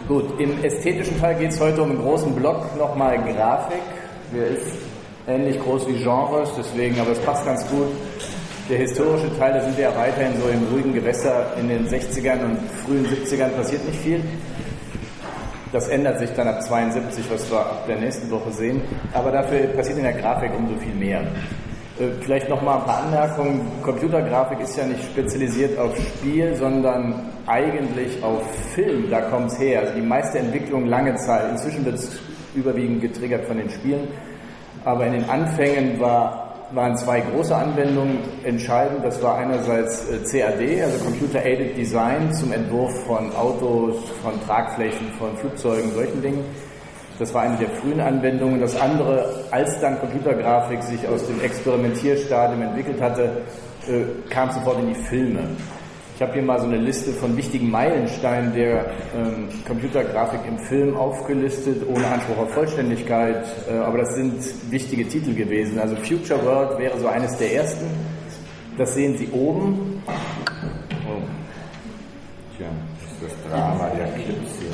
Gut, im ästhetischen Teil geht es heute um einen großen Block, nochmal Grafik. Der ist ähnlich groß wie Genres, deswegen, aber es passt ganz gut. Der historische Teil, da sind wir ja weiterhin so im ruhigen Gewässer. In den 60ern und frühen 70ern passiert nicht viel. Das ändert sich dann ab 72, was wir ab der nächsten Woche sehen. Aber dafür passiert in der Grafik umso viel mehr. Vielleicht nochmal ein paar Anmerkungen. Computergrafik ist ja nicht spezialisiert auf Spiel, sondern eigentlich auf Film. Da kommt es her. Also die meiste Entwicklung lange Zeit. Inzwischen wird es überwiegend getriggert von den Spielen. Aber in den Anfängen waren zwei große Anwendungen entscheidend. Das war einerseits CAD, also Computer Aided Design zum Entwurf von Autos, von Tragflächen, von Flugzeugen, solchen Dingen. Das war eine der frühen Anwendungen. Das andere, als dann Computergrafik sich aus dem Experimentierstadium entwickelt hatte, kam sofort in die Filme. Ich habe hier mal so eine Liste von wichtigen Meilensteinen der Computergrafik im Film aufgelistet, ohne Anspruch auf Vollständigkeit, aber das sind wichtige Titel gewesen. Also Future World wäre so eines der ersten. Das sehen Sie oben. Oh. Tja, das ist das Drama der Clips hier.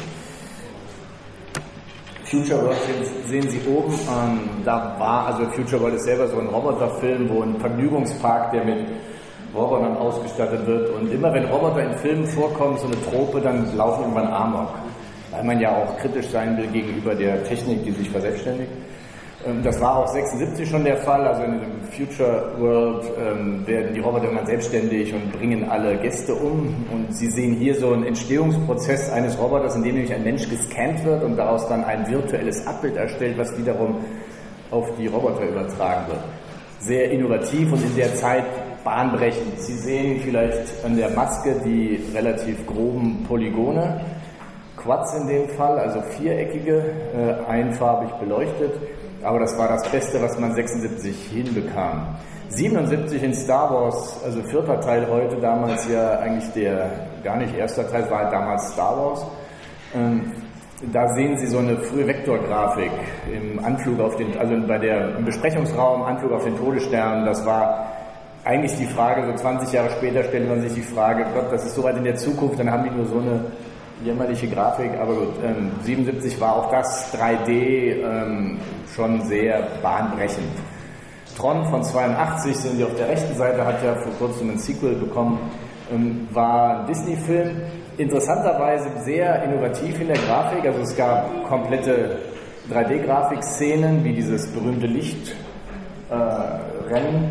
Future World sehen Sie oben. Also Future World ist selber so ein Roboterfilm, wo ein Vergnügungspark, der mit Robotern ausgestattet wird, und immer wenn Roboter in Filmen vorkommen, so eine Trope, dann laufen irgendwann Amok, weil man ja auch kritisch sein will gegenüber der Technik, die sich verselbstständigt. Das war auch 76 schon der Fall, also in dem Future World werden die Roboter immer selbstständig und bringen alle Gäste um, und Sie sehen hier so einen Entstehungsprozess eines Roboters, in dem nämlich ein Mensch gescannt wird und daraus dann ein virtuelles Abbild erstellt, was wiederum auf die Roboter übertragen wird. Sehr innovativ und in der Zeit bahnbrechend. Sie sehen vielleicht an der Maske die relativ groben Polygone, Quads in dem Fall, also viereckige, einfarbig beleuchtet, aber das war das Beste, was man 76 hinbekam. 77 in Star Wars, also vierter Teil heute, damals ja eigentlich gar nicht erster Teil, war damals Star Wars. Da sehen Sie so eine frühe Vektorgrafik im Anflug auf im Besprechungsraum, Anflug auf den Todesstern. Das war eigentlich die Frage, so 20 Jahre später stellt man sich die Frage, Gott, das ist so weit in der Zukunft, dann haben die nur so eine jämmerliche Grafik, aber gut, 77 war auch das 3D schon sehr bahnbrechend. Tron von 82, sehen Sie auf der rechten Seite, hat ja vor kurzem ein Sequel bekommen, war ein Disney-Film, interessanterweise sehr innovativ in der Grafik, also es gab komplette 3D-Grafik-Szenen, wie dieses berühmte Lichtrennen,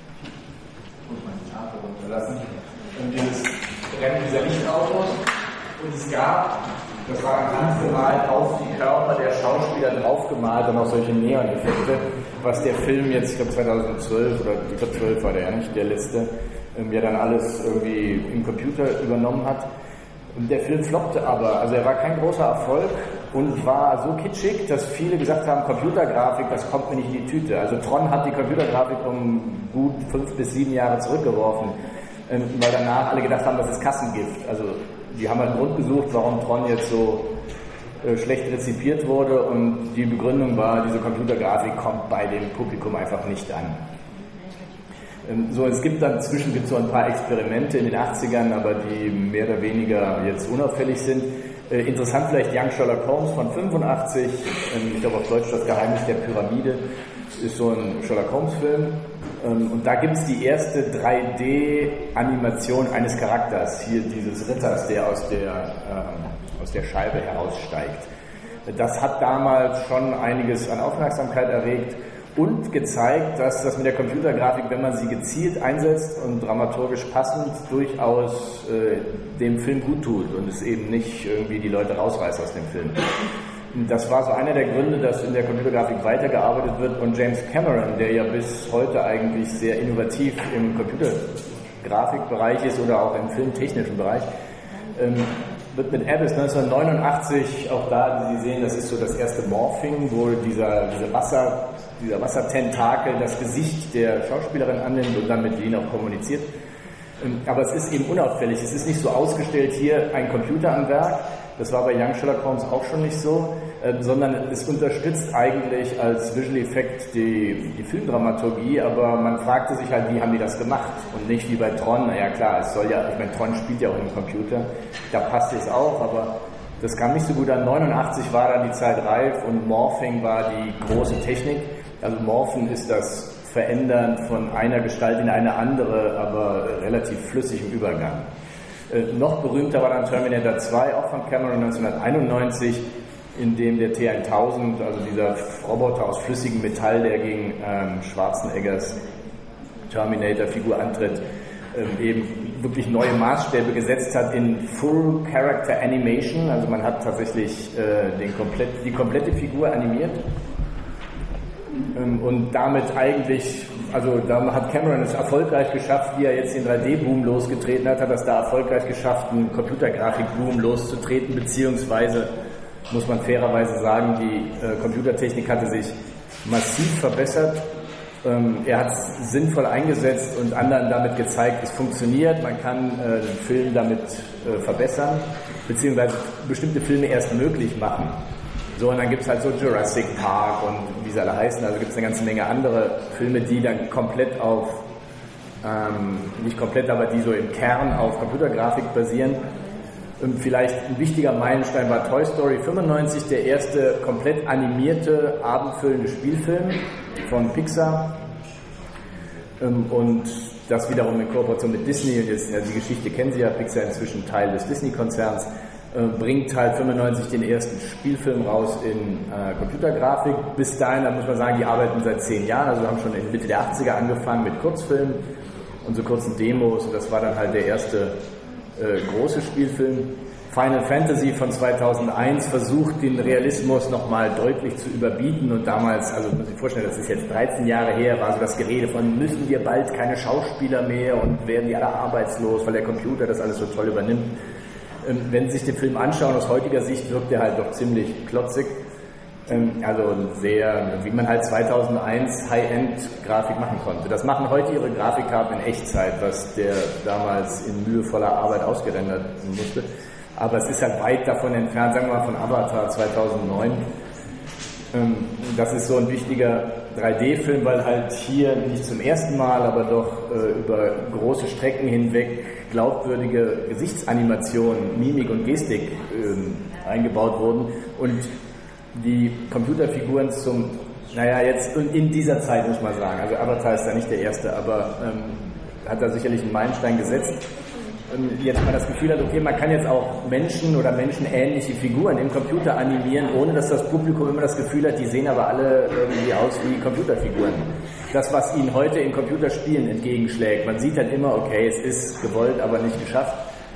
und dieses Rennen dieser Lichtautos, und es gab, das war dann handgemalt auf die Körper der Schauspieler draufgemalt und auch solche Neon-Effekte, was der Film jetzt, ich glaube 2012 oder ich glaube 12 war der ja nicht, der letzte, ja dann alles irgendwie im Computer übernommen hat. Und der Film floppte aber, also er war kein großer Erfolg und war so kitschig, dass viele gesagt haben, Computergrafik, das kommt mir nicht in die Tüte. Also Tron hat die Computergrafik um gut 5 bis 7 Jahre zurückgeworfen, weil danach alle gedacht haben, das ist Kassengift. Also die haben einen Grund gesucht, warum Tron jetzt so schlecht rezipiert wurde, und die Begründung war, diese Computergrafik kommt bei dem Publikum einfach nicht an. So, es gibt dann so ein paar Experimente in den 80ern, aber die mehr oder weniger jetzt unauffällig sind. Interessant vielleicht Young Sherlock Holmes von 85, ich glaube auf Deutsch das Geheimnis der Pyramide, ist so ein Sherlock Holmes Film. Und da gibt es die erste 3D-Animation eines Charakters, hier dieses Ritters, der aus der Scheibe heraussteigt. Das hat damals schon einiges an Aufmerksamkeit erregt und gezeigt, dass das mit der Computergrafik, wenn man sie gezielt einsetzt und dramaturgisch passend, durchaus dem Film gut tut und es eben nicht irgendwie die Leute rausreißt aus dem Film. Das war so einer der Gründe, dass in der Computergrafik weitergearbeitet wird, und James Cameron, der ja bis heute eigentlich sehr innovativ im Computergrafikbereich ist oder auch im filmtechnischen Bereich, wird mit Abyss 1989, auch da, Sie sehen, das ist so das erste Morphing, wo dieser Wassertentakel das Gesicht der Schauspielerin annimmt und dann mit denen auch kommuniziert. Aber es ist eben unauffällig, es ist nicht so ausgestellt, hier ein Computer am Werk, das war bei Young Sherlock Holmes auch schon nicht so, sondern es unterstützt eigentlich als Visual Effekt die Filmdramaturgie, aber man fragte sich halt, wie haben die das gemacht, und nicht wie bei Tron. Ja klar, ich meine, Tron spielt ja auch im Computer, da passt es auch, aber Das kam nicht so gut an. 89 war dann die Zeit reif und Morphing war die große Technik. Also Morphen ist das Verändern von einer Gestalt in eine andere, aber relativ flüssig im Übergang. Noch berühmter war dann Terminator 2, auch von Cameron 1991, in dem der T-1000, also dieser Roboter aus flüssigem Metall, der gegen Schwarzeneggers Terminator-Figur antritt, eben wirklich neue Maßstäbe gesetzt hat in Full Character Animation. Also man hat tatsächlich die komplette Figur animiert. Und damit eigentlich, also da hat Cameron es erfolgreich geschafft, wie er jetzt den 3D-Boom losgetreten hat, hat er es da erfolgreich geschafft, einen Computergrafik-Boom loszutreten, beziehungsweise, muss man fairerweise sagen, die Computertechnik hatte sich massiv verbessert. Er hat es sinnvoll eingesetzt und anderen damit gezeigt, es funktioniert, man kann den Film damit verbessern, beziehungsweise bestimmte Filme erst möglich machen. So, und dann gibt es halt so Jurassic Park und wie sie alle heißen, also gibt es eine ganze Menge andere Filme, die dann komplett auf, nicht komplett, aber die so im Kern auf Computergrafik basieren. Und vielleicht ein wichtiger Meilenstein war Toy Story 95, der erste komplett animierte, abendfüllende Spielfilm von Pixar. Und das wiederum in Kooperation mit Disney, und jetzt, die Geschichte kennen Sie ja, Pixar inzwischen Teil des Disney-Konzerns, bringt halt 95 den ersten Spielfilm raus in Computergrafik. Bis dahin, da muss man sagen, die arbeiten seit 10 Jahren, also haben schon in Mitte der 80er angefangen mit Kurzfilmen und so kurzen Demos, und das war dann halt der erste große Spielfilm. Final Fantasy von 2001 versucht, den Realismus nochmal deutlich zu überbieten, und damals, also muss ich vorstellen, das ist jetzt 13 Jahre her, war so das Gerede von, müssen wir bald keine Schauspieler mehr und werden die alle arbeitslos, weil der Computer das alles so toll übernimmt. Wenn Sie sich den Film anschauen, aus heutiger Sicht wirkt der halt doch ziemlich klotzig. Also sehr, wie man halt 2001 High-End-Grafik machen konnte. Das machen heute ihre Grafikkarten in Echtzeit, was der damals in mühevoller Arbeit ausgerendert musste. Aber es ist halt weit davon entfernt, sagen wir mal von Avatar 2009. Das ist so ein wichtiger 3D-Film, weil halt hier nicht zum ersten Mal, aber doch über große Strecken hinweg glaubwürdige Gesichtsanimationen, Mimik und Gestik eingebaut wurden und die Computerfiguren jetzt in dieser Zeit, muss man sagen, also Avatar ist da nicht der erste, aber hat da sicherlich einen Meilenstein gesetzt. Und jetzt man das Gefühl hat, okay, man kann jetzt auch Menschen oder menschenähnliche Figuren im Computer animieren, ohne dass das Publikum immer das Gefühl hat, die sehen aber alle irgendwie aus wie Computerfiguren. Das, was ihnen heute in Computerspielen entgegenschlägt, man sieht dann immer, okay, es ist gewollt, aber nicht geschafft.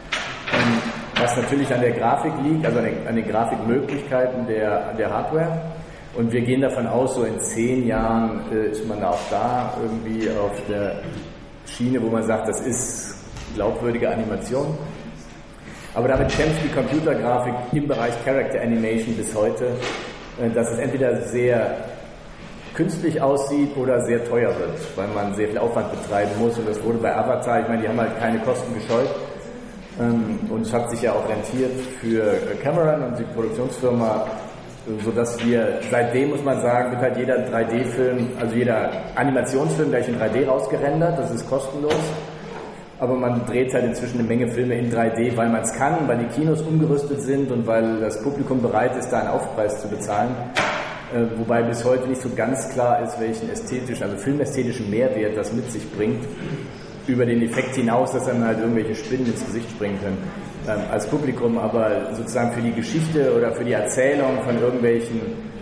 Was natürlich an der Grafik liegt, also an den Grafikmöglichkeiten der Hardware. Und wir gehen davon aus, so in 10 Jahren ist man da auch da irgendwie auf der Schiene, wo man sagt, das ist glaubwürdige Animation. Aber damit kämpft die Computergrafik im Bereich Character Animation bis heute, dass es entweder sehr künstlich aussieht oder sehr teuer wird, weil man sehr viel Aufwand betreiben muss. Und das wurde bei Avatar, ich meine, die haben halt keine Kosten gescheut. Und es hat sich ja auch rentiert für Cameron und die Produktionsfirma, sodass wir seitdem, muss man sagen, wird halt jeder 3D-Film, also jeder Animationsfilm gleich in 3D rausgerendert, das ist kostenlos. Aber man dreht halt inzwischen eine Menge Filme in 3D, weil man es kann, weil die Kinos umgerüstet sind und weil das Publikum bereit ist, da einen Aufpreis zu bezahlen. Wobei bis heute nicht so ganz klar ist, welchen ästhetischen, also filmästhetischen Mehrwert das mit sich bringt, über den Effekt hinaus, dass dann halt irgendwelche Spinnen ins Gesicht springen können als Publikum, aber sozusagen für die Geschichte oder für die Erzählung von irgendwelchen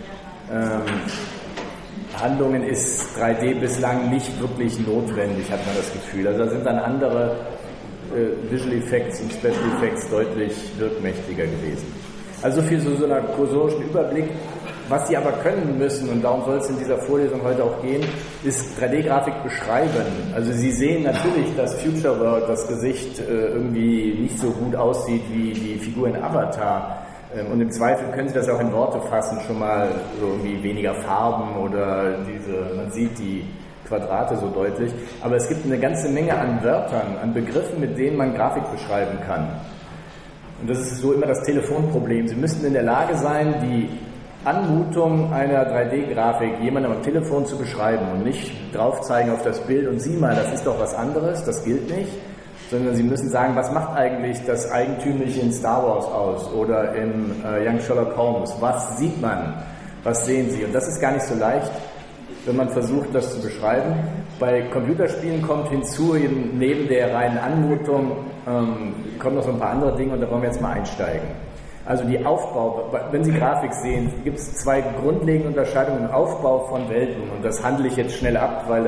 Handlungen ist 3D bislang nicht wirklich notwendig, hat man das Gefühl. Also da sind dann andere Visual Effects und Special Effects deutlich wirkmächtiger gewesen. Also viel so einer kursorischen Überblick. Was Sie aber können müssen, und darum soll es in dieser Vorlesung heute auch gehen, ist 3D-Grafik beschreiben. Also Sie sehen natürlich, dass Future World, das Gesicht irgendwie nicht so gut aussieht wie die Figur in Avatar. Und im Zweifel können Sie das auch in Worte fassen, schon mal so irgendwie weniger Farben oder man sieht die Quadrate so deutlich. Aber es gibt eine ganze Menge an Wörtern, an Begriffen, mit denen man Grafik beschreiben kann. Und das ist so immer das Telefonproblem. Sie müssten in der Lage sein, die Anmutung einer 3D-Grafik jemandem am Telefon zu beschreiben und nicht drauf zeigen auf das Bild und sieh mal, das ist doch was anderes, das gilt nicht, sondern sie müssen sagen, was macht eigentlich das Eigentümliche in Star Wars aus oder in Young Sherlock Holmes? Was sieht man? Was sehen Sie? Und das ist gar nicht so leicht, wenn man versucht, das zu beschreiben. Bei Computerspielen kommt hinzu, eben neben der reinen Anmutung, kommen noch so ein paar andere Dinge und da wollen wir jetzt mal einsteigen. Also die Aufbau, wenn Sie Grafik sehen, gibt es zwei grundlegende Unterscheidungen im Aufbau von Welten und das handle ich jetzt schnell ab, weil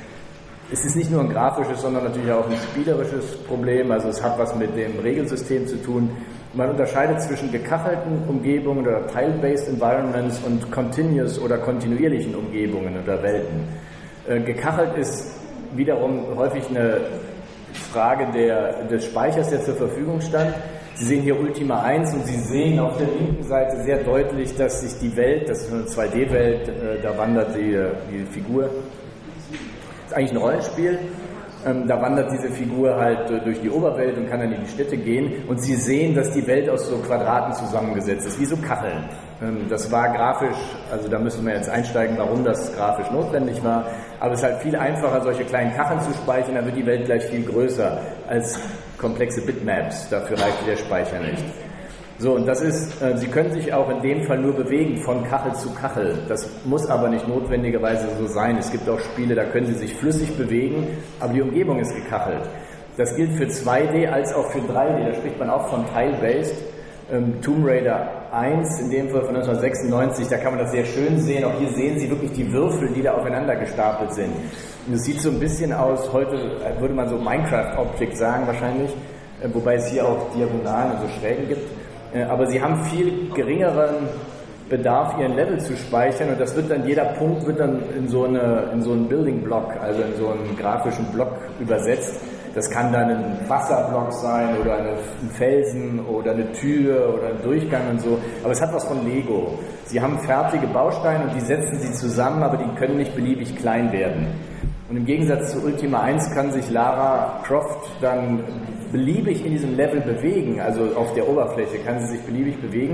es ist nicht nur ein grafisches, sondern natürlich auch ein spielerisches Problem, also es hat was mit dem Regelsystem zu tun. Man unterscheidet zwischen gekachelten Umgebungen oder Tile-based Environments und continuous oder kontinuierlichen Umgebungen oder Welten. Gekachelt ist wiederum häufig eine Frage des Speichers, der zur Verfügung stand. Sie sehen hier Ultima 1 und Sie sehen auf der linken Seite sehr deutlich, dass sich die Welt, das ist eine 2D-Welt, da wandert die Figur. Das ist eigentlich ein Rollenspiel. Da wandert diese Figur halt durch die Oberwelt und kann dann in die Städte gehen. Und Sie sehen, dass die Welt aus so Quadraten zusammengesetzt ist, wie so Kacheln. Das war grafisch, also da müssen wir jetzt einsteigen, warum das grafisch notwendig war. Aber es ist halt viel einfacher, solche kleinen Kacheln zu speichern, dann wird die Welt gleich viel größer als komplexe Bitmaps. Dafür reicht der Speicher nicht. So, und das ist, Sie können sich auch in dem Fall nur bewegen von Kachel zu Kachel. Das muss aber nicht notwendigerweise so sein. Es gibt auch Spiele, da können Sie sich flüssig bewegen, aber die Umgebung ist gekachelt. Das gilt für 2D als auch für 3D. Da spricht man auch von Tile-based. Tomb Raider 1, in dem Fall von 1996, da kann man das sehr schön sehen. Auch hier sehen Sie wirklich die Würfel, die da aufeinander gestapelt sind. Und es sieht so ein bisschen aus, heute würde man so Minecraft-Optik sagen wahrscheinlich, wobei es hier auch Diagonalen und so Schrägen gibt. Aber Sie haben viel geringeren Bedarf, Ihren Level zu speichern und das wird dann, jeder Punkt wird dann in so einen Building-Block, also in so einen grafischen Block übersetzt. Das kann dann ein Wasserblock sein oder ein Felsen oder eine Tür oder ein Durchgang und so. Aber es hat was von Lego. Sie haben fertige Bausteine und die setzen Sie zusammen, aber die können nicht beliebig klein werden. Und im Gegensatz zu Ultima 1 kann sich Lara Croft dann beliebig in diesem Level bewegen, also auf der Oberfläche kann sie sich beliebig bewegen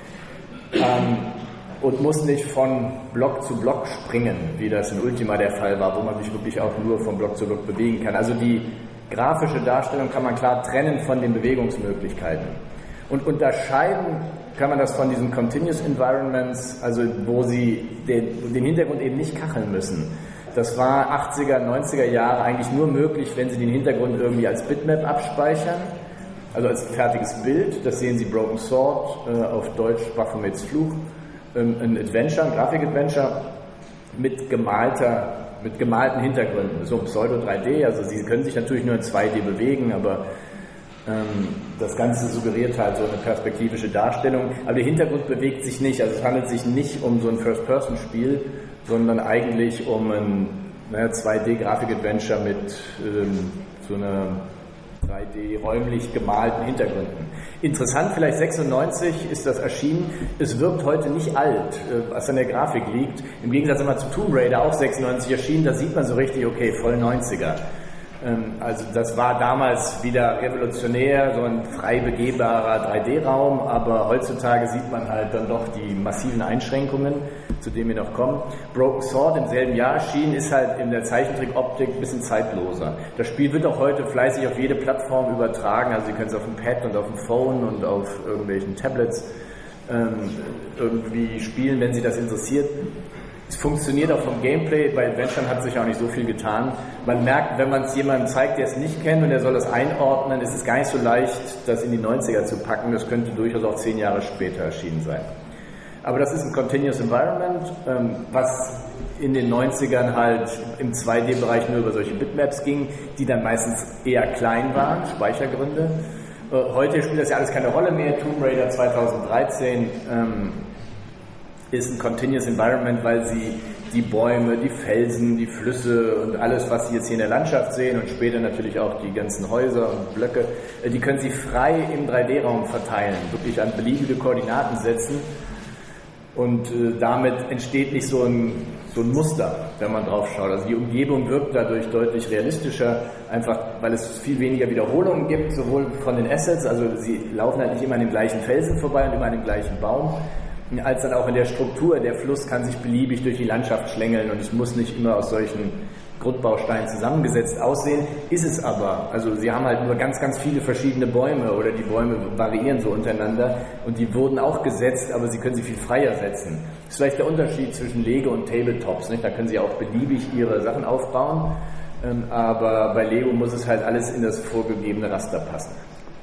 und muss nicht von Block zu Block springen, wie das in Ultima der Fall war, wo man sich wirklich auch nur von Block zu Block bewegen kann. Also die grafische Darstellung kann man klar trennen von den Bewegungsmöglichkeiten. Und unterscheiden kann man das von diesen Continuous Environments, also wo Sie den Hintergrund eben nicht kacheln müssen. Das war 80er, 90er Jahre eigentlich nur möglich, wenn Sie den Hintergrund irgendwie als Bitmap abspeichern, also als fertiges Bild. Das sehen Sie Broken Sword, auf Deutsch Baphomets Fluch, ein Adventure, ein Grafik-Adventure mit gemalten Hintergründen, so Pseudo 3D. Also Sie können sich natürlich nur in 2D bewegen, aber das Ganze suggeriert halt so eine perspektivische Darstellung. Aber der Hintergrund bewegt sich nicht, also es handelt sich nicht um so ein First-Person-Spiel, sondern eigentlich um ein 2D-Grafik-Adventure mit so einer 3D räumlich gemalten Hintergründen. Interessant, vielleicht 96 ist das erschienen. Es wirkt heute nicht alt, was an der Grafik liegt. Im Gegensatz immer zu Tomb Raider, auch 96 erschienen, da sieht man so richtig, okay, voll 90er. Also das war damals wieder revolutionär, so ein frei begehbarer 3D-Raum, aber heutzutage sieht man halt dann doch die massiven Einschränkungen, zu denen wir noch kommen. Broken Sword im selben Jahr erschienen, ist halt in der Zeichentrick-Optik ein bisschen zeitloser. Das Spiel wird auch heute fleißig auf jede Plattform übertragen, also Sie können es auf dem Pad und auf dem Phone und auf irgendwelchen Tablets irgendwie spielen, wenn Sie das interessiert. Es funktioniert auch vom Gameplay, bei Adventure hat sich auch nicht so viel getan. Man merkt, wenn man es jemandem zeigt, der es nicht kennt und der soll das einordnen, ist es gar nicht so leicht, das in die 90er zu packen. Das könnte durchaus auch 10 Jahre später erschienen sein. Aber das ist ein Continuous Environment, was in den 90ern halt im 2D-Bereich nur über solche Bitmaps ging, die dann meistens eher klein waren, Speichergründe. Heute spielt das ja alles keine Rolle mehr. Tomb Raider 2013 ist ein Continuous Environment, weil Sie die Bäume, die Felsen, die Flüsse und alles, was Sie jetzt hier in der Landschaft sehen und später natürlich auch die ganzen Häuser und Blöcke, die können Sie frei im 3D-Raum verteilen, wirklich an beliebige Koordinaten setzen und damit entsteht nicht so ein Muster, wenn man drauf schaut. Also die Umgebung wirkt dadurch deutlich realistischer, einfach weil es viel weniger Wiederholungen gibt, sowohl von den Assets, also Sie laufen halt nicht immer an dem gleichen Felsen vorbei und immer an dem gleichen Baum, als dann auch in der Struktur. Der Fluss kann sich beliebig durch die Landschaft schlängeln und es muss nicht immer aus solchen Grundbausteinen zusammengesetzt aussehen, ist es aber. Also sie haben halt nur ganz, ganz viele verschiedene Bäume oder die Bäume variieren so untereinander und die wurden auch gesetzt, aber sie können sie viel freier setzen. Das ist vielleicht der Unterschied zwischen Lego und Tabletops, nicht? Da können sie auch beliebig ihre Sachen aufbauen, aber bei Lego muss es halt alles in das vorgegebene Raster passen.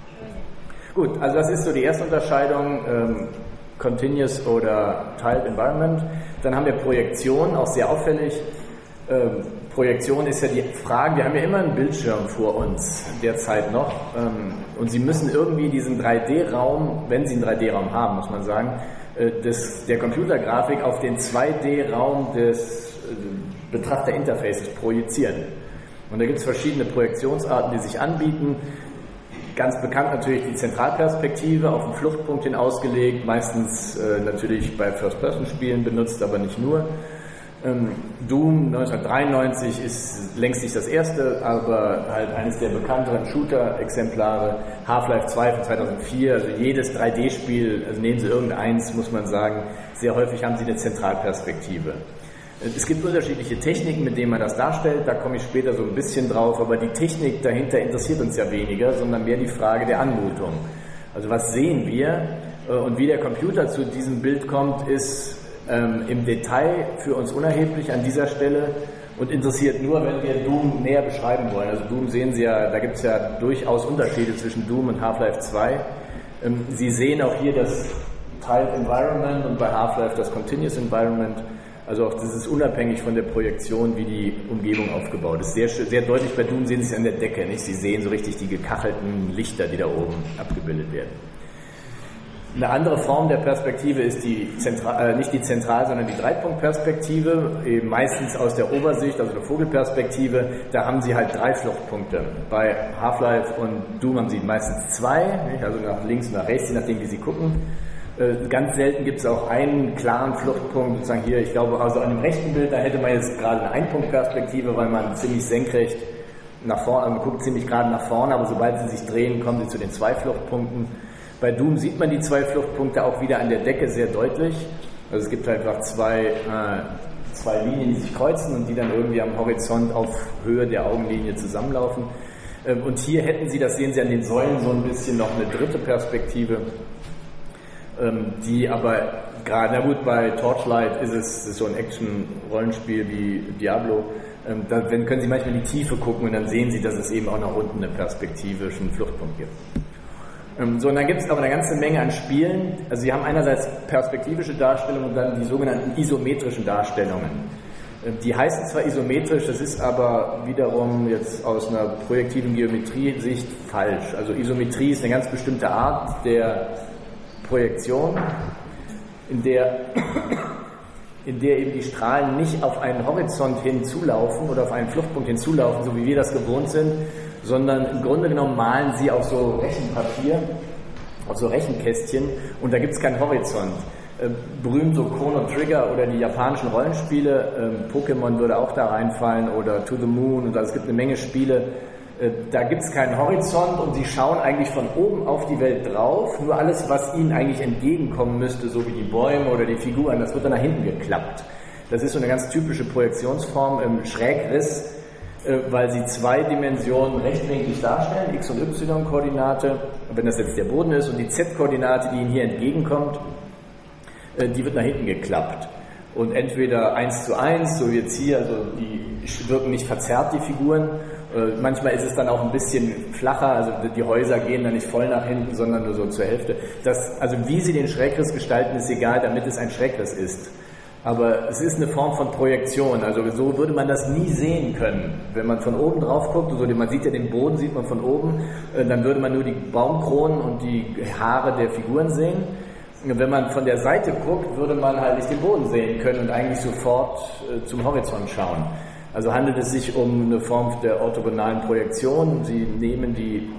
Gut, also das ist so die erste Unterscheidung, Continuous oder Tiled Environment. Dann haben wir Projektion, auch sehr auffällig. Projektion ist ja die Frage, wir haben ja immer einen Bildschirm vor uns, derzeit noch, und Sie müssen irgendwie diesen 3D-Raum, wenn Sie einen 3D-Raum haben, muss man sagen, der Computergrafik auf den 2D-Raum des Betrachterinterfaces projizieren. Und da gibt es verschiedene Projektionsarten, die sich anbieten. Ganz bekannt natürlich die Zentralperspektive, auf den Fluchtpunkt hin ausgelegt, meistens natürlich bei First-Person-Spielen benutzt, aber nicht nur. Doom 1993 ist längst nicht das erste, aber halt eines der bekannteren Shooter-Exemplare. Half-Life 2 von 2004, also jedes 3D-Spiel, also nehmen Sie irgendeins, muss man sagen, sehr häufig haben Sie eine Zentralperspektive. Es gibt unterschiedliche Techniken, mit denen man das darstellt, da komme ich später so ein bisschen drauf, aber die Technik dahinter interessiert uns ja weniger, sondern mehr die Frage der Anmutung. Also was sehen wir und wie der Computer zu diesem Bild kommt, ist im Detail für uns unerheblich an dieser Stelle und interessiert nur, wenn wir Doom näher beschreiben wollen. Also Doom sehen Sie ja, da gibt es ja durchaus Unterschiede zwischen Doom und Half-Life 2. Sie sehen auch hier das Tiled Environment und bei Half-Life das Continuous Environment. Also auch das ist unabhängig von der Projektion, wie die Umgebung aufgebaut ist. Sehr, sehr deutlich bei Doom sehen Sie es an der Decke, nicht? Sie sehen so richtig die gekachelten Lichter, die da oben abgebildet werden. Eine andere Form der Perspektive ist nicht die Zentral-, sondern die Dreipunktperspektive, eben meistens aus der Obersicht, also der Vogelperspektive. Da haben Sie halt 3 Fluchtpunkte. Bei Half-Life und Doom haben Sie meistens 2, nicht? Also nach links und nach rechts, je nachdem wie Sie gucken. Ganz selten gibt es auch einen klaren Fluchtpunkt, sozusagen hier, ich glaube, also an dem rechten Bild, da hätte man jetzt gerade eine Einpunktperspektive, weil man ziemlich senkrecht nach vorne, also man guckt ziemlich gerade nach vorne, aber sobald Sie sich drehen, kommen Sie zu den 2 Fluchtpunkten. Bei Doom sieht man die 2 Fluchtpunkte auch wieder an der Decke sehr deutlich. Also es gibt einfach zwei Linien, die sich kreuzen und die dann irgendwie am Horizont auf Höhe der Augenlinie zusammenlaufen. Und hier hätten Sie, das sehen Sie an den Säulen, so ein bisschen noch eine dritte Perspektive, die aber gerade, na gut, bei Torchlight ist es so ein Action-Rollenspiel wie Diablo, dann können Sie manchmal in die Tiefe gucken und dann sehen Sie, dass es eben auch nach unten eine perspektivischen Fluchtpunkt gibt. So, und dann gibt es aber eine ganze Menge an Spielen. Also Sie haben einerseits perspektivische Darstellungen und dann die sogenannten isometrischen Darstellungen. Die heißen zwar isometrisch, das ist aber wiederum jetzt aus einer projektiven Geometrie-Sicht falsch. Also Isometrie ist eine ganz bestimmte Art der Projektion, in der eben die Strahlen nicht auf einen Horizont hinzulaufen oder auf einen Fluchtpunkt hinzulaufen, so wie wir das gewohnt sind, sondern im Grunde genommen malen sie auf so Rechenpapier, auf so Rechenkästchen und da gibt es keinen Horizont. Berühmt so Chrono Trigger oder die japanischen Rollenspiele, Pokémon würde auch da reinfallen oder To the Moon, und es gibt eine Menge Spiele, da gibt es keinen Horizont und sie schauen eigentlich von oben auf die Welt drauf, nur alles, was ihnen eigentlich entgegenkommen müsste, so wie die Bäume oder die Figuren, das wird dann nach hinten geklappt. Das ist so eine ganz typische Projektionsform im Schrägriss, weil sie 2 Dimensionen rechtwinklig darstellen, X- und Y-Koordinate, wenn das jetzt der Boden ist, und die Z-Koordinate, die Ihnen hier entgegenkommt, die wird nach hinten geklappt. Und entweder 1:1, so wie jetzt hier, also die wirken nicht verzerrt, die Figuren. Manchmal ist es dann auch ein bisschen flacher, also die Häuser gehen dann nicht voll nach hinten, sondern nur so zur Hälfte. Also wie Sie den Schrägriss gestalten, ist egal, damit es ein Schrägriss ist. Aber es ist eine Form von Projektion, also so würde man das nie sehen können. Wenn man von oben drauf guckt, also man sieht ja den Boden, sieht man von oben, dann würde man nur die Baumkronen und die Haare der Figuren sehen. Wenn man von der Seite guckt, würde man halt nicht den Boden sehen können und eigentlich sofort zum Horizont schauen. Also handelt es sich um eine Form der orthogonalen Projektion. Sie nehmen die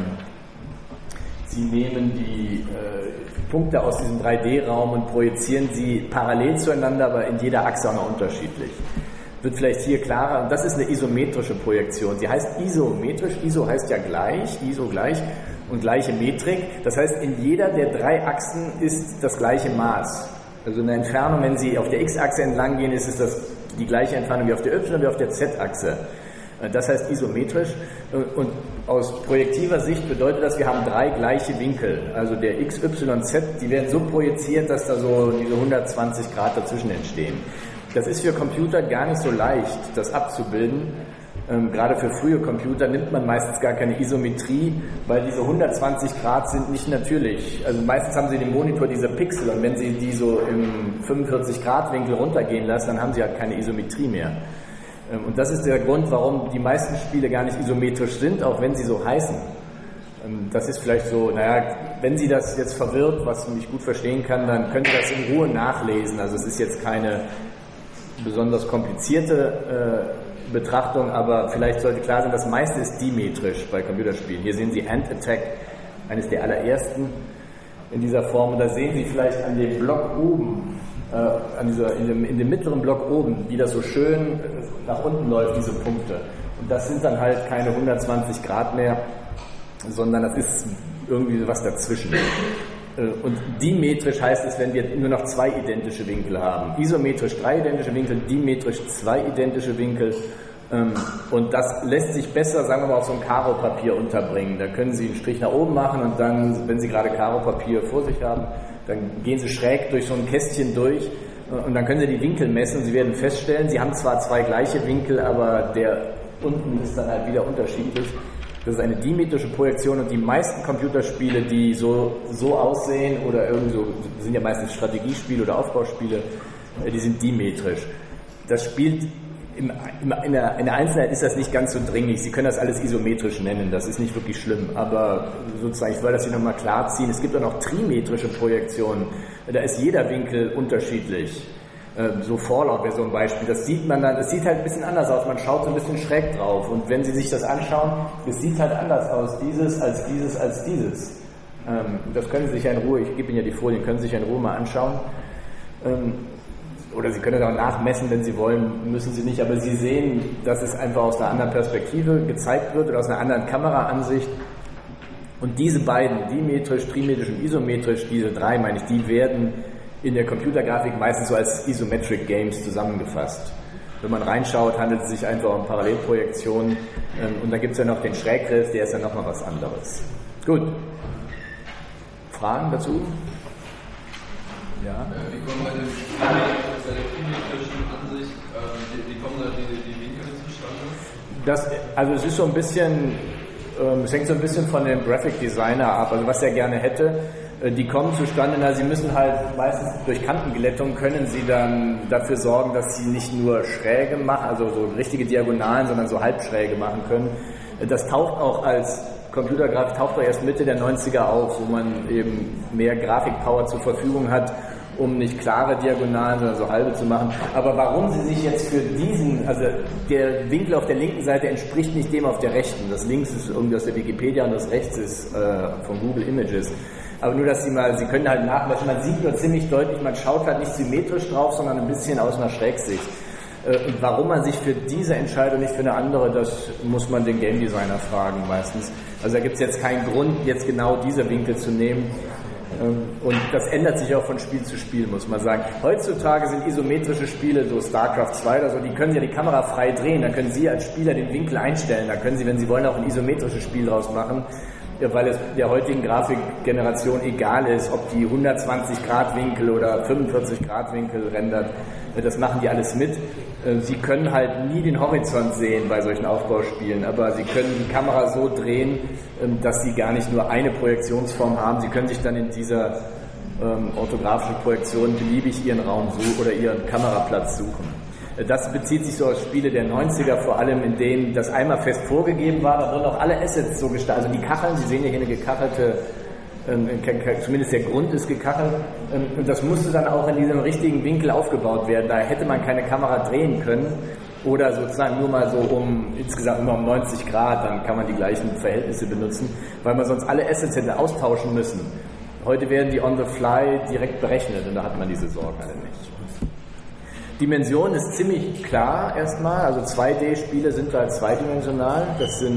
Punkte aus diesem 3D-Raum und projizieren sie parallel zueinander, aber in jeder Achse auch noch unterschiedlich. Wird vielleicht hier klarer. Und das ist eine isometrische Projektion. Sie heißt isometrisch. Iso heißt ja gleich, iso gleich und gleiche Metrik. Das heißt, in jeder der 3 Achsen ist das gleiche Maß. Also in der Entfernung, wenn Sie auf der X-Achse entlang gehen, ist es das die gleiche Entfernung wie auf der Y- wie auf der Z-Achse. Das heißt isometrisch, und aus projektiver Sicht bedeutet das, wir haben 3 gleiche Winkel. Also der X, Y, Z, die werden so projiziert, dass da so diese 120 Grad dazwischen entstehen. Das ist für Computer gar nicht so leicht, das abzubilden. Gerade für frühe Computer nimmt man meistens gar keine Isometrie, weil diese 120 Grad sind nicht natürlich. Also meistens haben Sie den Monitor diese Pixel, und wenn Sie die so im 45 Grad Winkel runtergehen lassen, dann haben Sie halt keine Isometrie mehr. Und das ist der Grund, warum die meisten Spiele gar nicht isometrisch sind, auch wenn sie so heißen. Das ist vielleicht so, wenn Sie das jetzt verwirrt, was ich gut verstehen kann, dann können Sie das in Ruhe nachlesen. Also es ist jetzt keine besonders komplizierte Betrachtung, aber vielleicht sollte klar sein, das meiste ist dimetrisch bei Computerspielen. Hier sehen Sie Hand Attack, eines der allerersten in dieser Form. Und da sehen Sie vielleicht an dem Block oben, in dem mittleren Block oben, wie das so schön nach unten läuft, diese Punkte. Und das sind dann halt keine 120 Grad mehr, sondern das ist irgendwie was dazwischen. Und dimetrisch heißt es, wenn wir nur noch 2 identische Winkel haben. Isometrisch 3 identische Winkel, dimetrisch 2 identische Winkel. Und das lässt sich besser, sagen wir mal, auf so einem Karo-Papier unterbringen. Da können Sie einen Strich nach oben machen, und dann, wenn Sie gerade Karo-Papier vor sich haben, dann gehen Sie schräg durch so ein Kästchen durch, und dann können Sie die Winkel messen, und Sie werden feststellen, Sie haben zwar 2 gleiche Winkel, aber der unten ist dann halt wieder unterschiedlich. Das ist eine dimetrische Projektion, und die meisten Computerspiele, die so aussehen, oder irgendwie so, sind ja meistens Strategiespiele oder Aufbauspiele, die sind dimetrisch. Das spielt in der Einzelheit ist das nicht ganz so dringlich. Sie können das alles isometrisch nennen, das ist nicht wirklich schlimm, aber sozusagen, ich wollte das hier nochmal klarziehen, es gibt auch noch trimetrische Projektionen, da ist jeder Winkel unterschiedlich. So Fallout wäre so ein Beispiel, das sieht man dann, es sieht halt ein bisschen anders aus, man schaut so ein bisschen schräg drauf, und wenn Sie sich das anschauen, es sieht halt anders aus, dieses als dieses als dieses. Das können Sie sich ja in Ruhe, ich gebe Ihnen ja die Folien, können Sie sich ja in Ruhe mal anschauen. Oder Sie können das auch nachmessen, wenn Sie wollen, müssen Sie nicht, aber Sie sehen, dass es einfach aus einer anderen Perspektive gezeigt wird oder aus einer anderen Kameraansicht. Und diese beiden, dimetrisch, trimetrisch und isometrisch, diese 3, meine ich, die werden in der Computergrafik meistens so als Isometric Games zusammengefasst. Wenn man reinschaut, handelt es sich einfach um Parallelprojektionen, und dann gibt es ja noch den Schräggriff, der ist ja nochmal was anderes. Gut. Fragen dazu? Ja? Wie kommen bei der trimetrischen Ansicht, wie kommen da die Winkel zustande? Also es ist so ein bisschen, es hängt so ein bisschen von dem Graphic Designer ab, also was er gerne hätte. Die kommen zustande, Sie müssen halt meistens durch Kantenglättung können Sie dann dafür sorgen, dass Sie nicht nur Schräge machen, also so richtige Diagonalen, sondern so Halbschräge machen können. Das taucht auch als Computergrafik, taucht doch erst Mitte der 90er auf, wo man eben mehr Grafikpower zur Verfügung hat, um nicht klare Diagonalen, sondern so halbe zu machen. Aber warum Sie sich jetzt für diesen, also der Winkel auf der linken Seite entspricht nicht dem auf der rechten. Das links ist irgendwie aus der Wikipedia und das rechts ist von Google Images. Aber nur, dass Sie können halt nachmessen, man sieht nur ziemlich deutlich, man schaut halt nicht symmetrisch drauf, sondern ein bisschen aus einer Schrägsicht. Und warum man sich für diese Entscheidung nicht für eine andere, das muss man den Game Designer fragen meistens. Also da gibt es jetzt keinen Grund, jetzt genau diese Winkel zu nehmen. Und das ändert sich auch von Spiel zu Spiel, muss man sagen. Heutzutage sind isometrische Spiele, so StarCraft 2 oder so, die können ja die Kamera frei drehen, da können Sie als Spieler den Winkel einstellen, da können Sie, wenn Sie wollen, auch ein isometrisches Spiel draus machen, weil es der heutigen Grafikgeneration egal ist, ob die 120 Grad Winkel oder 45 Grad Winkel rendert, das machen die alles mit. Sie können halt nie den Horizont sehen bei solchen Aufbauspielen, aber Sie können die Kamera so drehen, dass Sie gar nicht nur eine Projektionsform haben. Sie können sich dann in dieser orthografischen Projektion beliebig Ihren Raum suchen oder Ihren Kameraplatz suchen. Das bezieht sich so auf Spiele der 90er, vor allem in denen das einmal fest vorgegeben war, da wurden auch alle Assets so gestaltet. Also die Kacheln, Sie sehen ja hier eine gekachelte, zumindest der Grund ist gekachelt, und das musste dann auch in diesem richtigen Winkel aufgebaut werden. Da hätte man keine Kamera drehen können oder sozusagen nur mal so insgesamt immer um 90 Grad, dann kann man die gleichen Verhältnisse benutzen, weil man sonst alle Assets hätte austauschen müssen. Heute werden die on the fly direkt berechnet und da hat man diese Sorgen alle nicht. Dimension ist ziemlich klar erstmal, also 2D-Spiele sind halt zweidimensional, das sind,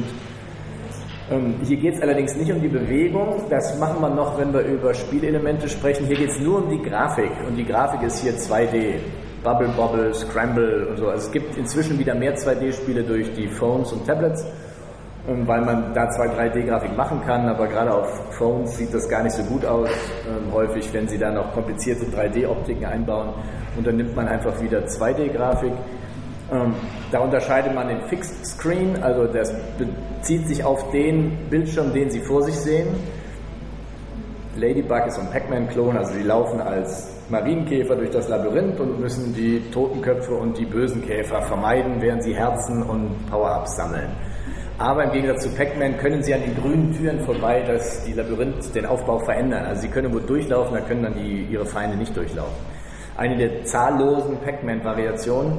hier geht es allerdings nicht um die Bewegung, das machen wir noch, wenn wir über Spielelemente sprechen, hier geht es nur um die Grafik und die Grafik ist hier 2D. Bubble Bobble, Scramble und so. Also es gibt inzwischen wieder mehr 2D-Spiele durch die Phones und Tablets, weil man da zwar 3D-Grafik machen kann, aber gerade auf Phones sieht das gar nicht so gut aus, häufig, wenn sie da noch komplizierte 3D-Optiken einbauen, und dann nimmt man einfach wieder 2D-Grafik. Da unterscheidet man den Fixed Screen, also das bezieht sich auf den Bildschirm, den Sie vor sich sehen. Ladybug ist so ein Pac-Man-Klon, also sie laufen als Marienkäfer durch das Labyrinth und müssen die Totenköpfe und die bösen Käfer vermeiden, während sie Herzen und Power-Ups sammeln. Aber im Gegensatz zu Pac-Man können sie an den grünen Türen vorbei, dass die Labyrinth den Aufbau verändern. Also sie können wo durchlaufen, da können dann ihre Feinde nicht durchlaufen. Eine der zahllosen Pac-Man-Variationen.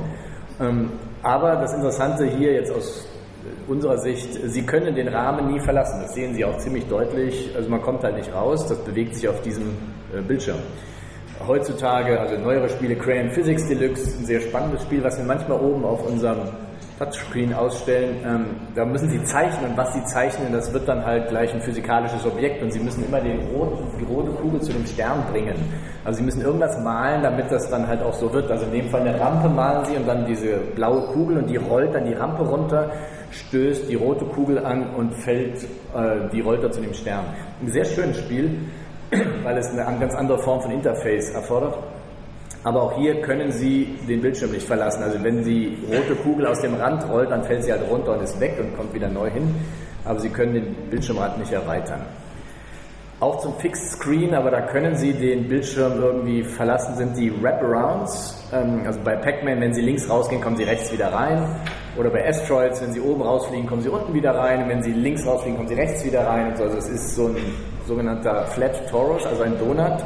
Aber das Interessante hier jetzt aus unserer Sicht, sie können den Rahmen nie verlassen. Das sehen Sie auch ziemlich deutlich. Also man kommt halt nicht raus, das bewegt sich auf diesem Bildschirm. Heutzutage, also neuere Spiele, Crayon Physics Deluxe, ein sehr spannendes Spiel, was wir manchmal oben auf unserem Touchscreen ausstellen. Da müssen Sie zeichnen, und was Sie zeichnen, das wird dann halt gleich ein physikalisches Objekt, und Sie müssen immer die rote Kugel zu dem Stern bringen. Also Sie müssen irgendwas malen, damit das dann halt auch so wird. Also in dem Fall eine Rampe malen Sie und dann diese blaue Kugel, und die rollt dann die Rampe runter, stößt die rote Kugel an und die rollt dann zu dem Stern. Ein sehr schönes Spiel, weil es eine ganz andere Form von Interface erfordert. Aber auch hier können Sie den Bildschirm nicht verlassen. Also wenn die rote Kugel aus dem Rand rollt, dann fällt sie halt runter und ist weg und kommt wieder neu hin. Aber Sie können den Bildschirmrand nicht erweitern. Auch zum Fixed Screen, aber da können Sie den Bildschirm irgendwie verlassen, sind die Wraparounds. Also bei Pac-Man, wenn Sie links rausgehen, kommen Sie rechts wieder rein. Oder bei Asteroids, wenn Sie oben rausfliegen, kommen Sie unten wieder rein. Und wenn Sie links rausfliegen, kommen Sie rechts wieder rein. Und so. Also es ist so ein sogenannter Flat Torus, also ein Donut.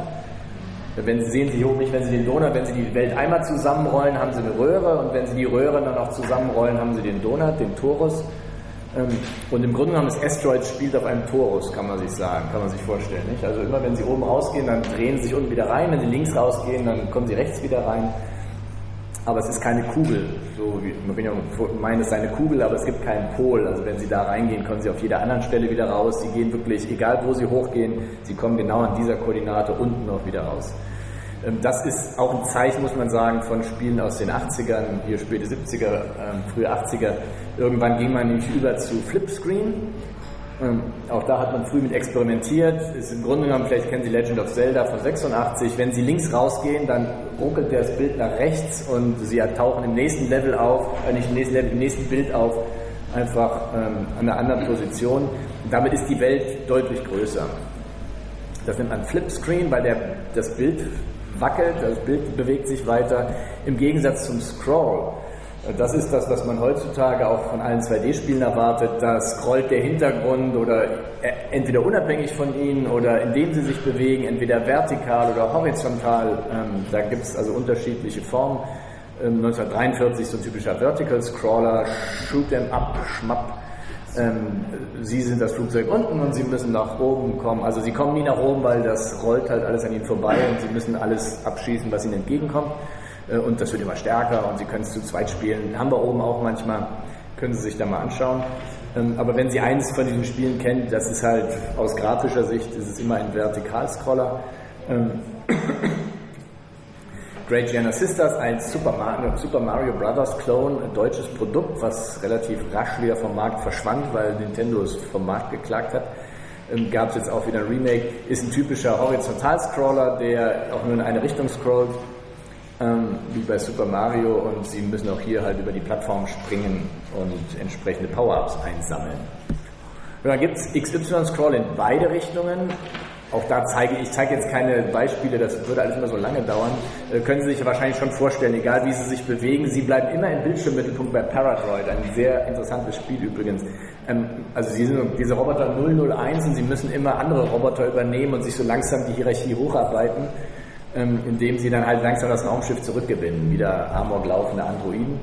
Sehen Sie hier oben nicht, wenn Sie den Donut, wenn Sie die Welt einmal zusammenrollen, haben Sie eine Röhre, und wenn Sie die Röhre dann auch zusammenrollen, haben Sie den Donut, den Torus. Und im Grunde genommen, das Asteroid spielt auf einem Torus, kann man sich sagen, kann man sich vorstellen, nicht? Also immer, wenn Sie oben rausgehen, dann drehen Sie sich unten wieder rein, wenn Sie links rausgehen, dann kommen Sie rechts wieder rein. Aber es ist keine Kugel, so wie man kann ja meinen, es sei eine Kugel, aber es gibt keinen Pol. Also wenn Sie da reingehen, kommen Sie auf jeder anderen Stelle wieder raus. Sie gehen wirklich, egal wo Sie hochgehen, Sie kommen genau an dieser Koordinate unten auch wieder raus. Das ist auch ein Zeichen, muss man sagen, von Spielen aus den 80ern, hier späte 70er, frühe 80er. Irgendwann ging man nämlich über zu Flipscreen. Auch da hat man früh mit experimentiert. Ist im Grunde genommen, vielleicht kennen Sie Legend of Zelda von 86. Wenn Sie links rausgehen, dann ruckelt das Bild nach rechts und Sie tauchen im nächsten Level auf, nicht im nächsten Level, im nächsten Bild auf, einfach an einer anderen Position. Und damit ist die Welt deutlich größer. Das nennt man Flipscreen, weil das Bild wackelt, das Bild bewegt sich weiter, im Gegensatz zum Scroll. Das ist das, was man heutzutage auch von allen 2D-Spielen erwartet. Da scrollt der Hintergrund oder entweder unabhängig von Ihnen oder indem Sie sich bewegen, entweder vertikal oder horizontal. Da gibt es also unterschiedliche Formen. 1943 so ein typischer Vertical Scroller, Shoot 'em up, schmapp. Sie sind das Flugzeug unten und Sie müssen nach oben kommen. Also Sie kommen nie nach oben, weil das rollt halt alles an Ihnen vorbei und Sie müssen alles abschießen, was Ihnen entgegenkommt. Und das wird immer stärker und Sie können es zu zweit spielen. Haben wir oben auch manchmal, können Sie sich da mal anschauen. Aber wenn Sie eines von diesen Spielen kennen, das ist halt aus grafischer Sicht, ist es immer ein Vertikalscroller. Great Giana Sisters, ein Super Mario Brothers Clone, ein deutsches Produkt, was relativ rasch wieder vom Markt verschwand, weil Nintendo es vom Markt geklagt hat. Gab es jetzt auch wieder ein Remake, ist ein typischer Horizontalscroller, der auch nur in eine Richtung scrollt, wie bei Super Mario, und Sie müssen auch hier halt über die Plattform springen und entsprechende Power-Ups einsammeln. Und dann gibt es XY-Scroll in beide Richtungen. Auch da zeige ich jetzt keine Beispiele, das würde alles immer so lange dauern. Können Sie sich wahrscheinlich schon vorstellen, egal wie Sie sich bewegen, Sie bleiben immer im Bildschirmmittelpunkt bei Paradroid, ein sehr interessantes Spiel übrigens. Also Sie sind diese Roboter 001 und Sie müssen immer andere Roboter übernehmen und sich so langsam die Hierarchie hocharbeiten, indem Sie dann halt langsam das Raumschiff zurückgewinnen, wieder amok laufende Androiden.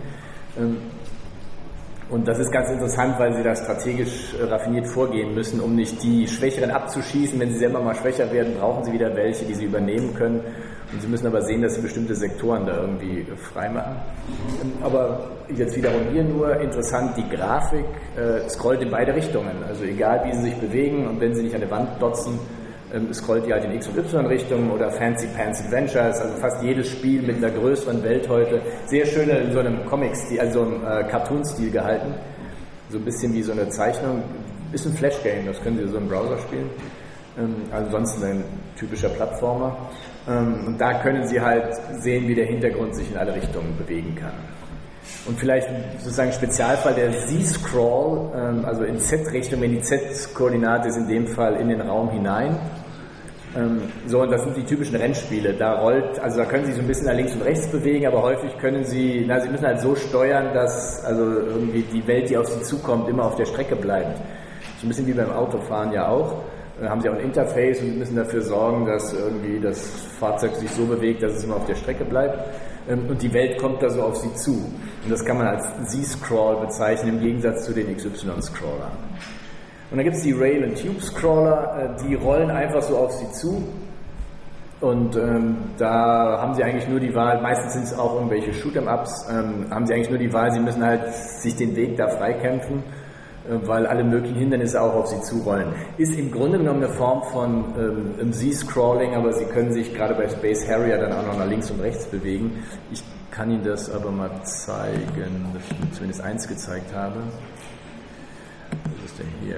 Und das ist ganz interessant, weil Sie da strategisch raffiniert vorgehen müssen, um nicht die Schwächeren abzuschießen. Wenn Sie selber mal schwächer werden, brauchen Sie wieder welche, die Sie übernehmen können. Und Sie müssen aber sehen, dass Sie bestimmte Sektoren da irgendwie freimachen. Aber jetzt wiederum hier nur interessant, die Grafik scrollt in beide Richtungen. Also egal, wie Sie sich bewegen und wenn Sie nicht an der Wand dotzen, scrollt ihr halt in X- und Y-Richtungen oder Fancy Pants Adventures, also fast jedes Spiel mit einer größeren Welt heute. Sehr schön in so einem Comic-Stil, also so einem Cartoon-Stil gehalten. So ein bisschen wie so eine Zeichnung. Ist ein Flash-Game, das können Sie so im Browser spielen. Ansonsten ein typischer Plattformer. Und da können Sie halt sehen, wie der Hintergrund sich in alle Richtungen bewegen kann. Und vielleicht sozusagen Spezialfall der Z-Scroll, also in Z-Richtung, wenn die Z-Koordinate ist in dem Fall in den Raum hinein. So, und das sind die typischen Rennspiele. Da können Sie so ein bisschen nach links und rechts bewegen, aber häufig können Sie müssen halt so steuern, dass also irgendwie die Welt, die auf Sie zukommt, immer auf der Strecke bleibt. So ein bisschen wie beim Autofahren ja auch. Da haben Sie auch ein Interface und müssen dafür sorgen, dass irgendwie das Fahrzeug sich so bewegt, dass es immer auf der Strecke bleibt. Und die Welt kommt da so auf Sie zu. Und das kann man als Z-Scroll bezeichnen, im Gegensatz zu den XY-Scrollern. Und dann gibt es die Rail- und Tube-Scroller, die rollen einfach so auf Sie zu. Und da haben Sie eigentlich nur die Wahl, meistens sind es auch irgendwelche Shoot'em-Ups, haben Sie eigentlich nur die Wahl, Sie müssen halt sich den Weg da freikämpfen, weil alle möglichen Hindernisse auch auf Sie zurollen. Ist im Grunde genommen eine Form von Z-Scrolling, aber Sie können sich gerade bei Space Harrier dann auch noch nach links und rechts bewegen. Ich kann Ihnen das aber mal zeigen, dass ich Ihnen zumindest eins gezeigt habe. Was ist denn hier?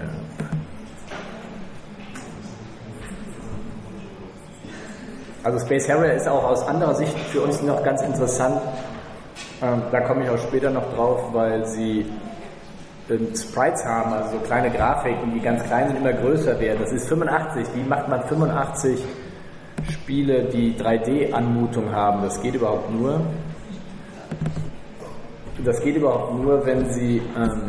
Also Space Harrier ist auch aus anderer Sicht für uns noch ganz interessant. Da komme ich auch später noch drauf, weil sie Sprites haben, also so kleine Grafiken, die ganz klein sind, immer größer werden. Das ist 85. Wie macht man 85 Spiele, die 3D-Anmutung haben? Das geht überhaupt nur, wenn Sie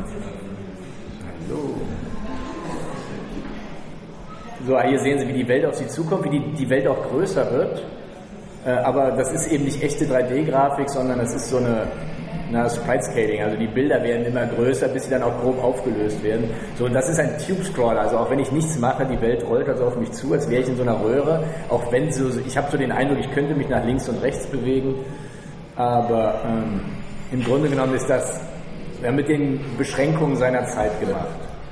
So, hier sehen Sie, wie die Welt auf Sie zukommt, wie die Welt auch größer wird. Aber das ist eben nicht echte 3D-Grafik, sondern es ist so eine Sprite-Scaling. Also die Bilder werden immer größer, bis sie dann auch grob aufgelöst werden. So, und das ist ein Tube-Scroller. Also auch wenn ich nichts mache, die Welt rollt also auf mich zu, als wäre ich in so einer Röhre. Auch wenn ich habe so den Eindruck, ich könnte mich nach links und rechts bewegen. Aber im Grunde genommen ist das mit den Beschränkungen seiner Zeit gemacht.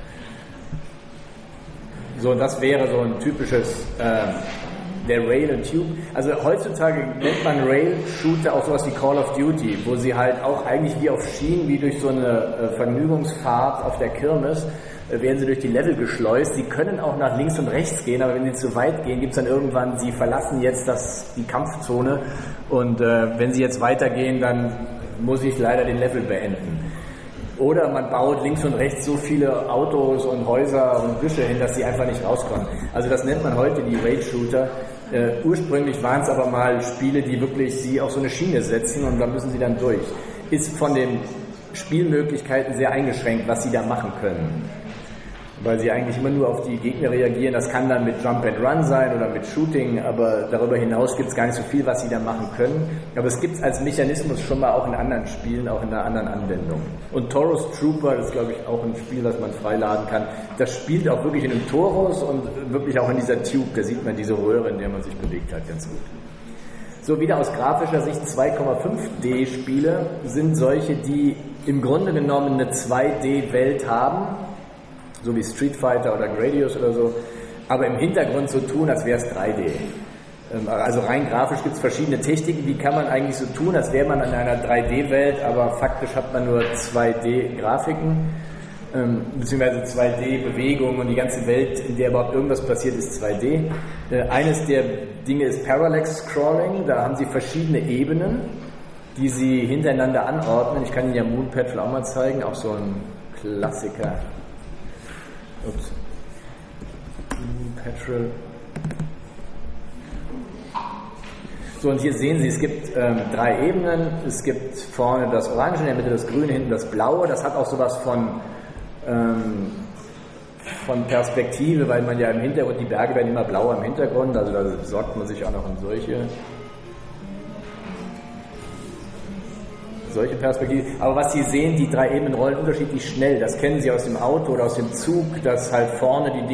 So, das wäre so ein typisches der Rail und Tube. Also heutzutage nennt man Rail-Shooter auch sowas wie Call of Duty, wo sie halt auch eigentlich wie auf Schienen, wie durch so eine Vergnügungsfahrt auf der Kirmes, werden sie durch die Level geschleust. Die können auch nach links und rechts gehen, aber wenn sie zu weit gehen, gibt es dann irgendwann, sie verlassen jetzt die Kampfzone und wenn sie jetzt weitergehen, dann muss ich leider den Level beenden. Oder man baut links und rechts so viele Autos und Häuser und Büsche hin, dass sie einfach nicht rauskommen. Also das nennt man heute die Rail-Shooter. Ursprünglich waren es aber mal Spiele, die wirklich sie auf so eine Schiene setzen und da müssen sie dann durch. Ist von den Spielmöglichkeiten sehr eingeschränkt, was sie da machen können. Weil sie eigentlich immer nur auf die Gegner reagieren. Das kann dann mit Jump and Run sein oder mit Shooting, aber darüber hinaus gibt es gar nicht so viel, was sie da machen können. Aber es gibt es als Mechanismus schon mal auch in anderen Spielen, auch in einer anderen Anwendung. Und Taurus Trooper, das ist glaube ich auch ein Spiel, das man freiladen kann. Das spielt auch wirklich in einem Torus und wirklich auch in dieser Tube. Da sieht man diese Röhre, in der man sich bewegt hat, ganz gut. So, wieder aus grafischer Sicht 2,5D-Spiele sind solche, die im Grunde genommen eine 2D-Welt haben, so wie Street Fighter oder Gradius oder so, aber im Hintergrund so tun, als wäre es 3D. Also rein grafisch gibt es verschiedene Techniken, wie kann man eigentlich so tun, als wäre man in einer 3D-Welt, aber faktisch hat man nur 2D-Grafiken, beziehungsweise 2D-Bewegungen und die ganze Welt, in der überhaupt irgendwas passiert, ist 2D. Eines der Dinge ist Parallax Scrolling, da haben Sie verschiedene Ebenen, die Sie hintereinander anordnen. Ich kann Ihnen ja Moon Patrol auch mal zeigen, auch so ein Klassiker. Petrol. So, und hier sehen Sie, es gibt 3 Ebenen. Es gibt vorne das Orange, in der Mitte das Grüne, hinten das Blaue. Das hat auch sowas von Perspektive, weil man ja im Hintergrund, die Berge werden immer blauer im Hintergrund, also da sorgt man sich auch noch um solche Perspektive. Aber was Sie sehen, die 3 Ebenen rollen unterschiedlich schnell. Das kennen Sie aus dem Auto oder aus dem Zug, dass halt vorne die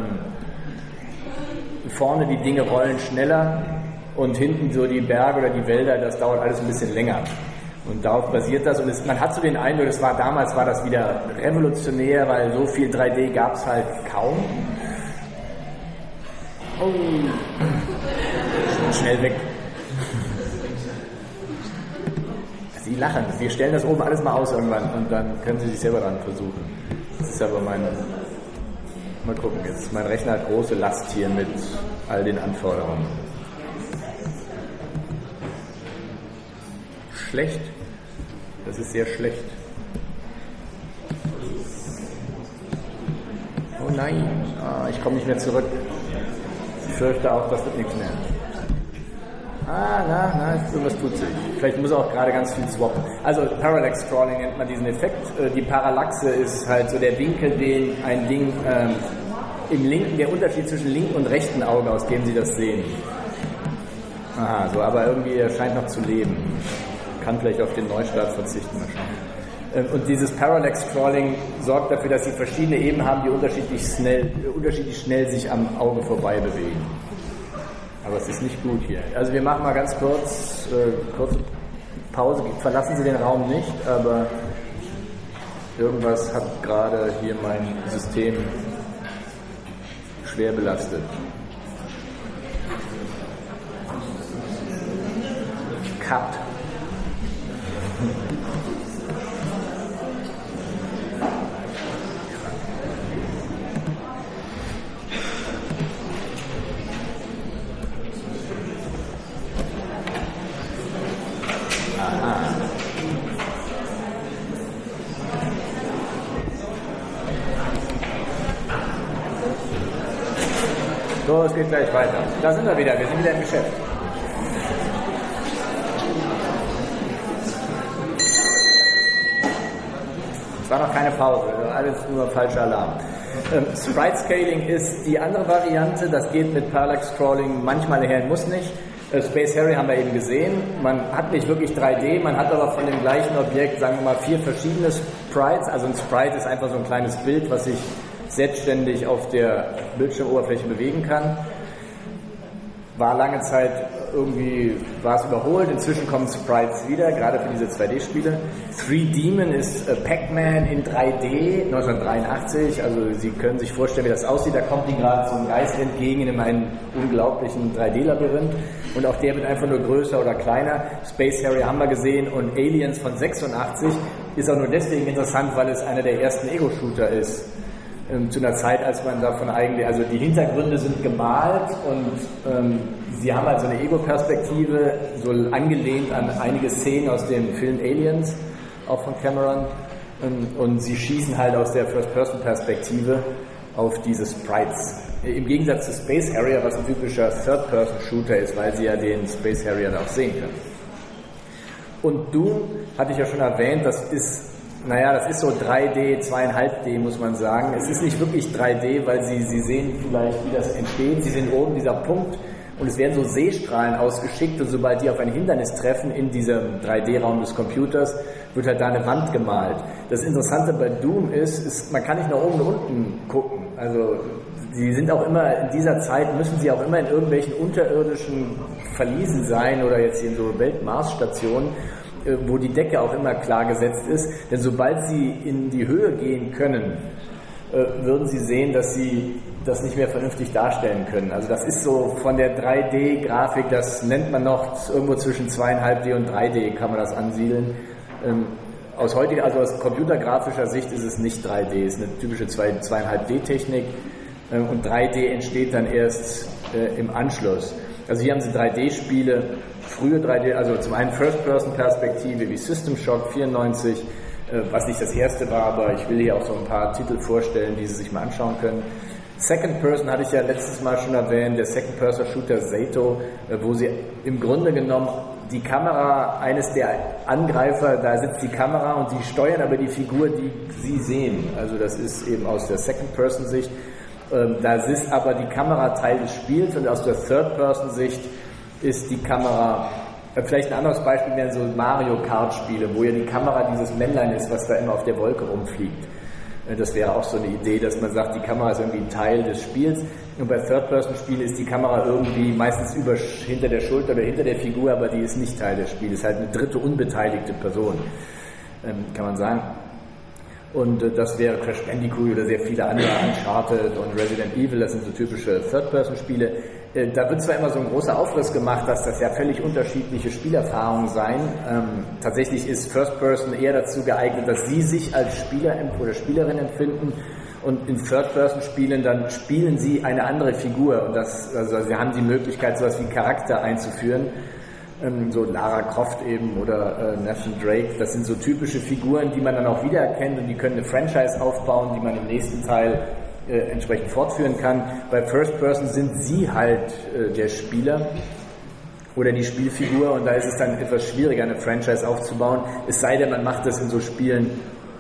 Dinge rollen schneller und hinten so die Berge oder die Wälder, das dauert alles ein bisschen länger. Und darauf basiert das. Und man hat so den Eindruck, damals war das wieder revolutionär, weil so viel 3D gab es halt kaum. Oh, schnell weg. Sie lachen. Wir stellen das oben alles mal aus irgendwann und dann können Sie sich selber dran versuchen. Das ist aber mein... Mal gucken, jetzt ist mein Rechner hat große Last hier mit all den Anforderungen. Schlecht? Das ist sehr schlecht. Oh nein, ich komme nicht mehr zurück. Ich fürchte auch, das wird nichts mehr. Irgendwas tut sich. Vielleicht muss er auch gerade ganz viel swappen. Also Parallax Scrolling nennt man diesen Effekt. Die Parallaxe ist halt so der Winkel, den ein Ding im linken, der Unterschied zwischen linken und rechten Auge, aus dem Sie das sehen. Aha, so, aber irgendwie er scheint noch zu leben. Kann vielleicht auf den Neustart verzichten wahrscheinlich. Und dieses Parallax Scrolling sorgt dafür, dass Sie verschiedene Ebenen haben, die unterschiedlich schnell sich am Auge vorbei bewegen. Aber es ist nicht gut hier. Also wir machen mal ganz kurze Pause. Verlassen Sie den Raum nicht, aber irgendwas hat gerade hier mein System schwer belastet. Cut. So, es geht gleich weiter. Da sind wir wieder im Geschäft. Es war noch keine Pause, alles nur falscher Alarm. Sprite Scaling ist die andere Variante, das geht mit Parallax Scrolling manchmal her, muss nicht. Space Harrier haben wir eben gesehen, man hat nicht wirklich 3D, man hat aber von dem gleichen Objekt, sagen wir mal, 4 verschiedene Sprites, also ein Sprite ist einfach so ein kleines Bild, was sich selbstständig auf der Bildschirmoberfläche bewegen kann. War lange Zeit war es überholt, inzwischen kommen Sprites wieder, gerade für diese 2D-Spiele. 3Demon ist Pac-Man in 3D, 1983, also Sie können sich vorstellen, wie das aussieht, da kommt Ihnen gerade so ein Geist entgegen in einem unglaublichen 3D-Labyrinth und auch der wird einfach nur größer oder kleiner. Space Harrier haben wir gesehen und Aliens von 86 ist auch nur deswegen interessant, weil es einer der ersten Ego-Shooter ist. Zu einer Zeit, als man davon eigentlich, also die Hintergründe sind gemalt und sie haben halt so eine Ego-Perspektive, so angelehnt an einige Szenen aus dem Film Aliens, auch von Cameron, und sie schießen halt aus der First-Person-Perspektive auf diese Sprites. Im Gegensatz zu Space Harrier, was ein typischer Third-Person-Shooter ist, weil sie ja den Space Harrier da auch sehen können. Und Doom, hatte ich ja schon erwähnt, das ist so 3D, 2,5D muss man sagen. Es ist nicht wirklich 3D, weil Sie sehen vielleicht, wie das entsteht. Sie sehen oben dieser Punkt und es werden so Sehstrahlen ausgeschickt und sobald die auf ein Hindernis treffen in diesem 3D-Raum des Computers, wird halt da eine Wand gemalt. Das Interessante bei Doom ist, man kann nicht nach oben und unten gucken. Also Sie sind auch immer, in dieser Zeit müssen Sie auch immer in irgendwelchen unterirdischen Verliesen sein oder jetzt in so Weltmarsstationen, wo die Decke auch immer klar gesetzt ist, denn sobald Sie in die Höhe gehen können, würden Sie sehen, dass Sie das nicht mehr vernünftig darstellen können. Also das ist so von der 3D-Grafik, das nennt man noch irgendwo zwischen 2,5D und 3D kann man das ansiedeln. Aus computergrafischer Sicht ist es nicht 3D, es ist eine typische 2,5D-Technik und 3D entsteht dann erst im Anschluss. Also hier haben Sie 3D-Spiele, frühe 3D, also zum einen First-Person-Perspektive wie System Shock 94, was nicht das erste war, aber ich will hier auch so ein paar Titel vorstellen, die Sie sich mal anschauen können. Second Person hatte ich ja letztes Mal schon erwähnt, der Second Person Shooter Zato, wo Sie im Grunde genommen die Kamera eines der Angreifer, da sitzt die Kamera und Sie steuern aber die Figur, die Sie sehen. Also das ist eben aus der Second Person Sicht. Da ist aber die Kamera Teil des Spiels und aus der Third Person Sicht ist die Kamera, vielleicht ein anderes Beispiel wären so Mario Kart Spiele, wo ja die Kamera dieses Männlein ist, was da immer auf der Wolke rumfliegt. Das wäre auch so eine Idee, dass man sagt, die Kamera ist irgendwie Teil des Spiels. Und bei Third-Person-Spielen ist die Kamera irgendwie meistens hinter der Schulter oder hinter der Figur, aber die ist nicht Teil des Spiels. Ist halt eine dritte unbeteiligte Person, kann man sagen. Und das wäre Crash Bandicoot oder sehr viele andere, Uncharted und Resident Evil, das sind so typische Third-Person-Spiele. Da wird zwar immer so ein großer Aufriss gemacht, dass das ja völlig unterschiedliche Spielerfahrungen seien. Tatsächlich ist First-Person eher dazu geeignet, dass Sie sich als Spieler oder Spielerin empfinden, und in Third-Person-Spielen dann spielen Sie eine andere Figur. Und also Sie haben die Möglichkeit, sowas wie Charakter einzuführen. So Lara Croft eben oder Nathan Drake, das sind so typische Figuren, die man dann auch wiedererkennt, und die können eine Franchise aufbauen, die man im nächsten Teil entsprechend fortführen kann. Bei First Person sind sie halt der Spieler oder die Spielfigur, und da ist es dann etwas schwieriger, eine Franchise aufzubauen, es sei denn, man macht das in so Spielen,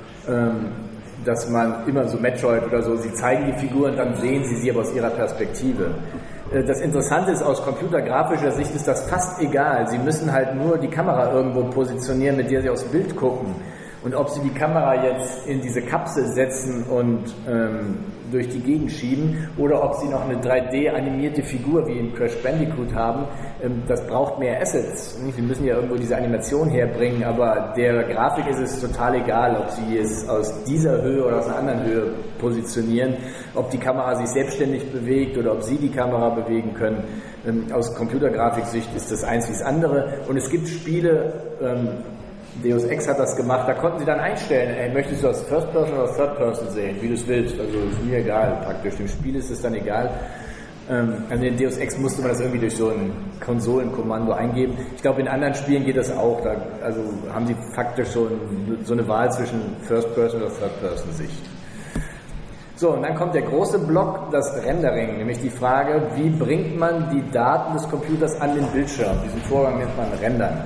dass man immer so Metroid oder so, sie zeigen die Figur und dann sehen sie aber aus ihrer Perspektive. Das Interessante ist, aus computergrafischer Sicht ist das fast egal. Sie müssen halt nur die Kamera irgendwo positionieren, mit der Sie aufs Bild gucken. Und ob Sie die Kamera jetzt in diese Kapsel setzen und durch die Gegend schieben oder ob Sie noch eine 3D-animierte Figur wie in Crash Bandicoot haben, das braucht mehr Assets. Sie müssen ja irgendwo diese Animation herbringen, aber der Grafik ist es total egal, ob Sie es aus dieser Höhe oder aus einer anderen Höhe positionieren, ob die Kamera sich selbstständig bewegt oder ob Sie die Kamera bewegen können. Aus Computergrafiksicht ist das eins wie das andere. Und es gibt Spiele, Deus Ex hat das gemacht, da konnten Sie dann einstellen, möchtest du aus First Person oder aus Third Person sehen, wie du es willst, also ist mir egal, praktisch, dem Spiel ist es dann egal. Also in Deus Ex musste man das irgendwie durch so ein Konsolenkommando eingeben. Ich glaube, in anderen Spielen geht das auch, also haben Sie faktisch so eine Wahl zwischen First Person oder Third Person Sicht. So, und dann kommt der große Block, das Rendering, nämlich die Frage, wie bringt man die Daten des Computers an den Bildschirm? Diesen Vorgang nennt man Rendern.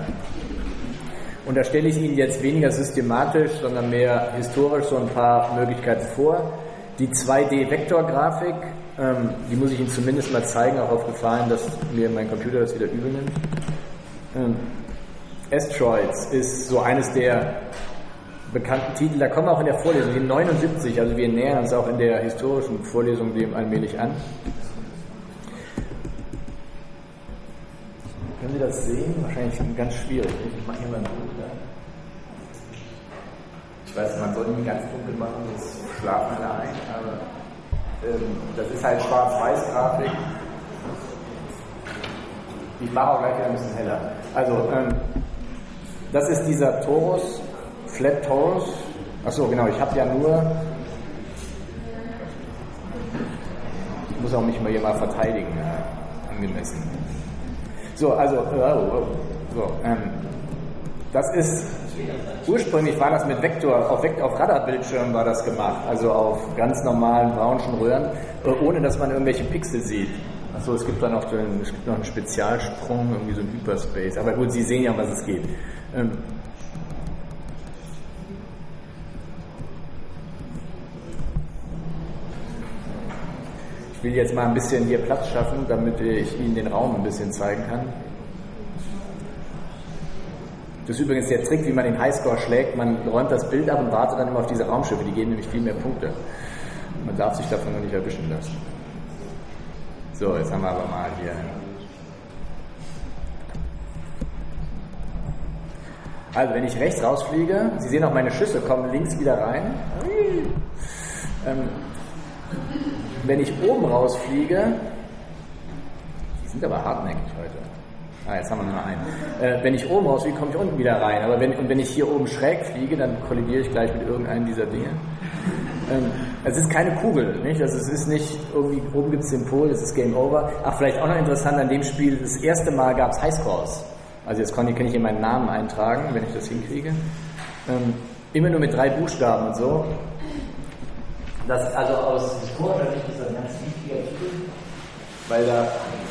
Und da stelle ich Ihnen jetzt weniger systematisch, sondern mehr historisch so ein paar Möglichkeiten vor. Die 2D-Vektorgrafik, die muss ich Ihnen zumindest mal zeigen, auch auf Gefahren, dass mir mein Computer das wieder übel nimmt. Asteroids ist so eines der bekannten Titel, da kommen wir auch in der Vorlesung, die 79, also wir nähern uns auch in der historischen Vorlesung dem allmählich an. Können Sie das sehen? Wahrscheinlich ganz schwierig. Ich mache hier mal ein Bild. Ich weiß, man soll nie ganz dunkel machen, sonst schlafen alle ein, aber das ist halt Schwarz-Weiß-Grafik. Ich mache auch gleich wieder ein bisschen heller. Also, das ist dieser Torus, Flat Torus. Achso, genau, ich habe ja nur. Ich muss auch mich mal hier mal verteidigen, angemessen. So, also, das ist, ursprünglich war das mit Vektor, auf Radarbildschirmen war das gemacht, also auf ganz normalen Brownschen Röhren, ohne dass man irgendwelche Pixel sieht. Achso, es gibt dann noch einen Spezialsprung, irgendwie so ein Hyperspace, aber gut, Sie sehen ja, um was es geht. Ich will jetzt mal ein bisschen hier Platz schaffen, damit ich Ihnen den Raum ein bisschen zeigen kann. Das ist übrigens der Trick, wie man den Highscore schlägt. Man räumt das Bild ab und wartet dann immer auf diese Raumschiffe. Die geben nämlich viel mehr Punkte. Man darf sich davon noch nicht erwischen lassen. So, jetzt haben wir aber mal hier. Also, wenn ich rechts rausfliege, Sie sehen auch, meine Schüsse kommen links wieder rein. Wenn ich oben rausfliege, die sind aber hartnäckig heute. Jetzt haben wir nur einen. Wenn ich oben rausfliege, komme ich unten wieder rein. Aber wenn ich hier oben schräg fliege, dann kollidiere ich gleich mit irgendeinem dieser Dinge. Es ist keine Kugel, nicht? Also es ist nicht irgendwie, oben gibt es den Pol, es ist Game Over. Ach, vielleicht auch noch interessant an dem Spiel, das erste Mal gab es Highscores. Also jetzt kann ich hier meinen Namen eintragen, wenn ich das hinkriege. Immer nur mit 3 Buchstaben und so. Das, also aus historischer Sicht ist das ein ganz wichtiger Titel, weil da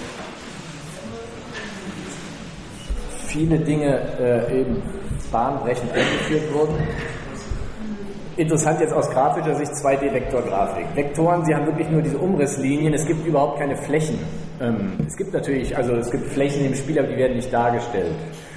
viele Dinge eben bahnbrechend eingeführt wurden. Interessant jetzt aus grafischer Sicht 2D-Vektorgrafik. Vektoren, Sie haben wirklich nur diese Umrisslinien, es gibt überhaupt keine Flächen. Es gibt natürlich, also es gibt Flächen im Spiel, aber die werden nicht dargestellt.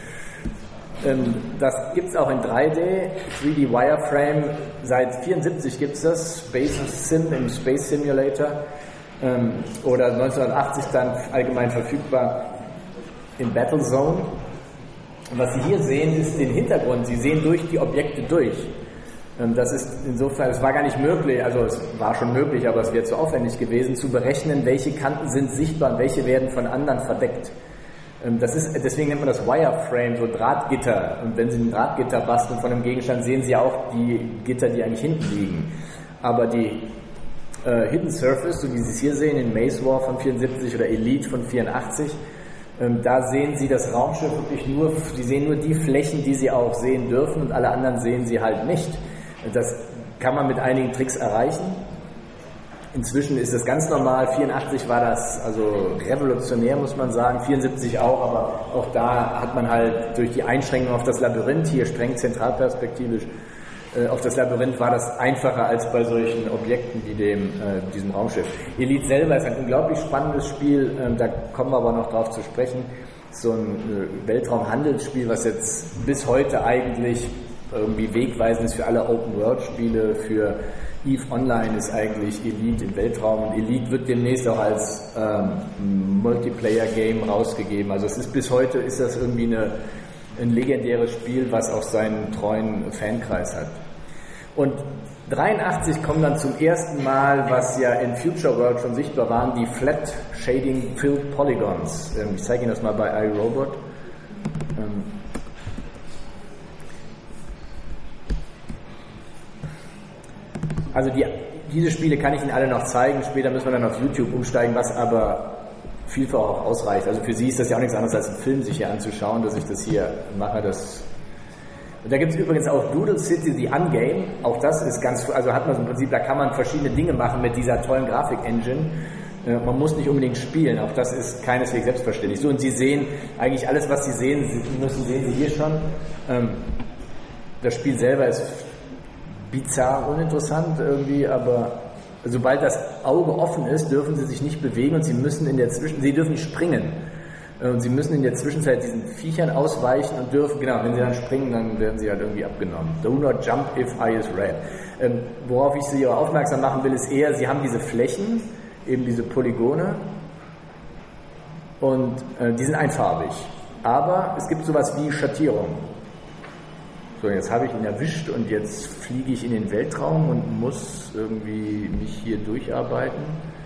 Das gibt es auch in 3D, 3D Wireframe, seit 1974 gibt es das, Space Sim im Space Simulator, oder 1980 dann allgemein verfügbar in Battlezone. Und was Sie hier sehen, ist den Hintergrund, Sie sehen durch die Objekte durch. Das ist insofern, es war gar nicht möglich, also es war schon möglich, aber es wäre zu aufwendig gewesen, zu berechnen, welche Kanten sind sichtbar und welche werden von anderen verdeckt. Deswegen nennt man das Wireframe, so Drahtgitter. Und wenn Sie ein Drahtgitter basteln von einem Gegenstand, sehen Sie auch die Gitter, die eigentlich hinten liegen. Aber die Hidden Surface, so wie Sie es hier sehen, in Maze War von 74 oder Elite von 84, da sehen Sie das Raumschiff wirklich nur, Sie sehen nur die Flächen, die Sie auch sehen dürfen und alle anderen sehen Sie halt nicht. Das kann man mit einigen Tricks erreichen. Inzwischen ist das ganz normal. 84 war das also revolutionär, muss man sagen. 74 auch, aber auch da hat man halt durch die Einschränkung auf das Labyrinth, hier streng zentralperspektivisch, auf das Labyrinth war das einfacher als bei solchen Objekten wie diesem Raumschiff. Elite selber ist ein unglaublich spannendes Spiel, da kommen wir aber noch drauf zu sprechen. So ein Weltraumhandelsspiel, was jetzt bis heute eigentlich irgendwie wegweisend ist für alle Open-World-Spiele. Für EVE Online ist eigentlich Elite im Weltraum, und Elite wird demnächst auch als Multiplayer-Game rausgegeben. Also es ist bis heute ist das irgendwie ein legendäres Spiel, was auch seinen treuen Fankreis hat. Und 83 kommen dann zum ersten Mal, was ja in Future World schon sichtbar waren, die Flat Shading Filled Polygons. Ich zeige Ihnen das mal bei iRobot. Also diese Spiele kann ich Ihnen alle noch zeigen, später müssen wir dann auf YouTube umsteigen, was aber vielfach auch ausreicht. Also für Sie ist das ja auch nichts anderes als einen Film sich hier anzuschauen, dass ich das hier mache. Und da gibt es übrigens auch Doodle City, The Ungame, auch das ist also hat man so im Prinzip, da kann man verschiedene Dinge machen mit dieser tollen Grafik-Engine. Man muss nicht unbedingt spielen, auch das ist keineswegs selbstverständlich. So, und Sie sehen eigentlich alles, was Sie sehen Sie hier schon. Das Spiel selber ist bizarr uninteressant irgendwie, aber sobald das Auge offen ist, dürfen Sie sich nicht bewegen und Sie dürfen nicht springen. Und Sie müssen in der Zwischenzeit diesen Viechern ausweichen und dürfen, genau, wenn Sie dann springen, dann werden Sie halt irgendwie abgenommen. Do not jump if eye is red. Worauf ich Sie aber aufmerksam machen will, ist eher, Sie haben diese Flächen, eben diese Polygone, und die sind einfarbig. Aber es gibt sowas wie Schattierung. So, jetzt habe ich ihn erwischt und jetzt fliege ich in den Weltraum und muss irgendwie mich hier durcharbeiten.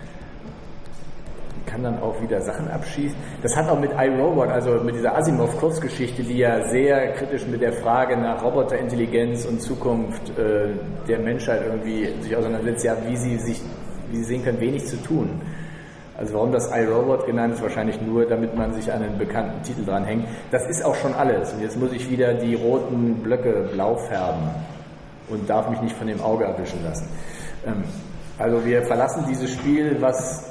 Kann dann auch wieder Sachen abschießen. Das hat auch mit iRobot, also mit dieser Asimov-Kurzgeschichte, die ja sehr kritisch mit der Frage nach Roboterintelligenz und Zukunft der Menschheit irgendwie sich auseinandersetzt, ja, wie Sie sehen können, wenig zu tun. Also warum das iRobot genannt ist, wahrscheinlich nur, damit man sich an einen bekannten Titel dranhängt. Das ist auch schon alles. Und jetzt muss ich wieder die roten Blöcke blau färben und darf mich nicht von dem Auge erwischen lassen. Also wir verlassen dieses Spiel, was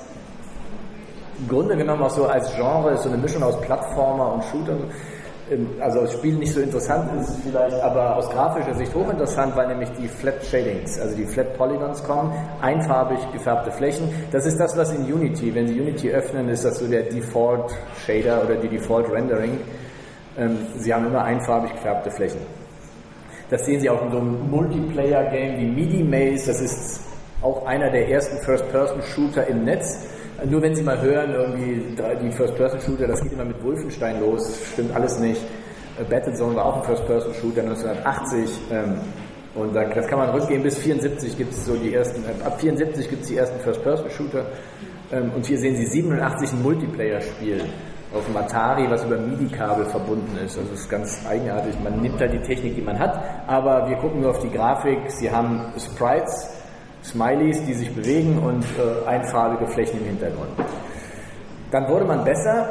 im Grunde genommen auch so als Genre ist, so eine Mischung aus Plattformer und Shooter. Also das Spiel nicht so interessant ist vielleicht, aber aus grafischer Sicht hochinteressant, weil nämlich die Flat Shadings, also die Flat Polygons kommen, einfarbig gefärbte Flächen. Das ist das, was in Unity, wenn Sie Unity öffnen, ist das so der Default Shader oder die Default Rendering. Sie haben immer einfarbig gefärbte Flächen. Das sehen Sie auch in so einem Multiplayer-Game wie Midi Maze, das ist auch einer der ersten First-Person-Shooter im Netz. Nur wenn Sie mal hören, irgendwie die First-Person-Shooter, das geht immer mit Wolfenstein los, das stimmt alles nicht. Battlezone war auch ein First-Person-Shooter 1980 und das kann man rückgehen, bis 74 gibt es so die ersten, ab 74 gibt es die ersten First-Person-Shooter und hier sehen Sie 87 ein Multiplayer-Spiel auf dem Atari, was über MIDI-Kabel verbunden ist. Also das ist ganz eigenartig, man nimmt halt die Technik, die man hat, aber wir gucken nur auf die Grafik, Sie haben Sprites, Smileys, die sich bewegen und einfarbige Flächen im Hintergrund. Dann wurde man besser.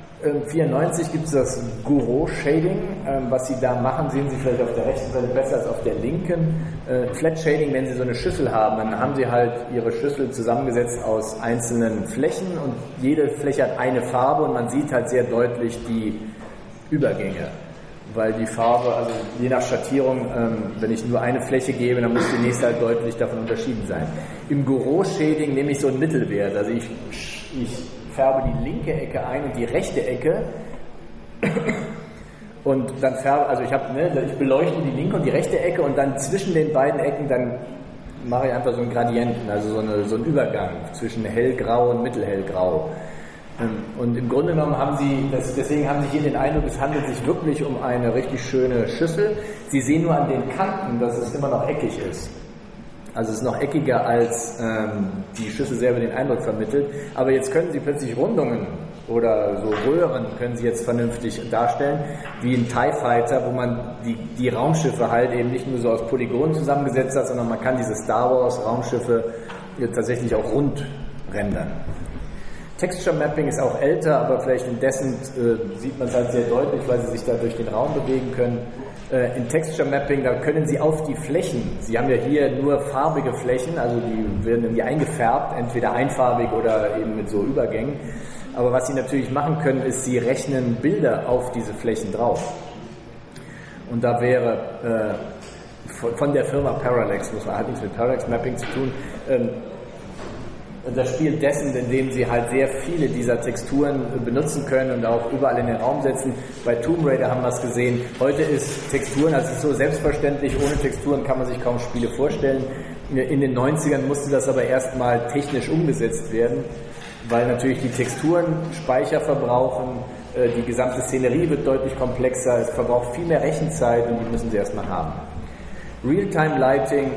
94 gibt es das Gouraud-Shading. Was Sie da machen, sehen Sie vielleicht auf der rechten Seite besser als auf der linken. Flat-Shading, wenn Sie so eine Schüssel haben, dann haben Sie halt Ihre Schüssel zusammengesetzt aus einzelnen Flächen und jede Fläche hat eine Farbe und man sieht halt sehr deutlich die Übergänge. Weil die Farbe, also je nach Schattierung, wenn ich nur eine Fläche gebe, dann muss die nächste halt deutlich davon unterschieden sein. Im Gouraud-Shading nehme ich so einen Mittelwert, also ich färbe die linke Ecke ein und die rechte Ecke und dann ich beleuchte die linke und die rechte Ecke und dann zwischen den beiden Ecken, dann mache ich einfach so einen Gradienten, also so einen Übergang zwischen hellgrau und mittelhellgrau. Und im Grunde genommen deswegen haben Sie hier den Eindruck, es handelt sich wirklich um eine richtig schöne Schüssel. Sie sehen nur an den Kanten, dass es immer noch eckig ist. Also es ist noch eckiger, als die Schüssel selber den Eindruck vermittelt. Aber jetzt können Sie plötzlich Rundungen oder so Röhren können Sie jetzt vernünftig darstellen, wie ein TIE Fighter, wo man die Raumschiffe halt eben nicht nur so aus Polygonen zusammengesetzt hat, sondern man kann diese Star Wars Raumschiffe tatsächlich auch rund rendern. Texture Mapping ist auch älter, aber vielleicht in Descent sieht man es halt sehr deutlich, weil Sie sich da durch den Raum bewegen können. In Texture Mapping, da können Sie auf die Flächen, Sie haben ja hier nur farbige Flächen, also die werden irgendwie eingefärbt, entweder einfarbig oder eben mit so Übergängen. Aber was Sie natürlich machen können, ist, Sie rechnen Bilder auf diese Flächen drauf. Und da wäre von der Firma Parallax, hat nichts mit Parallax Mapping zu tun, das spielt dessen, indem sie halt sehr viele dieser Texturen benutzen können und auch überall in den Raum setzen. Bei Tomb Raider haben wir es gesehen. Heute ist Texturen, also es ist so selbstverständlich, ohne Texturen kann man sich kaum Spiele vorstellen. In den 90ern musste das aber erstmal technisch umgesetzt werden, weil natürlich die Texturen Speicher verbrauchen, die gesamte Szenerie wird deutlich komplexer, es verbraucht viel mehr Rechenzeit und die müssen sie erstmal haben. Real-Time Lighting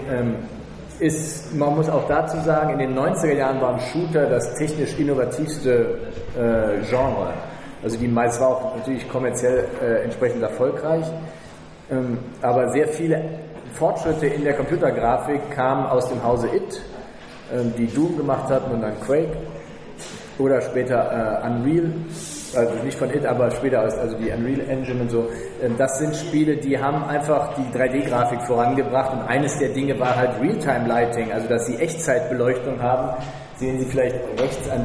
man muss auch dazu sagen, in den 90er Jahren waren Shooter das technisch innovativste Genre. Also es war auch natürlich kommerziell entsprechend erfolgreich, aber sehr viele Fortschritte in der Computergrafik kamen aus dem Hause IT, die Doom gemacht hatten und dann Quake oder später Unreal. Also nicht von IT, aber später also die Unreal Engine und so. Das sind Spiele, die haben einfach die 3D-Grafik vorangebracht und eines der Dinge war halt Real-Time Lighting, also dass sie Echtzeitbeleuchtung haben. Sehen Sie vielleicht rechts an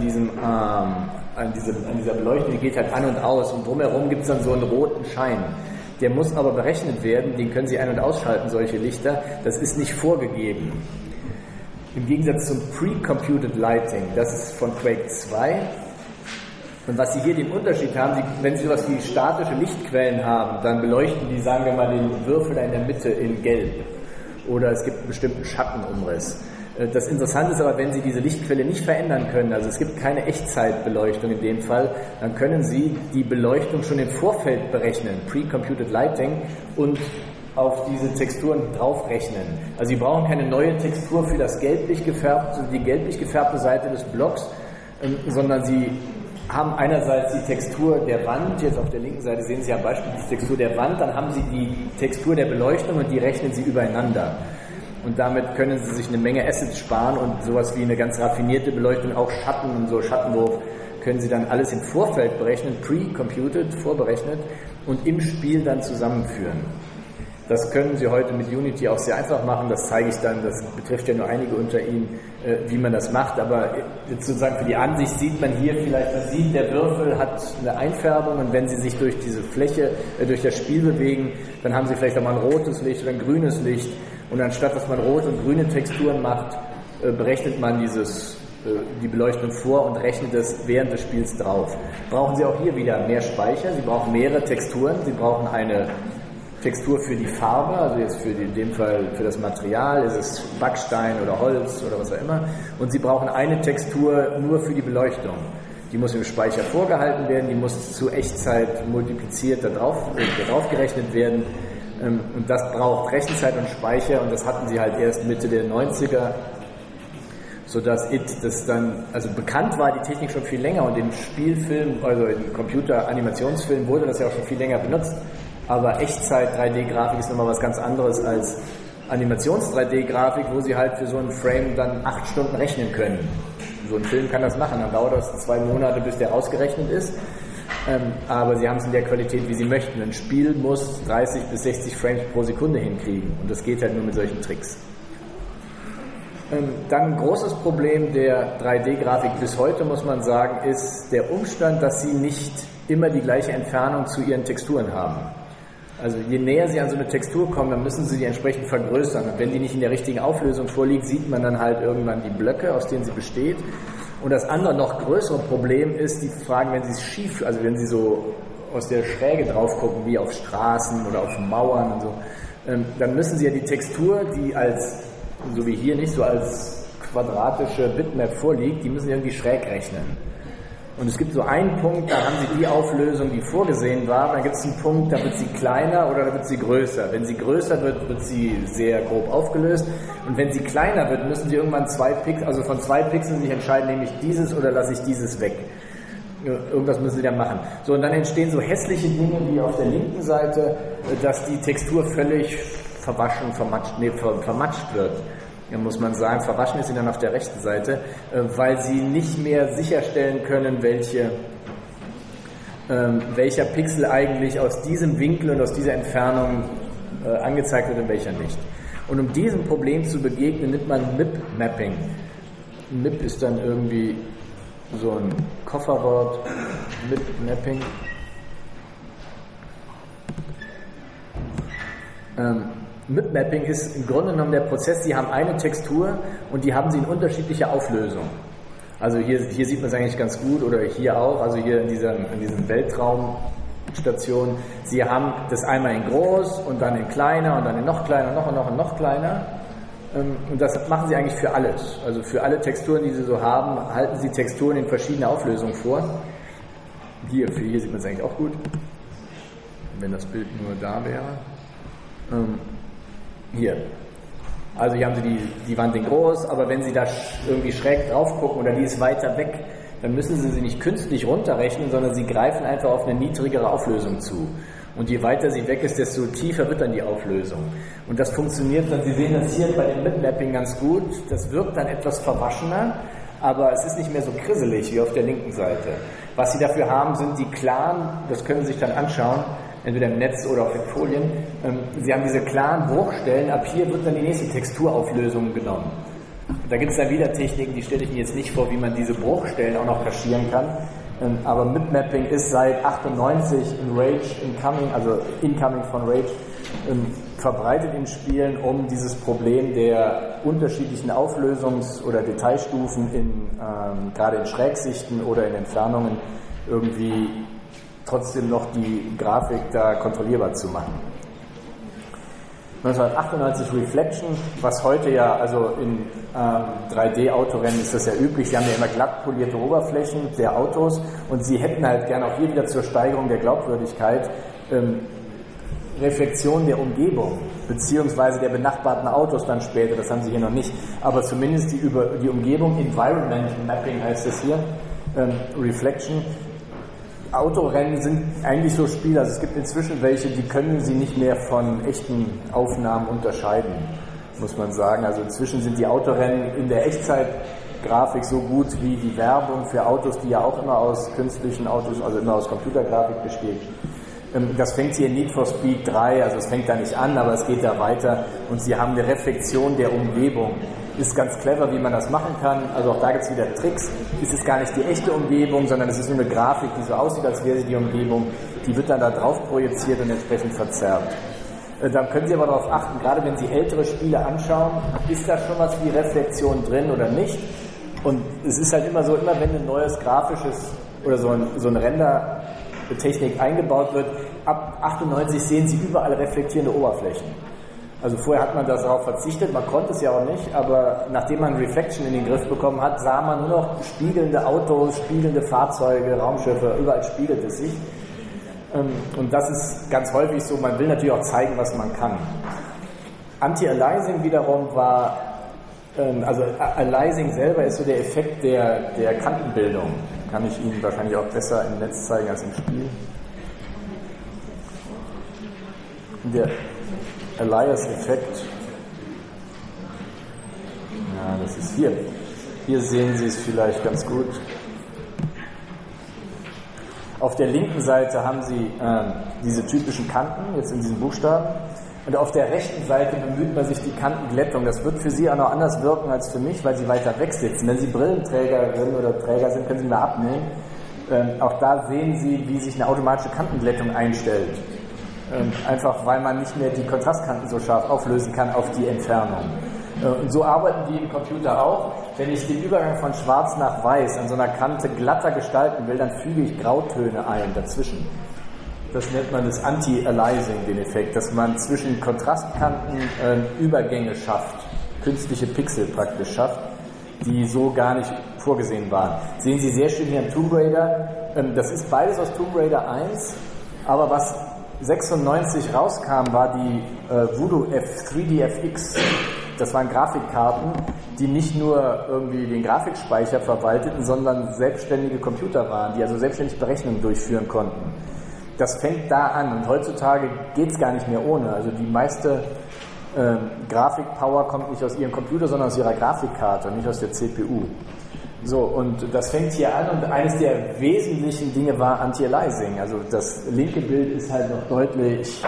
dieser Beleuchtung, die geht halt an und aus und drumherum gibt es dann so einen roten Schein. Der muss aber berechnet werden, den können Sie ein- und ausschalten, solche Lichter. Das ist nicht vorgegeben. Im Gegensatz zum Pre-Computed Lighting, das ist von Quake 2. Und was Sie hier den Unterschied haben, wenn Sie sowas wie statische Lichtquellen haben, dann beleuchten die, sagen wir mal, den Würfel in der Mitte in Gelb. Oder es gibt einen bestimmten Schattenumriss. Das Interessante ist aber, wenn Sie diese Lichtquelle nicht verändern können, also es gibt keine Echtzeitbeleuchtung in dem Fall, dann können Sie die Beleuchtung schon im Vorfeld berechnen, Pre-Computed Lighting, und auf diese Texturen draufrechnen. Also Sie brauchen keine neue Textur für die gelblich gefärbte Seite des Blocks, sondern Sie haben einerseits die Textur der Wand, jetzt auf der linken Seite sehen Sie ja beispielsweise die Textur der Wand, dann haben Sie die Textur der Beleuchtung und die rechnen Sie übereinander. Und damit können Sie sich eine Menge Assets sparen und sowas wie eine ganz raffinierte Beleuchtung, auch Schatten und so Schattenwurf, können Sie dann alles im Vorfeld berechnen, pre-computed, vorberechnet und im Spiel dann zusammenführen. Das können Sie heute mit Unity auch sehr einfach machen, das zeige ich dann, das betrifft ja nur einige unter Ihnen, wie man das macht, aber jetzt sozusagen für die Ansicht sieht man hier vielleicht, man sieht, der Würfel hat eine Einfärbung und wenn Sie sich durch diese Fläche, durch das Spiel bewegen, dann haben Sie vielleicht auch mal ein rotes Licht oder ein grünes Licht und anstatt dass man rote und grüne Texturen macht, berechnet man die Beleuchtung vor und rechnet es während des Spiels drauf. Brauchen Sie auch hier wieder mehr Speicher, Sie brauchen mehrere Texturen, Sie brauchen eine Textur für die Farbe, also jetzt in dem Fall für das Material, ist es Backstein oder Holz oder was auch immer. Und Sie brauchen eine Textur nur für die Beleuchtung. Die muss im Speicher vorgehalten werden, die muss zu Echtzeit multipliziert da drauf gerechnet werden. Und das braucht Rechenzeit und Speicher und das hatten Sie halt erst Mitte der 90er, sodass das dann, also bekannt war die Technik schon viel länger und in Spielfilmen, also in Computer-Animationsfilmen wurde das ja auch schon viel länger benutzt. Aber Echtzeit-3D-Grafik ist nochmal was ganz anderes als Animations-3D-Grafik, wo Sie halt für so einen Frame dann 8 Stunden rechnen können. So ein Film kann das machen, dann dauert das 2 Monate, bis der ausgerechnet ist. Aber Sie haben es in der Qualität, wie Sie möchten. Ein Spiel muss 30 bis 60 Frames pro Sekunde hinkriegen und das geht halt nur mit solchen Tricks. Dann ein großes Problem der 3D-Grafik bis heute, muss man sagen, ist der Umstand, dass Sie nicht immer die gleiche Entfernung zu Ihren Texturen haben. Also je näher Sie an so eine Textur kommen, dann müssen Sie die entsprechend vergrößern. Und wenn die nicht in der richtigen Auflösung vorliegt, sieht man dann halt irgendwann die Blöcke, aus denen sie besteht. Und das andere, noch größere Problem ist die Frage, wenn Sie es schief, also wenn Sie so aus der Schräge drauf gucken, wie auf Straßen oder auf Mauern und so, dann müssen Sie ja die Textur, die so wie hier nicht so als quadratische Bitmap vorliegt, die müssen Sie irgendwie schräg rechnen. Und es gibt so einen Punkt, da haben Sie die Auflösung, die vorgesehen war, dann gibt es einen Punkt, da wird sie kleiner oder da wird sie größer. Wenn sie größer wird, wird sie sehr grob aufgelöst. Und wenn sie kleiner wird, müssen Sie irgendwann von 2 Pixeln sich entscheiden, nehme ich dieses oder lasse ich dieses weg. Irgendwas müssen Sie dann machen. So, und dann entstehen so hässliche Dinge wie auf der linken Seite, dass die Textur völlig vermatscht wird. Ja, muss man sagen, verwaschen ist sie dann auf der rechten Seite, weil sie nicht mehr sicherstellen können, welcher Pixel eigentlich aus diesem Winkel und aus dieser Entfernung angezeigt wird und welcher nicht. Und um diesem Problem zu begegnen, nimmt man MIP-Mapping. MIP ist dann irgendwie so ein Kofferwort, MIP-Mapping. MIP-Mapping ist im Grunde genommen der Prozess, Sie haben eine Textur und die haben Sie in unterschiedlicher Auflösung. Also hier sieht man es eigentlich ganz gut oder hier auch, also hier in diesem Weltraumstation. Sie haben das einmal in groß und dann in kleiner und dann in noch kleiner, noch kleiner. Und das machen Sie eigentlich für alles. Also für alle Texturen, die Sie so haben, halten Sie Texturen in verschiedene Auflösungen vor. Hier sieht man es eigentlich auch gut, wenn das Bild nur da wäre. Hier. Also hier haben Sie die Wand in groß, aber wenn Sie da irgendwie schräg drauf gucken oder die ist weiter weg, dann müssen Sie nicht künstlich runterrechnen, sondern Sie greifen einfach auf eine niedrigere Auflösung zu. Und je weiter sie weg ist, desto tiefer wird dann die Auflösung. Und das funktioniert dann, Sie sehen das hier bei dem MIP-Mapping ganz gut, das wirkt dann etwas verwaschener, aber es ist nicht mehr so krisselig wie auf der linken Seite. Was Sie dafür haben, sind die klaren, das können Sie sich dann anschauen, entweder im Netz oder auf den Folien, Sie haben diese klaren Bruchstellen, ab hier wird dann die nächste Texturauflösung genommen. Da gibt es dann wieder Techniken, die stelle ich Ihnen jetzt nicht vor, wie man diese Bruchstellen auch noch kaschieren kann, aber MIP-Mapping ist seit 98 in Rage Incoming, also Incoming von Rage, verbreitet in Spielen, um dieses Problem der unterschiedlichen Auflösungs- oder Detailstufen gerade in Schrägsichten oder in Entfernungen irgendwie trotzdem noch die Grafik da kontrollierbar zu machen. 1998 Reflection, was heute ja, also in 3D-Autorennen ist das ja üblich, sie haben ja immer glatt polierte Oberflächen der Autos und sie hätten halt gerne auch hier wieder zur Steigerung der Glaubwürdigkeit Reflexion der Umgebung, beziehungsweise der benachbarten Autos dann später, das haben sie hier noch nicht, aber zumindest die Umgebung, Environment Mapping heißt es hier, Reflection. Autorennen sind eigentlich so Spiele, also es gibt inzwischen welche, die können sie nicht mehr von echten Aufnahmen unterscheiden, muss man sagen. Also inzwischen sind die Autorennen in der Echtzeitgrafik so gut wie die Werbung für Autos, die ja auch immer aus künstlichen Autos, also immer aus Computergrafik besteht. Das fängt hier in Need for Speed 3, also es fängt da nicht an, aber es geht da weiter und sie haben eine Reflexion der Umgebung. Ist ganz clever, wie man das machen kann. Also auch da gibt es wieder Tricks. Es ist gar nicht die echte Umgebung, sondern es ist nur eine Grafik, die so aussieht, als wäre sie die Umgebung. Die wird dann da drauf projiziert und entsprechend verzerrt. Da können Sie aber darauf achten, gerade wenn Sie ältere Spiele anschauen, ist da schon was wie Reflexion drin oder nicht? Und es ist halt immer so, immer wenn ein neues grafisches oder so eine Render-Technik eingebaut wird, ab 98 sehen Sie überall reflektierende Oberflächen. Also vorher hat man darauf verzichtet, man konnte es ja auch nicht, aber nachdem man Reflection in den Griff bekommen hat, sah man nur noch spiegelnde Autos, spiegelnde Fahrzeuge, Raumschiffe, überall spiegelt es sich. Und das ist ganz häufig so, man will natürlich auch zeigen, was man kann. Anti-Aliasing wiederum war, also Aliasing selber ist so der Effekt der Kantenbildung. Kann ich Ihnen wahrscheinlich auch besser im Netz zeigen als im Spiel. Der Alias-Effekt. Ja, das ist hier. Hier sehen Sie es vielleicht ganz gut. Auf der linken Seite haben Sie diese typischen Kanten, jetzt in diesen Buchstaben. Und auf der rechten Seite bemüht man sich die Kantenglättung. Das wird für Sie auch noch anders wirken als für mich, weil Sie weiter weg sitzen. Wenn Sie Brillenträgerin oder Träger sind, können Sie mal abnehmen. Auch da sehen Sie, wie sich eine automatische Kantenglättung einstellt. Einfach weil man nicht mehr die Kontrastkanten so scharf auflösen kann auf die Entfernung. Und so arbeiten die im Computer auch. Wenn ich den Übergang von schwarz nach weiß an so einer Kante glatter gestalten will, dann füge ich Grautöne ein dazwischen. Das nennt man das Anti-Aliasing, den Effekt, dass man zwischen Kontrastkanten Übergänge schafft, künstliche Pixel praktisch schafft, die so gar nicht vorgesehen waren. Sehen Sie sehr schön hier an Tomb Raider. Das ist beides aus Tomb Raider 1, aber was 96 rauskam, war die Voodoo 3D-FX. Das waren Grafikkarten, die nicht nur irgendwie den Grafikspeicher verwalteten, sondern selbstständige Computer waren, die also selbstständig Berechnungen durchführen konnten. Das fängt da an und heutzutage geht es gar nicht mehr ohne. Also die meiste Grafikpower kommt nicht aus Ihrem Computer, sondern aus Ihrer Grafikkarte, nicht aus der CPU. So, und das fängt hier an und eines der wesentlichen Dinge war Anti-Aliasing. Also das linke Bild ist halt noch deutlich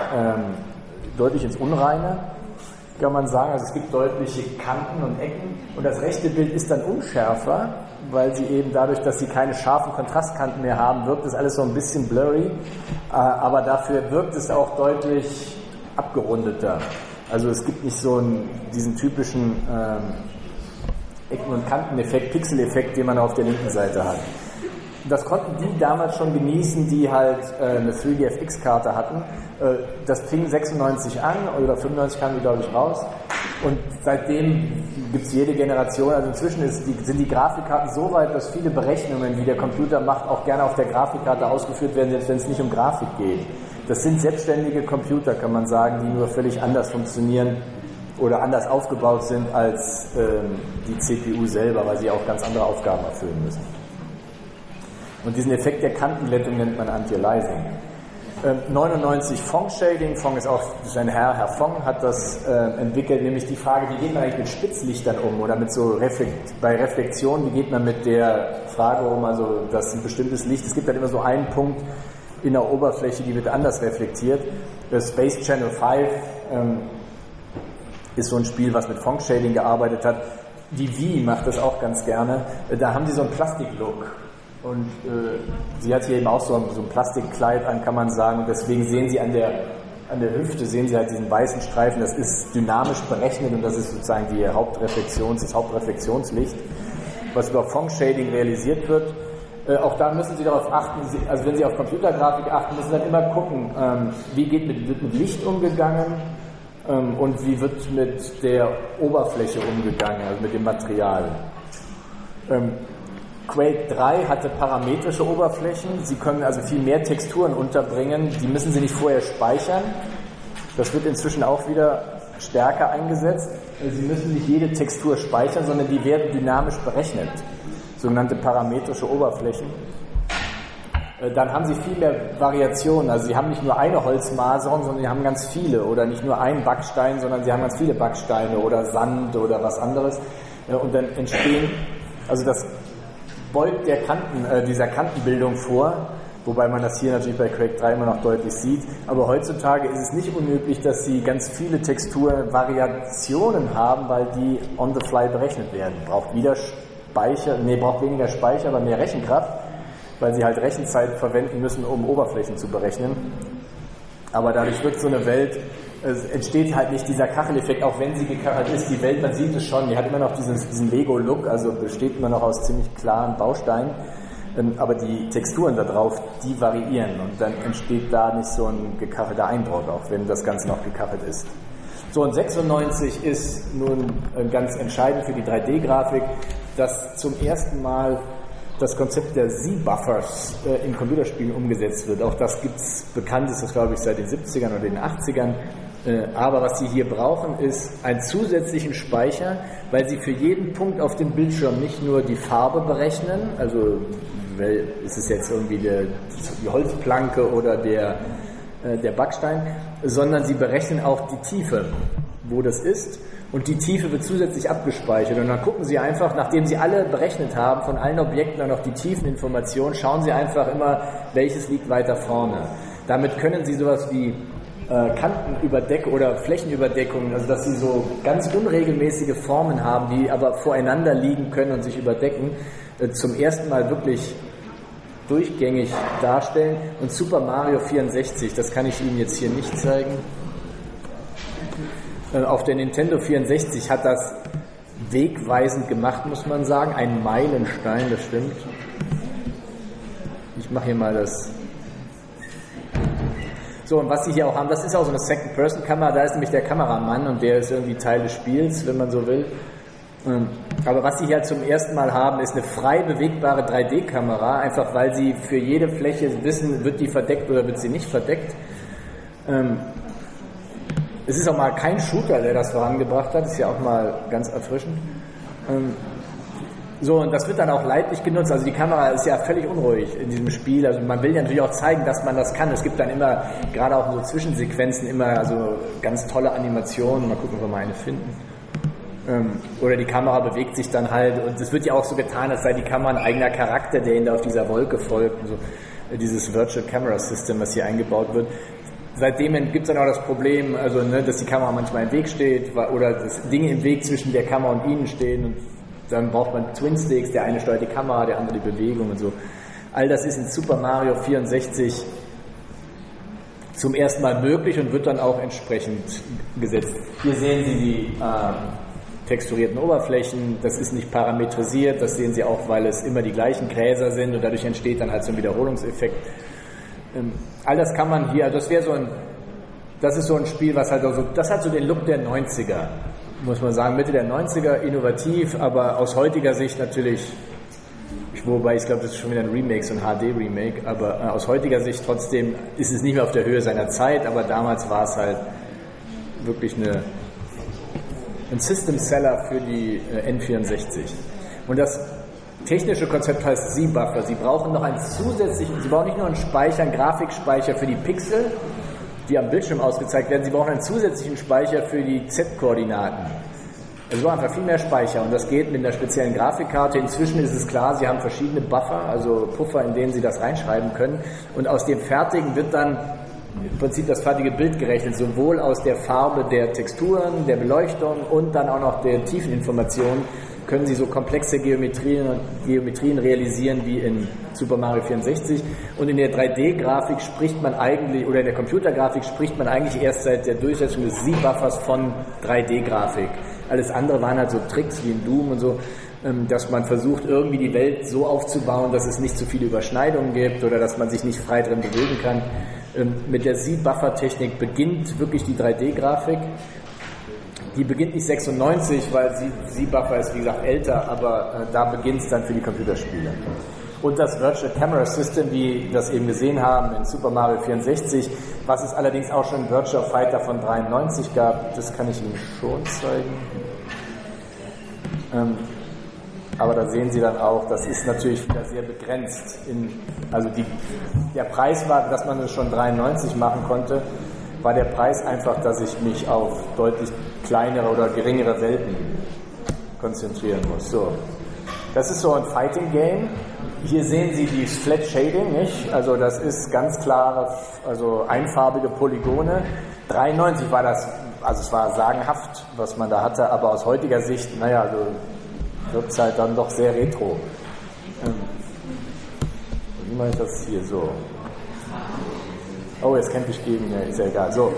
ins Unreine, kann man sagen. Also es gibt deutliche Kanten und Ecken und das rechte Bild ist dann unschärfer, weil sie eben dadurch, dass sie keine scharfen Kontrastkanten mehr haben, wirkt es alles so ein bisschen blurry, aber dafür wirkt es auch deutlich abgerundeter. Also es gibt nicht so diesen typischen Ecken- und Kanteneffekt, Pixel-Effekt, den man auf der linken Seite hat. Das konnten die damals schon genießen, die halt eine 3D-FX-Karte hatten. Das fing 96 an, oder 95 kamen die, glaube ich, raus. Und seitdem gibt es jede Generation, also inzwischen sind die Grafikkarten so weit, dass viele Berechnungen, die der Computer macht, auch gerne auf der Grafikkarte ausgeführt werden, selbst wenn es nicht um Grafik geht. Das sind selbstständige Computer, kann man sagen, die nur völlig anders funktionieren oder anders aufgebaut sind als die CPU selber, weil sie auch ganz andere Aufgaben erfüllen müssen. Und diesen Effekt der Kantenglättung nennt man Anti-Aliasing. 99 Phong-Shading, Phong ist auch sein Herr Phong hat das entwickelt, nämlich die Frage, wie geht man eigentlich mit Spitzlichtern um oder mit so bei Reflexion, wie geht man mit der Frage um, also dass ein bestimmtes Licht, es gibt halt immer so einen Punkt in der Oberfläche, die wird anders reflektiert. Das Space Channel 5 ist so ein Spiel, was mit Phong-Shading gearbeitet hat. Die Wii macht das auch ganz gerne. Da haben sie so einen Plastik-Look. Und sie hat hier eben auch so ein Plastikkleid an, kann man sagen. Und deswegen sehen Sie an der Hüfte, sehen Sie halt diesen weißen Streifen. Das ist dynamisch berechnet und das ist sozusagen das Hauptreflexionslicht, was über Phong-Shading realisiert wird. Auch da müssen Sie darauf achten, also wenn Sie auf Computergrafik achten, müssen Sie dann immer gucken, wie wird mit Licht umgegangen und wie wird mit der Oberfläche umgegangen, also mit dem Material. Quake 3 hatte parametrische Oberflächen, Sie können also viel mehr Texturen unterbringen, die müssen Sie nicht vorher speichern. Das wird inzwischen auch wieder stärker eingesetzt. Sie müssen nicht jede Textur speichern, sondern die werden dynamisch berechnet. Sogenannte parametrische Oberflächen. Dann haben Sie viel mehr Variationen. Also Sie haben nicht nur eine Holzmaserung, sondern Sie haben ganz viele. Oder nicht nur einen Backstein, sondern Sie haben ganz viele Backsteine oder Sand oder was anderes. Und dann entstehen, also das beugt dieser Kantenbildung vor, wobei man das hier natürlich bei Quake 3 immer noch deutlich sieht. Aber heutzutage ist es nicht unüblich, dass Sie ganz viele Texturvariationen haben, weil die on the fly berechnet werden. Braucht weniger Speicher, aber mehr Rechenkraft, weil Sie halt Rechenzeit verwenden müssen, um Oberflächen zu berechnen. Aber dadurch wird so eine Welt, es entsteht halt nicht dieser Kacheleffekt, auch wenn sie gekachelt ist. Die Welt, man sieht es schon, die hat immer noch diesen Lego-Look, also besteht immer noch aus ziemlich klaren Bausteinen. Aber die Texturen da drauf, die variieren und dann entsteht da nicht so ein gekachelter Eindruck, auch wenn das Ganze noch gekachelt ist. So, und 96 ist nun ganz entscheidend für die 3D-Grafik, dass zum ersten Mal das Konzept der Z-Buffers in Computerspielen umgesetzt wird. Auch das gibt's bekannt, ist das glaube ich seit den 70ern oder den 80ern. Aber was Sie hier brauchen, ist einen zusätzlichen Speicher, weil Sie für jeden Punkt auf dem Bildschirm nicht nur die Farbe berechnen, also ist es jetzt irgendwie die Holzplanke oder der Backstein, sondern Sie berechnen auch die Tiefe, wo das ist. Und die Tiefe wird zusätzlich abgespeichert. Und dann gucken Sie einfach, nachdem Sie alle berechnet haben, von allen Objekten dann noch die Tiefeninformationen, schauen Sie einfach immer, welches liegt weiter vorne. Damit können Sie sowas wie Kantenüberdeckung oder Flächenüberdeckung, also dass Sie so ganz unregelmäßige Formen haben, die aber voreinander liegen können und sich überdecken, zum ersten Mal wirklich durchgängig darstellen. Und Super Mario 64, das kann ich Ihnen jetzt hier nicht zeigen. Auf der Nintendo 64 hat das wegweisend gemacht, muss man sagen. Ein Meilenstein, das stimmt. Ich mache hier mal das. So, und was Sie hier auch haben, das ist auch so eine Second-Person-Kamera. Da ist nämlich der Kameramann und der ist irgendwie Teil des Spiels, wenn man so will. Aber was sie hier zum ersten Mal haben, ist eine frei bewegbare 3D-Kamera, einfach weil sie für jede Fläche wissen, wird die verdeckt oder wird sie nicht verdeckt. Es ist auch mal kein Shooter, der das vorangebracht hat, ist ja auch mal ganz erfrischend. So, und das wird dann auch leidlich genutzt, also die Kamera ist ja völlig unruhig in diesem Spiel, also man will ja natürlich auch zeigen, dass man das kann. Es gibt dann immer, gerade auch in so Zwischensequenzen, immer also ganz tolle Animationen, mal gucken, ob wir mal eine finden. Oder die Kamera bewegt sich dann halt und es wird ja auch so getan, als sei die Kamera ein eigener Charakter, der ihnen da auf dieser Wolke folgt. Und so. Dieses Virtual Camera System, was hier eingebaut wird. Seitdem gibt es dann auch das Problem, also dass die Kamera manchmal im Weg steht oder dass Dinge im Weg zwischen der Kamera und ihnen stehen und dann braucht man Twin Sticks, der eine steuert die Kamera, der andere die Bewegung und so. All das ist in Super Mario 64 zum ersten Mal möglich und wird dann auch entsprechend gesetzt. Hier sehen Sie die texturierten Oberflächen, das ist nicht parametrisiert, das sehen Sie auch, weil es immer die gleichen Gräser sind und dadurch entsteht dann halt so ein Wiederholungseffekt. All das kann man hier, das ist so ein Spiel, was halt so, das hat so den Look der 90er, muss man sagen, Mitte der 90er, innovativ, aber aus heutiger Sicht natürlich, wobei ich glaube, das ist schon wieder ein Remake, so ein HD-Remake, aber aus heutiger Sicht trotzdem ist es nicht mehr auf der Höhe seiner Zeit, aber damals war es halt wirklich ein System-Seller für die N64. Und das technische Konzept heißt Z-Buffer. Sie brauchen noch Sie brauchen nicht nur einen Speicher, einen Grafikspeicher für die Pixel, die am Bildschirm ausgezeigt werden, Sie brauchen einen zusätzlichen Speicher für die Z-Koordinaten. Also Sie brauchen einfach viel mehr Speicher und das geht mit einer speziellen Grafikkarte. Inzwischen ist es klar, Sie haben verschiedene Buffer, also Puffer, in denen Sie das reinschreiben können und aus dem fertigen wird dann im Prinzip das fertige Bild gerechnet, sowohl aus der Farbe der Texturen, der Beleuchtung und dann auch noch der Tiefeninformationen können Sie so komplexe Geometrien realisieren wie in Super Mario 64 und in der 3D-Grafik spricht man eigentlich, oder in der Computergrafik spricht man eigentlich erst seit der Durchsetzung des Z-Buffers von 3D-Grafik. Alles andere waren halt so Tricks wie in Doom und so, dass man versucht irgendwie die Welt so aufzubauen, dass es nicht zu viele Überschneidungen gibt oder dass man sich nicht frei drin bewegen kann. Mit der Z-Buffer-Technik beginnt wirklich die 3D-Grafik. Die beginnt nicht 96, weil Z-Buffer ist wie gesagt älter, aber da beginnt es dann für die Computerspiele. Und das Virtual Camera System, wie wir das eben gesehen haben in Super Mario 64, was es allerdings auch schon in Virtua Fighter von 93 gab, das kann ich Ihnen schon zeigen. Aber da sehen Sie dann auch, das ist natürlich wieder sehr begrenzt. Der Preis war, dass man es schon 93 machen konnte, war der Preis einfach, dass ich mich auf deutlich kleinere oder geringere Welten konzentrieren muss. So. Das ist so ein Fighting Game. Hier sehen Sie die Flat Shading, nicht? Also das ist ganz klare, also einfarbige Polygone. 93 war das, also es war sagenhaft, was man da hatte, aber aus heutiger Sicht, also wird es halt dann doch sehr retro. Wie mache ich das hier so? Oh, jetzt kämpfe ich gegen, ja, ist ja egal. So.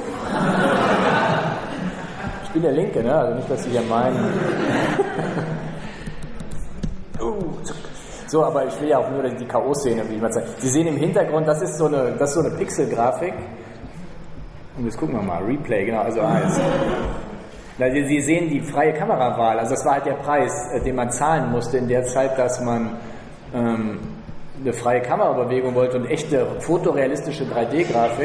Ich bin der Linke, ne? Also nicht, dass Sie hier meinen. So, aber ich will ja auch nur die K.O.-Szene, wie ich mal zeigen. Sie sehen im Hintergrund, das ist so eine Pixel-Grafik. Und jetzt gucken wir mal, Replay, genau, also eins. Sie sehen die freie Kamerawahl, also das war halt der Preis, den man zahlen musste in der Zeit, dass man eine freie Kamerabewegung wollte und echte fotorealistische 3D-Grafik.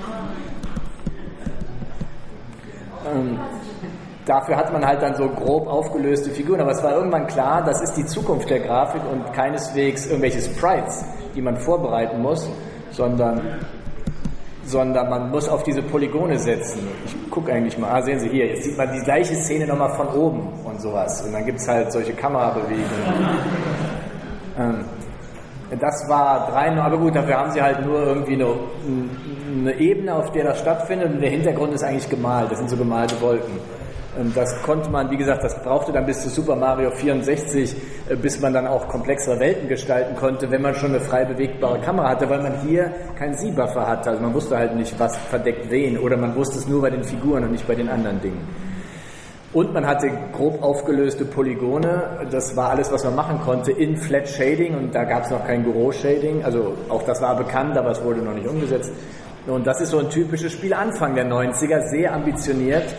Dafür hat man halt dann so grob aufgelöste Figuren, aber es war irgendwann klar, das ist die Zukunft der Grafik und keineswegs irgendwelche Sprites, die man vorbereiten muss, sondern man muss auf diese Polygone setzen. Ich gucke eigentlich mal, sehen Sie hier, jetzt sieht man die gleiche Szene nochmal von oben und sowas. Und dann gibt es halt solche Kamerabewegungen. Das war aber gut, dafür haben Sie halt nur irgendwie eine Ebene, auf der das stattfindet und der Hintergrund ist eigentlich gemalt, das sind so gemalte Wolken. Das konnte man, wie gesagt, das brauchte dann bis zu Super Mario 64, bis man dann auch komplexere Welten gestalten konnte, wenn man schon eine frei bewegbare Kamera hatte, weil man hier keinen Z-Buffer hatte. Also man wusste halt nicht, was verdeckt wen, oder man wusste es nur bei den Figuren und nicht bei den anderen Dingen. Und man hatte grob aufgelöste Polygone, das war alles, was man machen konnte, in Flat Shading, und da gab es noch kein Guru Shading, also auch das war bekannt, aber es wurde noch nicht umgesetzt. Und das ist so ein typisches Spiel Anfang der 90er, sehr ambitioniert.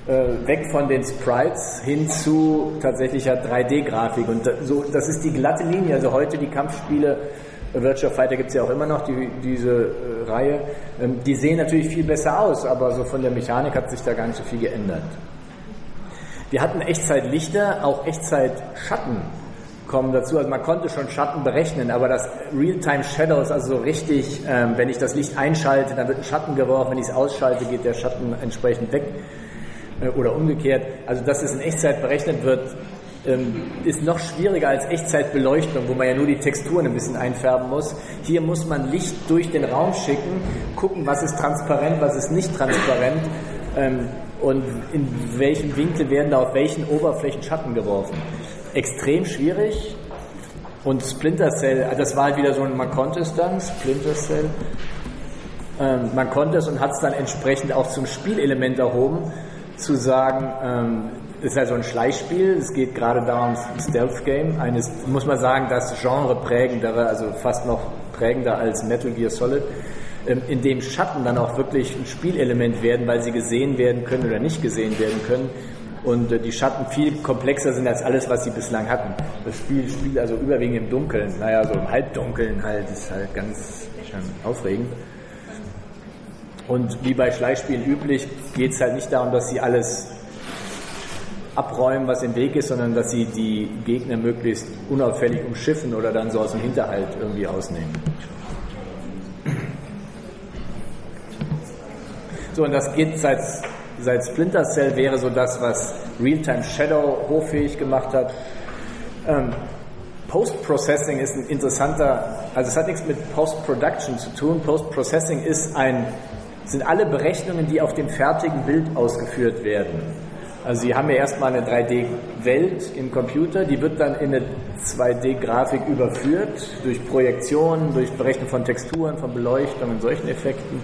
weg von den Sprites hin zu tatsächlicher 3D-Grafik. Und so, das ist die glatte Linie. Also heute die Kampfspiele, Virtua Fighter gibt es ja auch immer noch, diese Reihe, die sehen natürlich viel besser aus, aber so von der Mechanik hat sich da gar nicht so viel geändert. Wir hatten Echtzeitlichter, auch Echtzeitschatten kommen dazu. Also man konnte schon Schatten berechnen, aber das Real-Time Shadows, also so richtig, wenn ich das Licht einschalte, dann wird ein Schatten geworfen, wenn ich es ausschalte, geht der Schatten entsprechend weg oder umgekehrt. Also dass es in Echtzeit berechnet wird, ist noch schwieriger als Echtzeitbeleuchtung, wo man ja nur die Texturen ein bisschen einfärben muss. Hier muss man Licht durch den Raum schicken, gucken, was ist transparent, was ist nicht transparent und in welchem Winkel werden da auf welchen Oberflächen Schatten geworfen. Extrem schwierig. Und Splinter Cell, das war halt wieder so ein, man konnte es dann, Splinter Cell, man konnte es und hat es dann entsprechend auch zum Spielelement erhoben, zu sagen, es ist also ein Schleichspiel, es geht gerade darum, ein Stealth-Game, eines, muss man sagen, das Genre prägendere, also fast noch prägender als Metal Gear Solid, in dem Schatten dann auch wirklich ein Spielelement werden, weil sie gesehen werden können oder nicht gesehen werden können und die Schatten viel komplexer sind als alles, was sie bislang hatten. Das Spiel spielt also überwiegend im Dunkeln, naja, so im Halbdunkeln halt, ist halt ganz schon aufregend. Und wie bei Schleichspielen üblich geht es halt nicht darum, dass sie alles abräumen, was im Weg ist, sondern dass sie die Gegner möglichst unauffällig umschiffen oder dann so aus dem Hinterhalt irgendwie ausnehmen. So, und das geht seit Splinter Cell wäre so das, was Real-Time Shadow hochfähig gemacht hat. Post-Processing ist ein interessanter, also es hat nichts mit Post-Production zu tun. Post-Processing sind alle Berechnungen, die auf dem fertigen Bild ausgeführt werden. Also Sie haben ja erstmal eine 3D-Welt im Computer, die wird dann in eine 2D-Grafik überführt, durch Projektionen, durch Berechnung von Texturen, von Beleuchtung und solchen Effekten.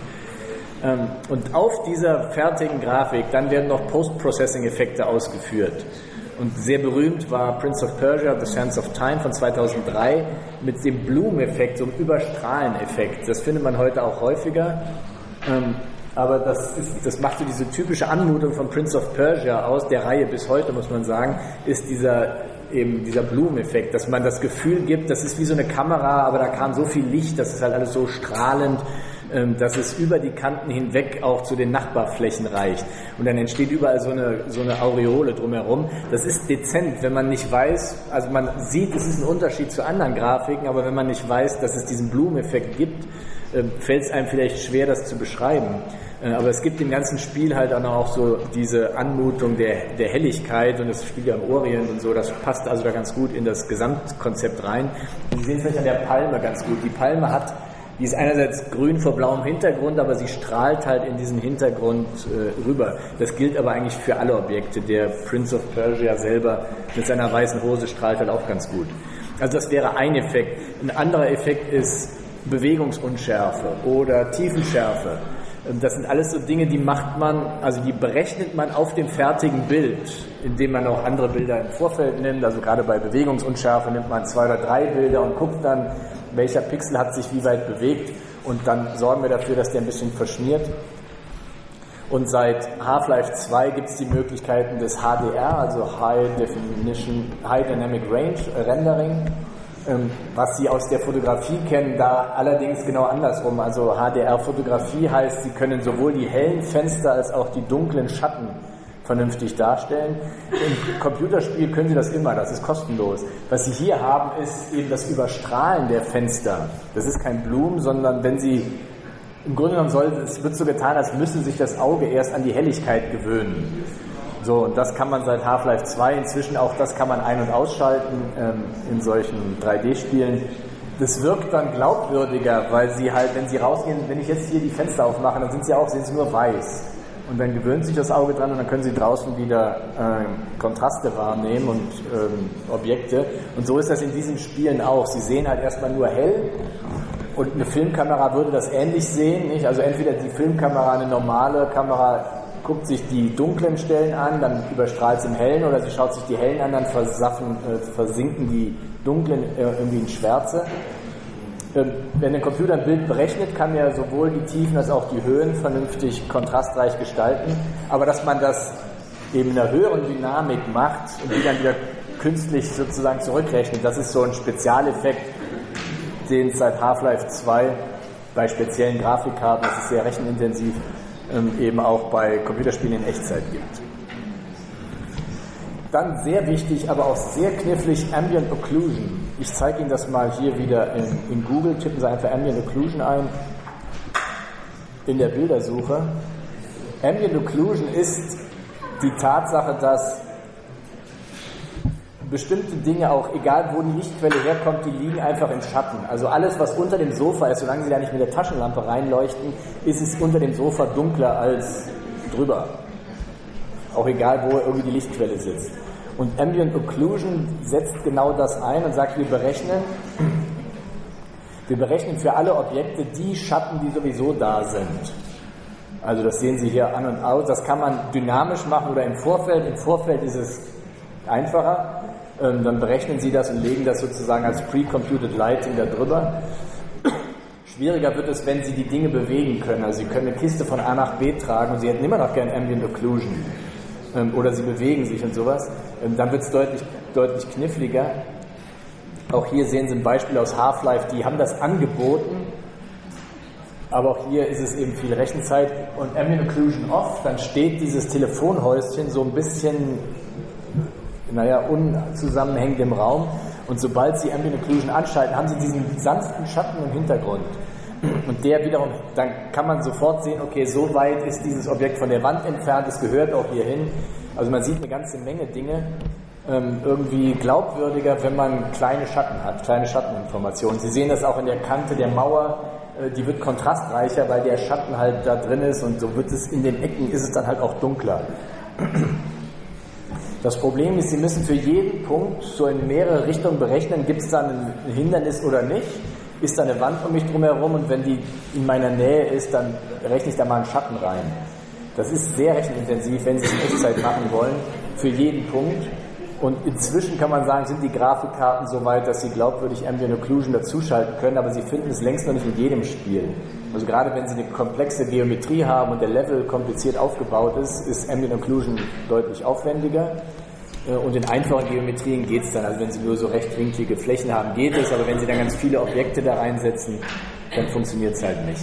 Und auf dieser fertigen Grafik, dann werden noch Post-Processing-Effekte ausgeführt. Und sehr berühmt war Prince of Persia, The Sands of Time von 2003 mit dem Bloom-Effekt, so einem Überstrahlen-Effekt. Das findet man heute auch häufiger. Aber das macht so diese typische Anmutung von Prince of Persia aus, der Reihe bis heute, muss man sagen, ist dieser Bloom-Effekt, dass man das Gefühl gibt, das ist wie so eine Kamera, aber da kam so viel Licht, das ist halt alles so strahlend, dass es über die Kanten hinweg auch zu den Nachbarflächen reicht. Und dann entsteht überall so eine Aureole drumherum. Das ist dezent, wenn man nicht weiß, also man sieht, es ist ein Unterschied zu anderen Grafiken, aber wenn man nicht weiß, dass es diesen Bloom-Effekt gibt, fällt es einem vielleicht schwer, das zu beschreiben. Aber es gibt im ganzen Spiel halt auch so diese Anmutung der Helligkeit und das spielt ja im Orient und so, das passt also da ganz gut in das Gesamtkonzept rein. Und Sie sehen es vielleicht an der Palme ganz gut. Die Palme die ist einerseits grün vor blauem Hintergrund, aber sie strahlt halt in diesen Hintergrund rüber. Das gilt aber eigentlich für alle Objekte. Der Prince of Persia selber mit seiner weißen Hose strahlt halt auch ganz gut. Also das wäre ein Effekt. Ein anderer Effekt ist Bewegungsunschärfe oder Tiefenschärfe. Das sind alles so Dinge, die berechnet man auf dem fertigen Bild, indem man auch andere Bilder im Vorfeld nimmt. Also gerade bei Bewegungsunschärfe nimmt man 2 oder 3 Bilder und guckt dann, welcher Pixel hat sich wie weit bewegt und dann sorgen wir dafür, dass der ein bisschen verschmiert. Und seit Half-Life 2 gibt es die Möglichkeiten des HDR, also High Dynamic Range Rendering, was Sie aus der Fotografie kennen, da allerdings genau andersrum. Also HDR-Fotografie heißt, Sie können sowohl die hellen Fenster als auch die dunklen Schatten vernünftig darstellen. Im Computerspiel können Sie das immer, das ist kostenlos. Was Sie hier haben, ist eben das Überstrahlen der Fenster. Das ist kein Bloom, sondern wenn Sie, im Grunde genommen es wird so getan, als müsste sich das Auge erst an die Helligkeit gewöhnen. So, und das kann man seit Half-Life 2 inzwischen, auch das kann man ein- und ausschalten in solchen 3D-Spielen. Das wirkt dann glaubwürdiger, weil Sie halt, wenn Sie rausgehen, wenn ich jetzt hier die Fenster aufmache, dann sehen Sie nur weiß. Und dann gewöhnt sich das Auge dran und dann können Sie draußen wieder Kontraste wahrnehmen und Objekte. Und so ist das in diesen Spielen auch. Sie sehen halt erstmal nur hell und eine Filmkamera würde das ähnlich sehen, nicht? Also entweder die Filmkamera, eine normale Kamera, guckt sich die dunklen Stellen an, dann überstrahlt es im Hellen, oder sie schaut sich die hellen an, dann versinken die dunklen irgendwie in Schwärze. Wenn ein Computer ein Bild berechnet, kann er sowohl die Tiefen als auch die Höhen vernünftig kontrastreich gestalten, aber dass man das eben in einer höheren Dynamik macht und die dann wieder künstlich sozusagen zurückrechnet. Das ist so ein Spezialeffekt, den es seit Half-Life 2 bei speziellen Grafikkarten, das ist sehr rechenintensiv, eben auch bei Computerspielen in Echtzeit gibt. Dann sehr wichtig, aber auch sehr knifflig, Ambient Occlusion. Ich zeige Ihnen das mal hier wieder in Google. Tippen Sie einfach Ambient Occlusion ein in der Bildersuche. Ambient Occlusion ist die Tatsache, dass bestimmte Dinge auch, egal wo die Lichtquelle herkommt, die liegen einfach im Schatten. Also alles, was unter dem Sofa ist, solange Sie da nicht mit der Taschenlampe reinleuchten, ist es unter dem Sofa dunkler als drüber. Auch egal, wo irgendwie die Lichtquelle sitzt. Und Ambient Occlusion setzt genau das ein und sagt, wir berechnen für alle Objekte die Schatten, die sowieso da sind. Also das sehen Sie hier an und aus. Das kann man dynamisch machen oder im Vorfeld. Im Vorfeld ist es einfacher. Dann berechnen Sie das und legen das sozusagen als Pre-Computed Lighting da drüber. Schwieriger wird es, wenn Sie die Dinge bewegen können. Also Sie können eine Kiste von A nach B tragen und Sie hätten immer noch gern Ambient Occlusion. Oder Sie bewegen sich und sowas. Dann wird es deutlich kniffliger. Auch hier sehen Sie ein Beispiel aus Half-Life, die haben das angeboten, aber auch hier ist es eben viel Rechenzeit. Und Ambient Occlusion off, dann steht dieses Telefonhäuschen so ein bisschen, unzusammenhängend im Raum. Und sobald Sie Ambient Occlusion anschalten, haben Sie diesen sanften Schatten im Hintergrund. Und der wiederum, dann kann man sofort sehen, okay, so weit ist dieses Objekt von der Wand entfernt, es gehört auch hier hin. Also man sieht eine ganze Menge Dinge irgendwie glaubwürdiger, wenn man kleine Schatten hat, kleine Schatteninformationen. Sie sehen das auch in der Kante der Mauer, die wird kontrastreicher, weil der Schatten halt da drin ist und so wird es in den Ecken, ist es dann halt auch dunkler. Das Problem ist, Sie müssen für jeden Punkt so in mehrere Richtungen berechnen, gibt es da ein Hindernis oder nicht, ist da eine Wand um mich drumherum und wenn die in meiner Nähe ist, dann rechne ich da mal einen Schatten rein. Das ist sehr rechenintensiv, wenn Sie es in Echtzeit machen wollen, für jeden Punkt. Und inzwischen kann man sagen, sind die Grafikkarten so weit, dass sie glaubwürdig Ambient Occlusion dazuschalten können, aber sie finden es längst noch nicht in jedem Spiel. Also gerade wenn Sie eine komplexe Geometrie haben und der Level kompliziert aufgebaut ist, ist Ambient Occlusion deutlich aufwendiger. Und in einfachen Geometrien geht es dann, also wenn Sie nur so rechtwinklige Flächen haben, geht es, aber wenn Sie dann ganz viele Objekte da reinsetzen, dann funktioniert es halt nicht.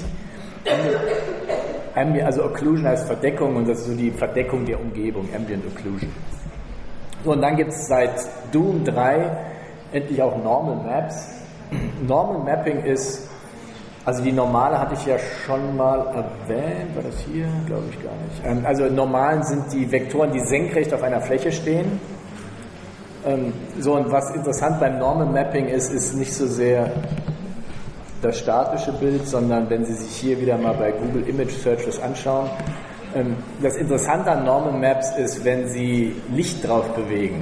Also Occlusion als Verdeckung und das ist so die Verdeckung der Umgebung, Ambient Occlusion. So, und dann gibt es seit Doom 3 endlich auch Normal Maps. Normal Mapping ist, also die normale hatte ich ja schon mal erwähnt, war das hier? Glaube ich gar nicht. Also normalen sind die Vektoren, die senkrecht auf einer Fläche stehen. So, und was interessant beim Normal Mapping ist nicht so sehr das statische Bild, sondern wenn Sie sich hier wieder mal bei Google Image Searches anschauen, das Interessante an Normal Maps ist, wenn Sie Licht drauf bewegen.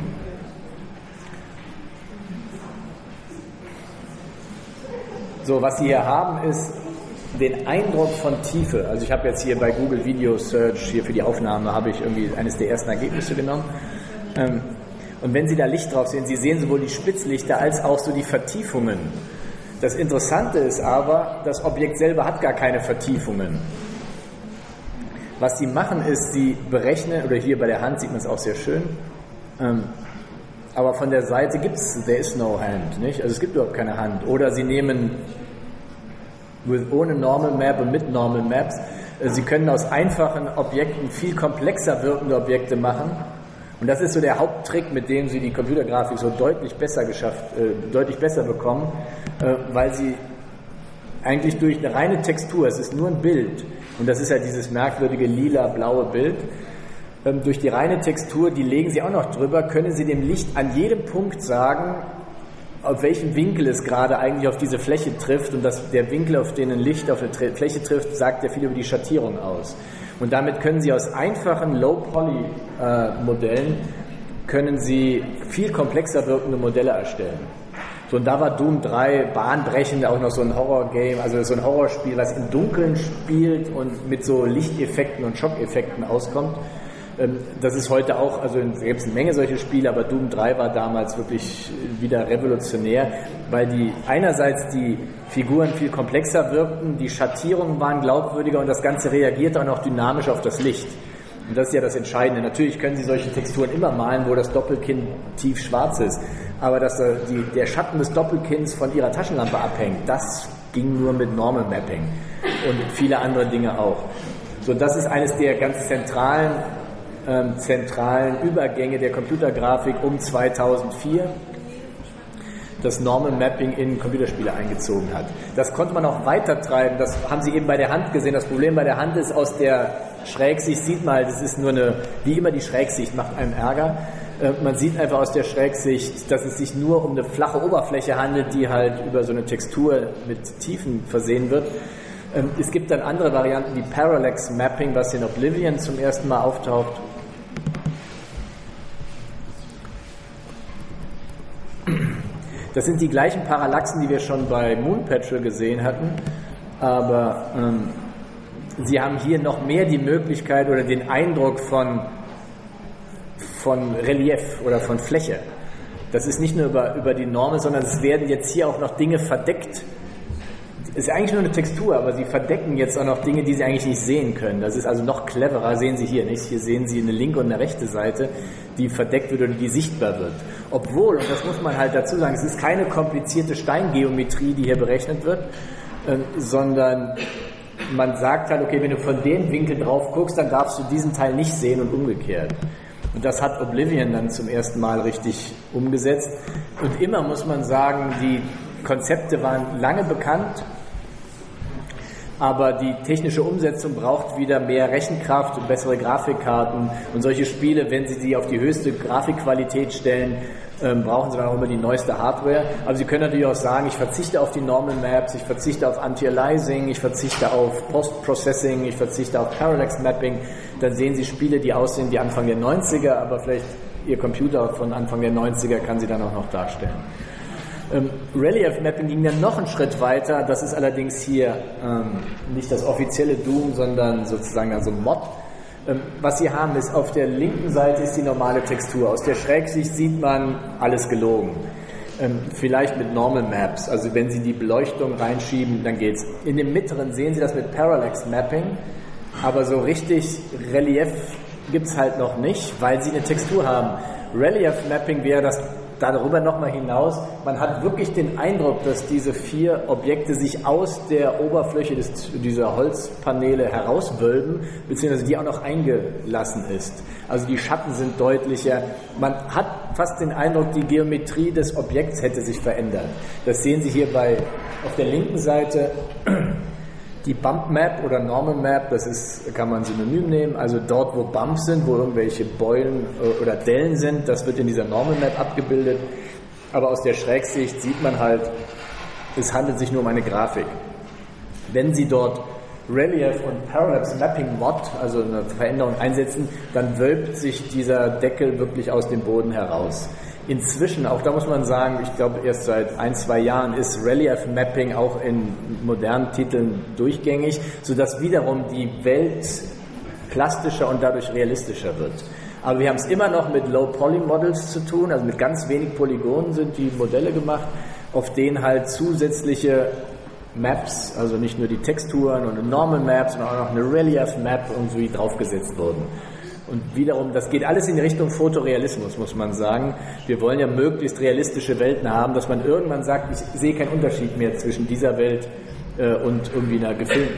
So, was Sie hier haben, ist den Eindruck von Tiefe. Also ich habe jetzt hier bei Google Video Search, hier für die Aufnahme, habe ich irgendwie eines der ersten Ergebnisse genommen. Und wenn Sie da Licht drauf sehen, Sie sehen sowohl die Spitzlichter als auch so die Vertiefungen. Das Interessante ist aber, das Objekt selber hat gar keine Vertiefungen. Was Sie machen ist, Sie berechnen, oder hier bei der Hand sieht man es auch sehr schön, aber von der Seite there is no hand, nicht? Also es gibt überhaupt keine Hand. Oder Sie nehmen ohne Normal Map und mit Normal Maps, Sie können aus einfachen Objekten viel komplexer wirkende Objekte machen. Und das ist so der Haupttrick, mit dem Sie die Computergrafik so deutlich besser bekommen, weil Sie eigentlich durch eine reine Textur, es ist nur ein Bild, und das ist ja dieses merkwürdige lila-blaue Bild, durch die reine Textur, die legen Sie auch noch drüber, können Sie dem Licht an jedem Punkt sagen, auf welchem Winkel es gerade eigentlich auf diese Fläche trifft, und der Winkel, auf den ein Licht auf eine Fläche trifft, sagt ja viel über die Schattierung aus. Und damit können Sie aus einfachen Low-Poly-Modellen können Sie viel komplexer wirkende Modelle erstellen. So, und da war Doom 3 bahnbrechend, auch noch so ein Horror-Game, also so ein Horrorspiel, was im Dunkeln spielt und mit so Lichteffekten und Schockeffekten auskommt. Das ist heute auch, also es gibt eine Menge solche Spiele, aber Doom 3 war damals wirklich wieder revolutionär, weil einerseits die Figuren viel komplexer wirkten, die Schattierungen waren glaubwürdiger und das Ganze reagierte auch noch dynamisch auf das Licht. Und das ist ja das Entscheidende. Natürlich können Sie solche Texturen immer malen, wo das Doppelkinn tief schwarz ist. Aber dass der Schatten des Doppelkinns von Ihrer Taschenlampe abhängt, das ging nur mit Normal Mapping. Und viele andere Dinge auch. So, das ist eines der ganz zentralen Übergänge der Computergrafik um 2004, das Normal Mapping in Computerspiele eingezogen hat. Das konnte man auch weiter treiben, das haben Sie eben bei der Hand gesehen. Das Problem bei der Hand ist, aus der Schrägsicht sieht man, das ist nur wie immer die Schrägsicht macht einem Ärger. Man sieht einfach aus der Schrägsicht, dass es sich nur um eine flache Oberfläche handelt, die halt über so eine Textur mit Tiefen versehen wird. Es gibt dann andere Varianten wie Parallax Mapping, was in Oblivion zum ersten Mal auftaucht. Das sind die gleichen Parallaxen, die wir schon bei Moon Patrol gesehen hatten, aber Sie haben hier noch mehr die Möglichkeit oder den Eindruck von Relief oder von Fläche. Das ist nicht nur über die Normen, sondern es werden jetzt hier auch noch Dinge verdeckt. Es ist eigentlich nur eine Textur, aber Sie verdecken jetzt auch noch Dinge, die Sie eigentlich nicht sehen können. Das ist also noch cleverer, sehen Sie hier nicht. Hier sehen Sie eine linke und eine rechte Seite, die verdeckt wird oder die sichtbar wird. Obwohl, und das muss man halt dazu sagen, es ist keine komplizierte Steingeometrie, die hier berechnet wird, sondern man sagt halt, okay, wenn du von dem Winkel drauf guckst, dann darfst du diesen Teil nicht sehen und umgekehrt. Und das hat Oblivion dann zum ersten Mal richtig umgesetzt. Und immer muss man sagen, die Konzepte waren lange bekannt, aber die technische Umsetzung braucht wieder mehr Rechenkraft und bessere Grafikkarten. Und solche Spiele, wenn Sie die auf die höchste Grafikqualität stellen, brauchen Sie dann auch immer die neueste Hardware. Aber Sie können natürlich auch sagen, ich verzichte auf die Normal Maps, ich verzichte auf Anti-Aliasing, ich verzichte auf Post-Processing, ich verzichte auf Parallax Mapping. Dann sehen Sie Spiele, die aussehen wie Anfang der 90er, aber vielleicht Ihr Computer von Anfang der 90er kann sie dann auch noch darstellen. Relief Mapping ging dann noch einen Schritt weiter. Das ist allerdings hier nicht das offizielle Doom, sondern sozusagen also Mod. Was Sie haben ist, auf der linken Seite ist die normale Textur. Aus der Schrägsicht sieht man alles gelogen. Vielleicht mit Normal Maps. Also wenn Sie die Beleuchtung reinschieben, dann geht's. In dem mittleren sehen Sie das mit Parallax Mapping. Aber so richtig Relief gibt's halt noch nicht, weil Sie eine Textur haben. Relief Mapping wäre das darüber nochmal hinaus. Man hat wirklich den Eindruck, dass diese 4 Objekte sich aus der Oberfläche dieser Holzpaneele herauswölben, beziehungsweise die auch noch eingelassen ist. Also die Schatten sind deutlicher. Man hat fast den Eindruck, die Geometrie des Objekts hätte sich verändert. Das sehen Sie hier auf der linken Seite. Die Bump Map oder Normal Map, kann man synonym nehmen, also dort, wo Bumps sind, wo irgendwelche Beulen oder Dellen sind, das wird in dieser Normal Map abgebildet. Aber aus der Schrägsicht sieht man halt, es handelt sich nur um eine Grafik. Wenn Sie dort Relief und Parallax Mapping Mod, also eine Veränderung einsetzen, dann wölbt sich dieser Deckel wirklich aus dem Boden heraus. Inzwischen, auch da muss man sagen, ich glaube erst seit 1-2 Jahren ist Relief Mapping auch in modernen Titeln durchgängig, sodass wiederum die Welt plastischer und dadurch realistischer wird. Aber wir haben es immer noch mit Low Poly Models zu tun, also mit ganz wenig Polygonen sind die Modelle gemacht, auf denen halt zusätzliche Maps, also nicht nur die Texturen und eine Normal Map, sondern auch noch eine Relief Map irgendwie draufgesetzt wurden. Und wiederum, das geht alles in die Richtung Fotorealismus, muss man sagen. Wir wollen ja möglichst realistische Welten haben, dass man irgendwann sagt, ich sehe keinen Unterschied mehr zwischen dieser Welt und irgendwie einer gefilmten.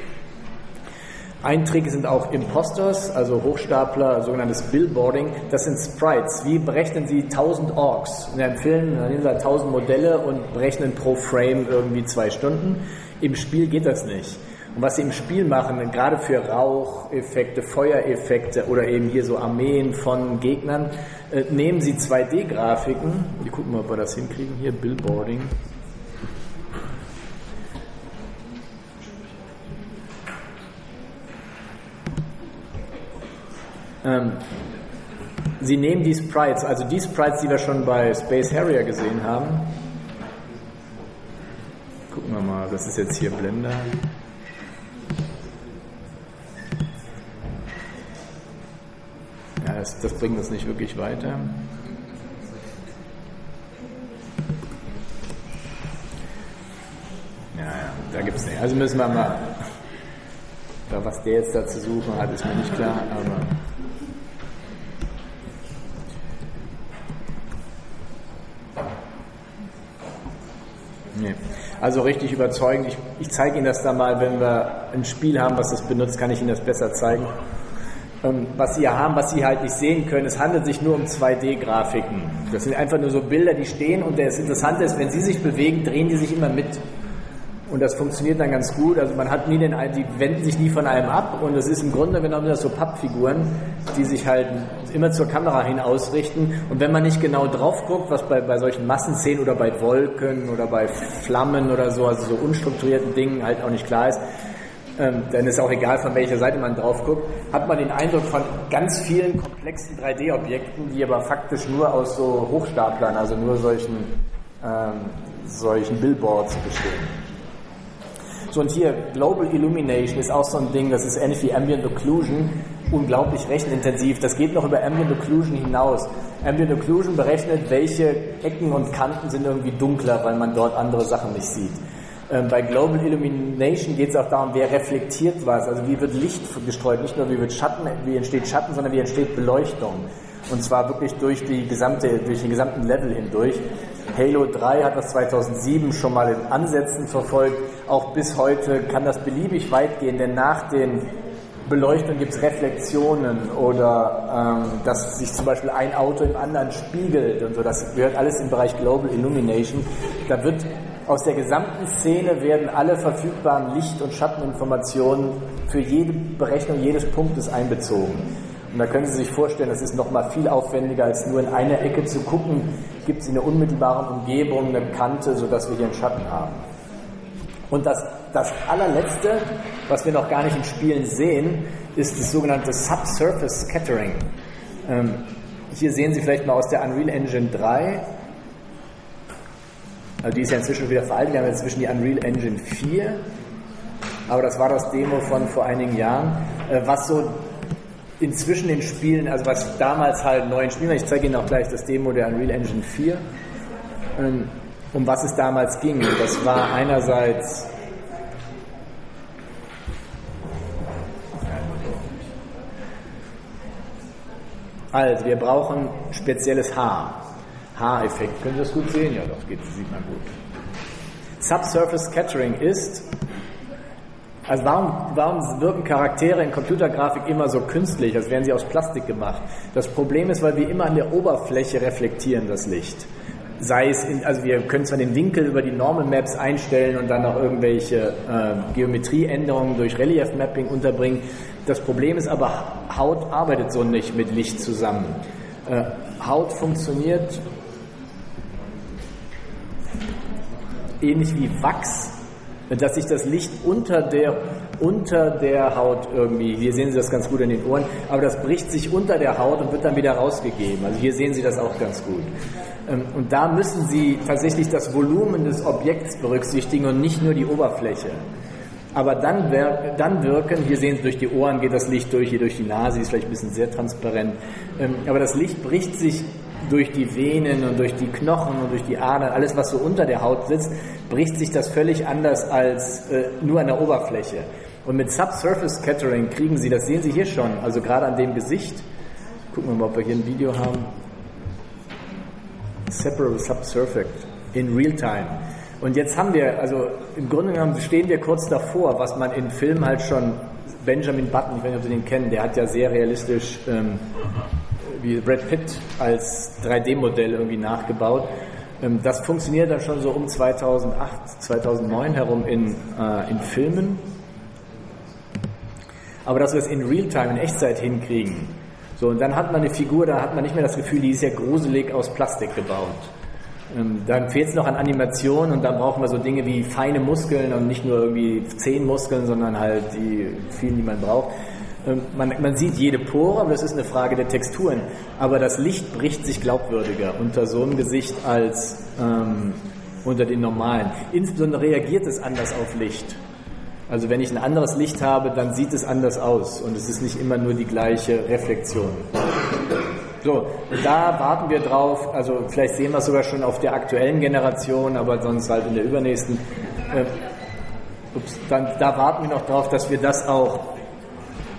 Ein Trick sind auch Imposters, also Hochstapler, sogenanntes Billboarding. Das sind Sprites. Wie berechnen Sie 1000 Orks? In einem Film nehmen Sie 1000 Modelle und berechnen pro Frame irgendwie 2 Stunden. Im Spiel geht das nicht. Und was Sie im Spiel machen, gerade für Raucheffekte, Feuereffekte oder eben hier so Armeen von Gegnern, nehmen Sie 2D-Grafiken. Wir gucken mal, ob wir das hinkriegen. Hier, Billboarding. Sie nehmen die Sprites, also die Sprites, die wir schon bei Space Harrier gesehen haben. Gucken wir mal, das ist jetzt hier Blender. Ja, das bringt uns nicht wirklich weiter. Ja, da gibt es nicht. Also müssen wir mal. Was der jetzt da zu suchen hat, ist mir nicht klar, aber... Nee. Also richtig überzeugend. Ich zeige Ihnen das da mal, wenn wir ein Spiel haben, was das benutzt, kann ich Ihnen das besser zeigen. Was Sie hier haben, was Sie halt nicht sehen können, es handelt sich nur um 2D-Grafiken. Das sind einfach nur so Bilder, die stehen, und das Interessante ist, wenn Sie sich bewegen, drehen die sich immer mit. Und das funktioniert dann ganz gut. Also man hat nie die wenden sich nie von einem ab, und es ist im Grunde genommen so Pappfiguren, die sich halt immer zur Kamera hin ausrichten. Und wenn man nicht genau drauf guckt, was bei solchen Massenszenen oder bei Wolken oder bei Flammen oder so, also so unstrukturierten Dingen halt auch nicht klar ist, dann ist auch egal, von welcher Seite man drauf guckt, hat man den Eindruck von ganz vielen komplexen 3D-Objekten, die aber faktisch nur aus so Hochstaplern, also nur solchen Billboards bestehen. So, und hier, Global Illumination ist auch so ein Ding, das ist ähnlich wie Ambient Occlusion, unglaublich rechenintensiv. Das geht noch über Ambient Occlusion hinaus. Ambient Occlusion berechnet, welche Ecken und Kanten sind irgendwie dunkler, weil man dort andere Sachen nicht sieht. Bei Global Illumination geht es auch darum, wer reflektiert was, also wie wird Licht gestreut, nicht nur wie entsteht Schatten, sondern wie entsteht Beleuchtung. Und zwar wirklich durch den gesamten Level hindurch. Halo 3 hat das 2007 schon mal in Ansätzen verfolgt. Auch bis heute kann das beliebig weit gehen, denn nach den Beleuchtungen gibt es Reflexionen oder dass sich zum Beispiel ein Auto im anderen spiegelt und so. Das gehört alles im Bereich Global Illumination. Da wird aus der gesamten Szene werden alle verfügbaren Licht- und Schatteninformationen für jede Berechnung jedes Punktes einbezogen. Und da können Sie sich vorstellen, das ist nochmal viel aufwendiger, als nur in einer Ecke zu gucken, gibt es in der unmittelbaren Umgebung eine Kante, sodass wir hier einen Schatten haben. Und das allerletzte, was wir noch gar nicht in Spielen sehen, ist das sogenannte Subsurface Scattering. Hier sehen Sie vielleicht mal aus der Unreal Engine 3, also die ist ja inzwischen wieder veraltet, wir haben jetzt inzwischen die Unreal Engine 4, aber das war das Demo von vor einigen Jahren, was so inzwischen in Spielen, also was damals halt neuen Spielen, ich zeige Ihnen auch gleich das Demo der Unreal Engine 4, um was es damals ging. Das war einerseits also wir brauchen spezielles Haareffekt. Können Sie das gut sehen? Ja, doch, sieht man gut. Subsurface Scattering ist, also warum wirken Charaktere in Computergrafik immer so künstlich, als wären sie aus Plastik gemacht? Das Problem ist, weil wir immer an der Oberfläche reflektieren, das Licht. Sei es, also wir können zwar den Winkel über die Normal Maps einstellen und dann noch irgendwelche Geometrieänderungen durch Relief Mapping unterbringen. Das Problem ist aber, Haut arbeitet so nicht mit Licht zusammen. Haut funktioniert ähnlich wie Wachs, dass sich das Licht unter der Haut irgendwie, hier sehen Sie das ganz gut in den Ohren, aber das bricht sich unter der Haut und wird dann wieder rausgegeben. Also hier sehen Sie das auch ganz gut. Und da müssen Sie tatsächlich das Volumen des Objekts berücksichtigen und nicht nur die Oberfläche. Aber dann wirken, hier sehen Sie, durch die Ohren geht das Licht durch, hier durch die Nase, ist vielleicht ein bisschen sehr transparent, aber das Licht bricht sich durch die Venen und durch die Knochen und durch die Adern, alles was so unter der Haut sitzt, bricht sich das völlig anders als nur an der Oberfläche. Und mit Subsurface Scattering kriegen Sie, das sehen Sie hier schon, also gerade an dem Gesicht, gucken wir mal, ob wir hier ein Video haben, Separable Subsurface in Real Time. Und jetzt haben wir, also im Grunde genommen stehen wir kurz davor, was man in Filmen halt schon, Benjamin Button, ich weiß nicht, ob Sie den kennen, der hat ja sehr realistisch wie Brad Pitt als 3D-Modell irgendwie nachgebaut. Das funktioniert dann schon so um 2008, 2009 herum in Filmen. Aber dass wir es in Realtime, in Echtzeit hinkriegen, so, und dann hat man eine Figur, da hat man nicht mehr das Gefühl, die ist ja gruselig aus Plastik gebaut. Dann fehlt es noch an Animation und dann brauchen wir so Dinge wie feine Muskeln und nicht nur irgendwie 10 Muskeln, sondern halt die vielen, die man braucht. Man sieht jede Pore, aber das ist eine Frage der Texturen. Aber das Licht bricht sich glaubwürdiger unter so einem Gesicht als unter den normalen. Insbesondere reagiert es anders auf Licht. Also wenn ich ein anderes Licht habe, dann sieht es anders aus und es ist nicht immer nur die gleiche Reflexion. So, da warten wir drauf, also vielleicht sehen wir es sogar schon auf der aktuellen Generation, aber sonst halt in der übernächsten. Da warten wir noch drauf, dass wir das auch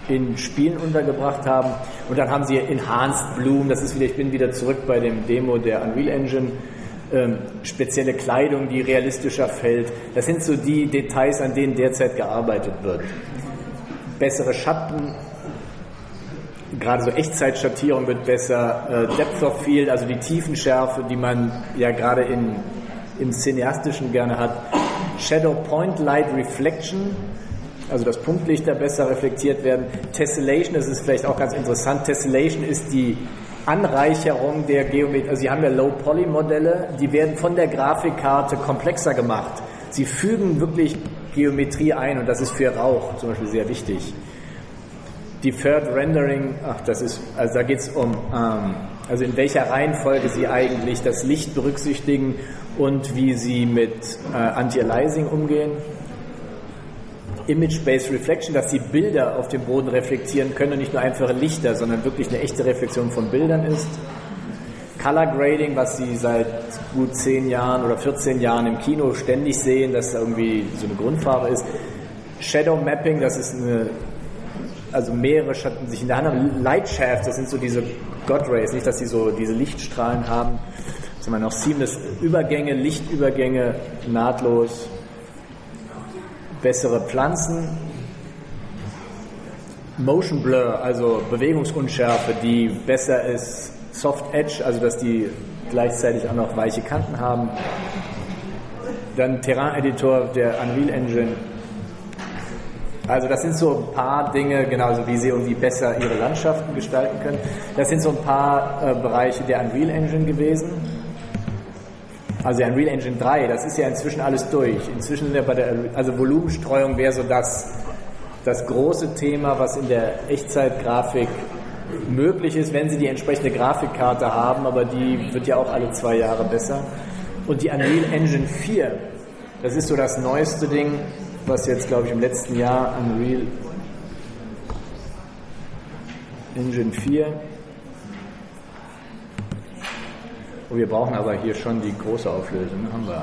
in Spielen untergebracht haben. Und dann haben sie Enhanced Bloom, das ist wieder, ich bin wieder zurück bei dem Demo der Unreal Engine, spezielle Kleidung, die realistischer fällt. Das sind so die Details, an denen derzeit gearbeitet wird. Bessere Schatten, gerade so Echtzeitschattierung wird besser, Depth of Field, also die Tiefenschärfe, die man ja gerade im Cineastischen gerne hat. Shadow Point Light Reflection, also das Punktlicht da besser reflektiert werden. Tessellation, das ist vielleicht auch ganz interessant. Tessellation ist die Anreicherung der Geometrie. Also Sie haben ja Low-Poly-Modelle, die werden von der Grafikkarte komplexer gemacht. Sie fügen wirklich Geometrie ein und das ist für Rauch zum Beispiel sehr wichtig. Deferred Rendering, also da geht es um, also in welcher Reihenfolge Sie eigentlich das Licht berücksichtigen und wie Sie mit Anti-Aliasing umgehen. Image-Based Reflection, dass die Bilder auf dem Boden reflektieren können und nicht nur einfache Lichter, sondern wirklich eine echte Reflexion von Bildern ist. Color Grading, was Sie seit gut 10 Jahren oder 14 Jahren im Kino ständig sehen, dass da irgendwie so eine Grundfarbe ist. Shadow Mapping, das ist also mehrere Schatten sich in der Hand haben. Light Shafts, das sind so diese God Rays, nicht, dass sie so diese Lichtstrahlen haben. Was haben wir noch? Seamless Übergänge, Lichtübergänge, nahtlos. Bessere Pflanzen, Motion Blur, also Bewegungsunschärfe, die besser ist, Soft Edge, also dass die gleichzeitig auch noch weiche Kanten haben. Dann Terrain-Editor der Unreal Engine. Also das sind so ein paar Dinge, genauso wie sie irgendwie besser ihre Landschaften gestalten können. Das sind so ein paar Bereiche der Unreal Engine gewesen. Also der Unreal Engine 3, das ist ja inzwischen alles durch. Inzwischen also Volumenstreuung wäre so das große Thema, was in der Echtzeitgrafik möglich ist, wenn Sie die entsprechende Grafikkarte haben, aber die wird ja auch alle 2 Jahre besser. Und die Unreal Engine 4, das ist so das neueste Ding, was jetzt, glaube ich, im letzten Jahr Unreal Engine 4. Oh, wir brauchen aber hier schon die große Auflösung. Haben wir.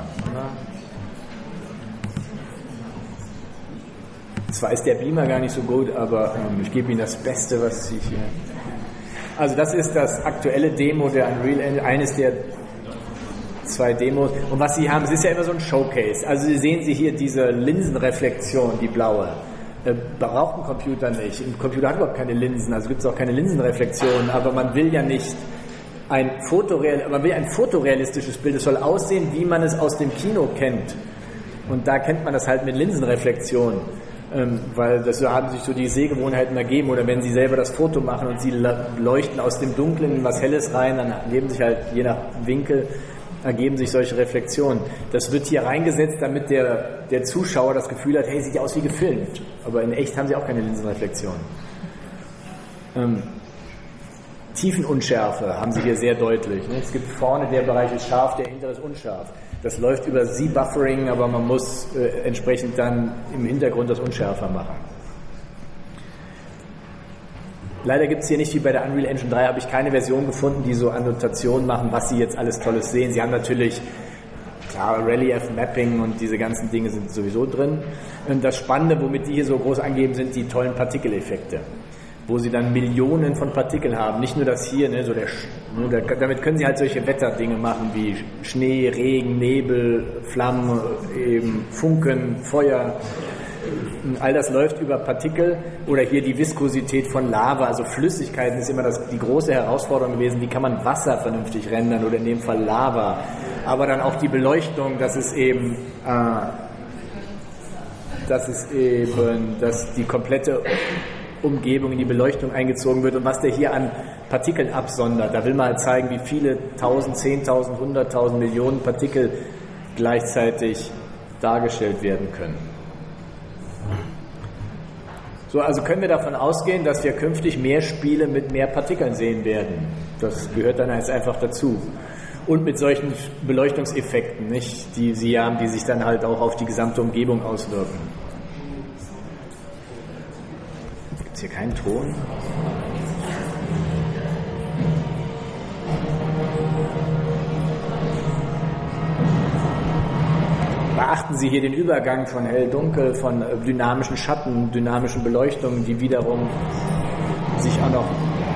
Zwar ist der Beamer gar nicht so gut, aber ich gebe Ihnen das Beste, was ich hier... Also das ist das aktuelle Demo der Unreal Engine, eines der 2 Demos. Und was Sie haben, es ist ja immer so ein Showcase. Also Sie sehen hier diese Linsenreflexion, die blaue. Braucht ein Computer nicht. Ein Computer hat überhaupt keine Linsen, also gibt es auch keine Linsenreflexion, aber man will ja nicht ein fotorealistisches Bild. Es soll aussehen, wie man es aus dem Kino kennt. Und da kennt man das halt mit Linsenreflexion. Weil das haben sich so die Sehgewohnheiten ergeben. Oder wenn Sie selber das Foto machen und Sie leuchten aus dem Dunklen in was Helles rein, dann ergeben sich halt, je nach Winkel, ergeben sich solche Reflexionen. Das wird hier reingesetzt, damit der Zuschauer das Gefühl hat, hey, sieht ja aus wie gefilmt. Aber in echt haben Sie auch keine Linsenreflexion. Tiefenunschärfe haben Sie hier sehr deutlich. Es gibt vorne, der Bereich ist scharf, der hintere ist unscharf. Das läuft über Z-Buffering, aber man muss entsprechend dann im Hintergrund das unschärfer machen. Leider gibt es hier nicht wie bei der Unreal Engine 3, habe ich keine Version gefunden, die so Annotationen machen, was Sie jetzt alles Tolles sehen. Sie haben natürlich, klar, Relief Mapping und diese ganzen Dinge sind sowieso drin. Und das Spannende, womit die hier so groß angeben, sind die tollen Partikeleffekte, wo Sie dann Millionen von Partikeln haben. Nicht nur das hier, ne, so damit können Sie halt solche Wetterdinge machen wie Schnee, Regen, Nebel, Flammen, eben Funken, Feuer. All das läuft über Partikel oder hier die Viskosität von Lava, also Flüssigkeiten ist immer die große Herausforderung gewesen, wie kann man Wasser vernünftig rendern oder in dem Fall Lava. Aber dann auch die Beleuchtung, dass die komplette Umgebung in die Beleuchtung eingezogen wird und was der hier an Partikeln absondert. Da will man halt zeigen, wie viele 1000, 10.000, 100.000 Millionen Partikel gleichzeitig dargestellt werden können. So, also können wir davon ausgehen, dass wir künftig mehr Spiele mit mehr Partikeln sehen werden. Das gehört dann jetzt einfach dazu. Und mit solchen Beleuchtungseffekten, nicht, die Sie haben, die sich dann halt auch auf die gesamte Umgebung auswirken. Gibt es hier keinen Ton? beachten Sie hier den Übergang von hell-dunkel, von dynamischen Schatten, dynamischen Beleuchtungen, die wiederum sich auch noch...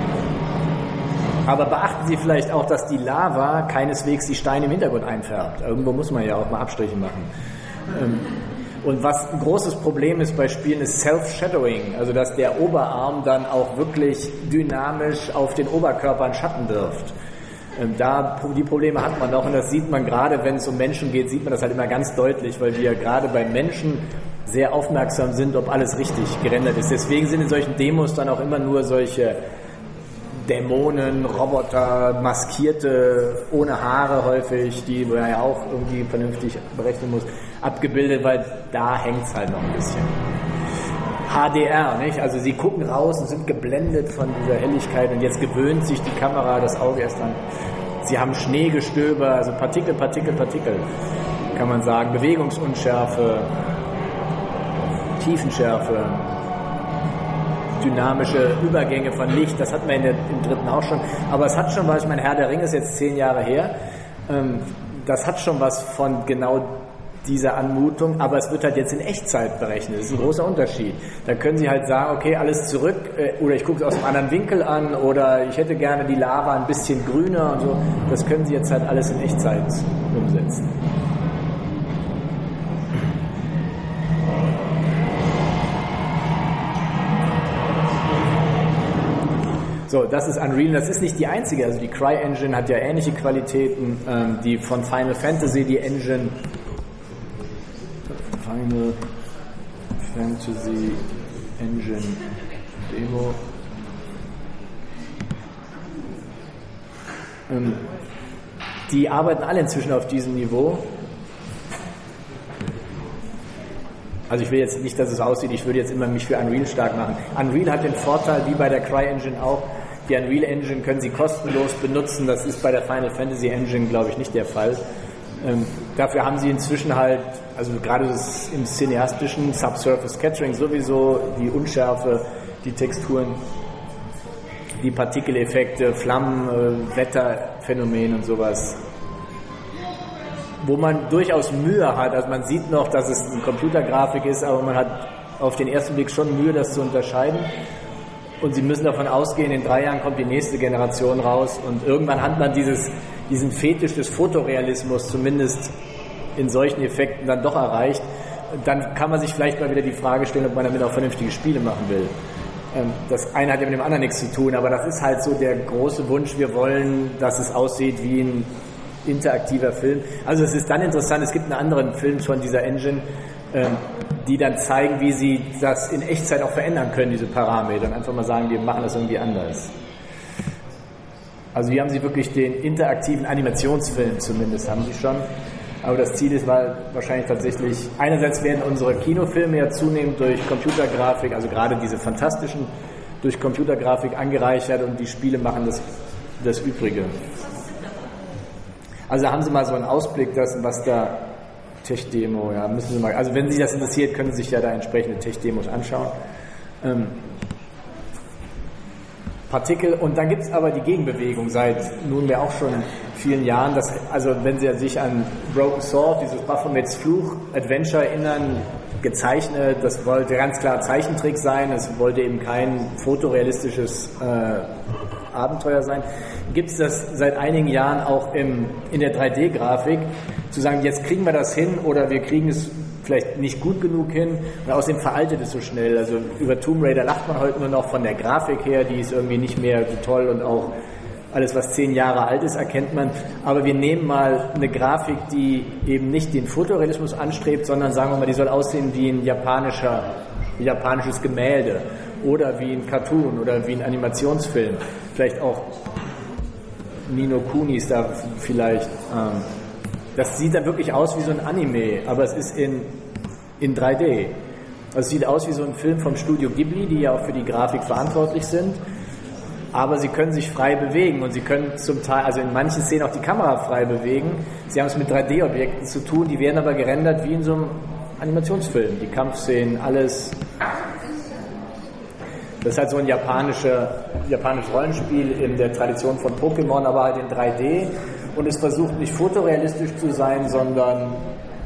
Aber beachten Sie vielleicht auch, dass die Lava keineswegs die Steine im Hintergrund einfärbt. Irgendwo muss man ja auch mal Abstriche machen. Und was ein großes Problem ist bei Spielen, ist Self-Shadowing, also dass der Oberarm dann auch wirklich dynamisch auf den Oberkörper einen Schatten wirft. Die Probleme hat man noch, und das sieht man gerade, wenn es um Menschen geht, sieht man das halt immer ganz deutlich, weil wir gerade bei Menschen sehr aufmerksam sind, ob alles richtig gerendert ist. Deswegen sind in solchen Demos dann auch immer nur solche Dämonen, Roboter, Maskierte, ohne Haare häufig, die man ja auch irgendwie vernünftig berechnen muss, abgebildet, weil da hängt es halt noch ein bisschen. HDR, nicht? Also sie gucken raus und sind geblendet von dieser Helligkeit, und jetzt gewöhnt sich die Kamera, das Auge erst dann. Sie haben Schneegestöber, also Partikel, kann man sagen, Bewegungsunschärfe, Tiefenschärfe, dynamische Übergänge von Licht, das hatten wir im dritten auch schon, aber es hat schon was, ich meine, Herr der Ringe ist jetzt 10 Jahre her, das hat schon was von genau dieser Anmutung, aber es wird halt jetzt in Echtzeit berechnet, das ist ein großer Unterschied. Da können Sie halt sagen, okay, alles zurück, oder ich gucke es aus einem anderen Winkel an, oder ich hätte gerne die Lava ein bisschen grüner und so, das können Sie jetzt halt alles in Echtzeit umsetzen. So, das ist Unreal, das ist nicht die einzige, also die CryEngine hat ja ähnliche Qualitäten, die von Final Fantasy, die Engine, Final Fantasy Engine Demo, die arbeiten alle inzwischen auf diesem Niveau. Also ich will jetzt nicht, dass es aussieht, ich würde jetzt immer mich für Unreal stark machen. Unreal hat den Vorteil, wie bei der CryEngine auch, die Unreal Engine können Sie kostenlos benutzen, das ist bei der Final Fantasy Engine, glaube ich, nicht der Fall. Dafür haben Sie inzwischen halt, also gerade im cineastischen Subsurface Scattering sowieso, die Unschärfe, die Texturen, die Partikeleffekte, Flammen, Wetterphänomen und sowas, wo man durchaus Mühe hat, also man sieht noch, dass es eine Computergrafik ist, aber man hat auf den ersten Blick schon Mühe, das zu unterscheiden. Und Sie müssen davon ausgehen, in 3 Jahren kommt die nächste Generation raus, und irgendwann hat man diesen Fetisch des Fotorealismus zumindest in solchen Effekten dann doch erreicht. Dann kann man sich vielleicht mal wieder die Frage stellen, ob man damit auch vernünftige Spiele machen will. Das eine hat ja mit dem anderen nichts zu tun, aber das ist halt so der große Wunsch, wir wollen, dass es aussieht wie ein interaktiver Film. Also es ist dann interessant, es gibt einen anderen Film von dieser Engine, die dann zeigen, wie sie das in Echtzeit auch verändern können, diese Parameter, und einfach mal sagen, wir machen das irgendwie anders. Also hier haben sie wirklich den interaktiven Animationsfilm zumindest, haben sie schon. Aber das Ziel ist wahrscheinlich tatsächlich, einerseits werden unsere Kinofilme ja zunehmend durch Computergrafik, also gerade diese fantastischen, durch Computergrafik angereichert, und die Spiele machen das Übrige. Also haben Sie mal so einen Ausblick dessen, was da Tech-Demo, ja, müssen Sie mal, also wenn Sie das interessiert, können Sie sich ja da entsprechende Tech-Demos anschauen. Partikel, und dann gibt es aber die Gegenbewegung seit nunmehr auch schon vielen Jahren, also wenn Sie sich an Broken Sword, dieses Baphomets Fluch Adventure erinnern, gezeichnet, das wollte ganz klar Zeichentrick sein, es wollte eben kein fotorealistisches Abenteuer sein. Gibt es das seit einigen Jahren auch in der 3D-Grafik, zu sagen, jetzt kriegen wir das hin, oder wir kriegen es vielleicht nicht gut genug hin, und außerdem veraltet es so schnell. Also über Tomb Raider lacht man heute nur noch von der Grafik her, die ist irgendwie nicht mehr so toll, und auch alles, was 10 Jahre alt ist, erkennt man. Aber wir nehmen mal eine Grafik, die eben nicht den Fotorealismus anstrebt, sondern sagen wir mal, die soll aussehen wie ein japanisches Gemälde oder wie ein Cartoon oder wie ein Animationsfilm. Vielleicht auch Ni no Kuni ist da vielleicht. Das sieht dann wirklich aus wie so ein Anime, aber es ist in 3D. Also es sieht aus wie so ein Film vom Studio Ghibli, die ja auch für die Grafik verantwortlich sind. Aber sie können sich frei bewegen, und sie können zum Teil, also in manchen Szenen auch die Kamera frei bewegen. Sie haben es mit 3D-Objekten zu tun, die werden aber gerendert wie in so einem Animationsfilm. Die Kampfszenen, alles. Das ist halt so ein japanisches Rollenspiel in der Tradition von Pokémon, aber halt in 3D. Und es versucht nicht fotorealistisch zu sein, sondern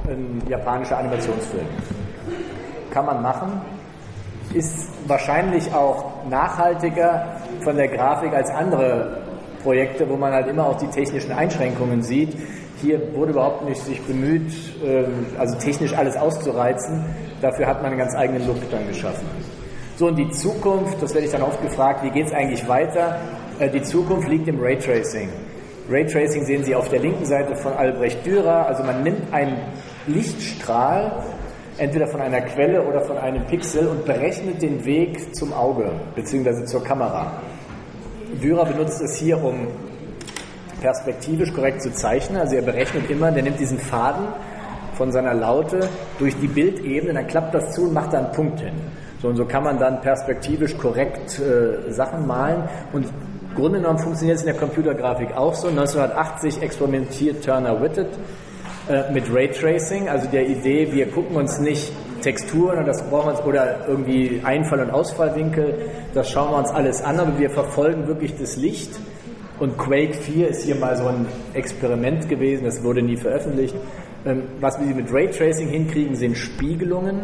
ein japanischer Animationsfilm. Kann man machen, ist wahrscheinlich auch nachhaltiger von der Grafik als andere Projekte, wo man halt immer auch die technischen Einschränkungen sieht. Hier wurde überhaupt nicht sich bemüht, also technisch alles auszureizen. Dafür hat man einen ganz eigenen Look dann geschaffen. So, und die Zukunft, das werde ich dann oft gefragt, wie geht es eigentlich weiter? Die Zukunft liegt im Raytracing. Raytracing sehen Sie auf der linken Seite von Albrecht Dürer. Also man nimmt einen Lichtstrahl, entweder von einer Quelle oder von einem Pixel, und berechnet den Weg zum Auge bzw. zur Kamera. Dürer benutzt es hier, um perspektivisch korrekt zu zeichnen. Also er berechnet immer, der nimmt diesen Faden von seiner Laute durch die Bildebene, dann klappt das zu und macht da einen Punkt hin. So, und so kann man dann perspektivisch korrekt Sachen malen. Und im Grunde genommen funktioniert es in der Computergrafik auch so. 1980 experimentiert Turner Whitted mit Raytracing, also der Idee, wir gucken uns nicht Texturen und das brauchen wir uns, oder irgendwie Einfall- und Ausfallwinkel, das schauen wir uns alles an, aber wir verfolgen wirklich das Licht. Und Quake 4 ist hier mal so ein Experiment gewesen, das wurde nie veröffentlicht. Was wir mit Raytracing hinkriegen, sind Spiegelungen.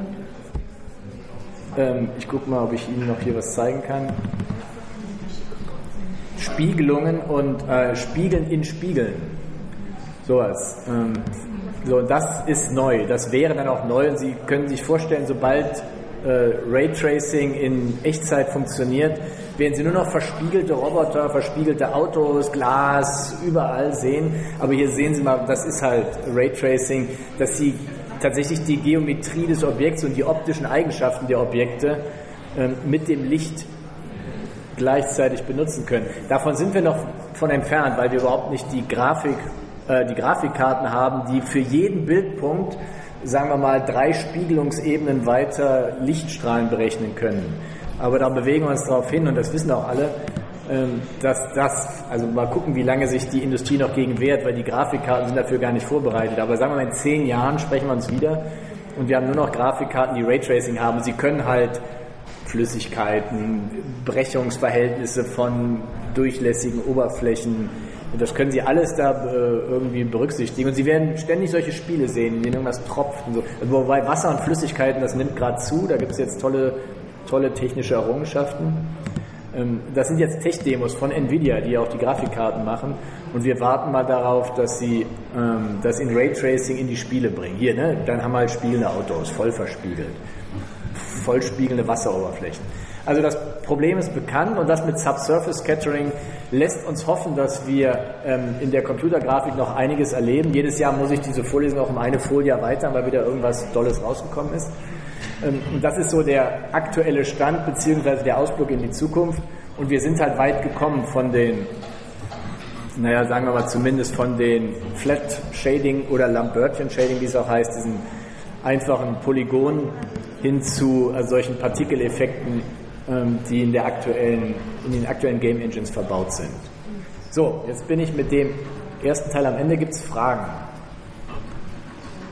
Ich gucke mal, ob ich Ihnen noch hier was zeigen kann. Spiegelungen und Spiegeln in Spiegeln. Sowas. So, das ist neu. Das wäre dann auch neu. Und Sie können sich vorstellen, sobald Raytracing in Echtzeit funktioniert, werden Sie nur noch verspiegelte Roboter, verspiegelte Autos, Glas, überall sehen. Aber hier sehen Sie mal, das ist halt Raytracing, dass Sie tatsächlich die Geometrie des Objekts und die optischen Eigenschaften der Objekte mit dem Licht gleichzeitig benutzen können. Davon sind wir noch von entfernt, weil wir überhaupt nicht die Grafikkarten haben, die für jeden Bildpunkt, sagen wir mal, 3 Spiegelungsebenen weiter Lichtstrahlen berechnen können. Aber da bewegen wir uns darauf hin, und das wissen auch alle, also mal gucken, wie lange sich die Industrie noch gegen wehrt, weil die Grafikkarten sind dafür gar nicht vorbereitet. Aber sagen wir mal, in 10 Jahren sprechen wir uns wieder und wir haben nur noch Grafikkarten, die Raytracing haben. Sie können halt Flüssigkeiten, Brechungsverhältnisse von durchlässigen Oberflächen, das können Sie alles da irgendwie berücksichtigen. Und Sie werden ständig solche Spiele sehen, in denen irgendwas tropft und so. Wobei Wasser und Flüssigkeiten, das nimmt gerade zu, da gibt es jetzt tolle technische Errungenschaften. Das sind jetzt Tech-Demos von Nvidia, die auch die Grafikkarten machen, und wir warten mal darauf, dass sie das in Raytracing in die Spiele bringen. Hier, ne? Dann haben wir halt spielende Autos, voll verspiegelt, voll spiegelnde Wasseroberflächen. Also das Problem ist bekannt, und das mit Subsurface Scattering lässt uns hoffen, dass wir in der Computergrafik noch einiges erleben. Jedes Jahr muss ich diese Vorlesung auch um eine Folie erweitern, weil wieder irgendwas Tolles rausgekommen ist. Und das ist so der aktuelle Stand beziehungsweise der Ausblick in die Zukunft. Und wir sind halt weit gekommen von den, sagen wir mal zumindest von den Flat Shading oder Lambertian Shading, wie es auch heißt, diesen einfachen Polygonen hin zu solchen Partikeleffekten, die in den aktuellen Game Engines verbaut sind. So, jetzt bin ich mit dem ersten Teil am Ende. Gibt es Fragen?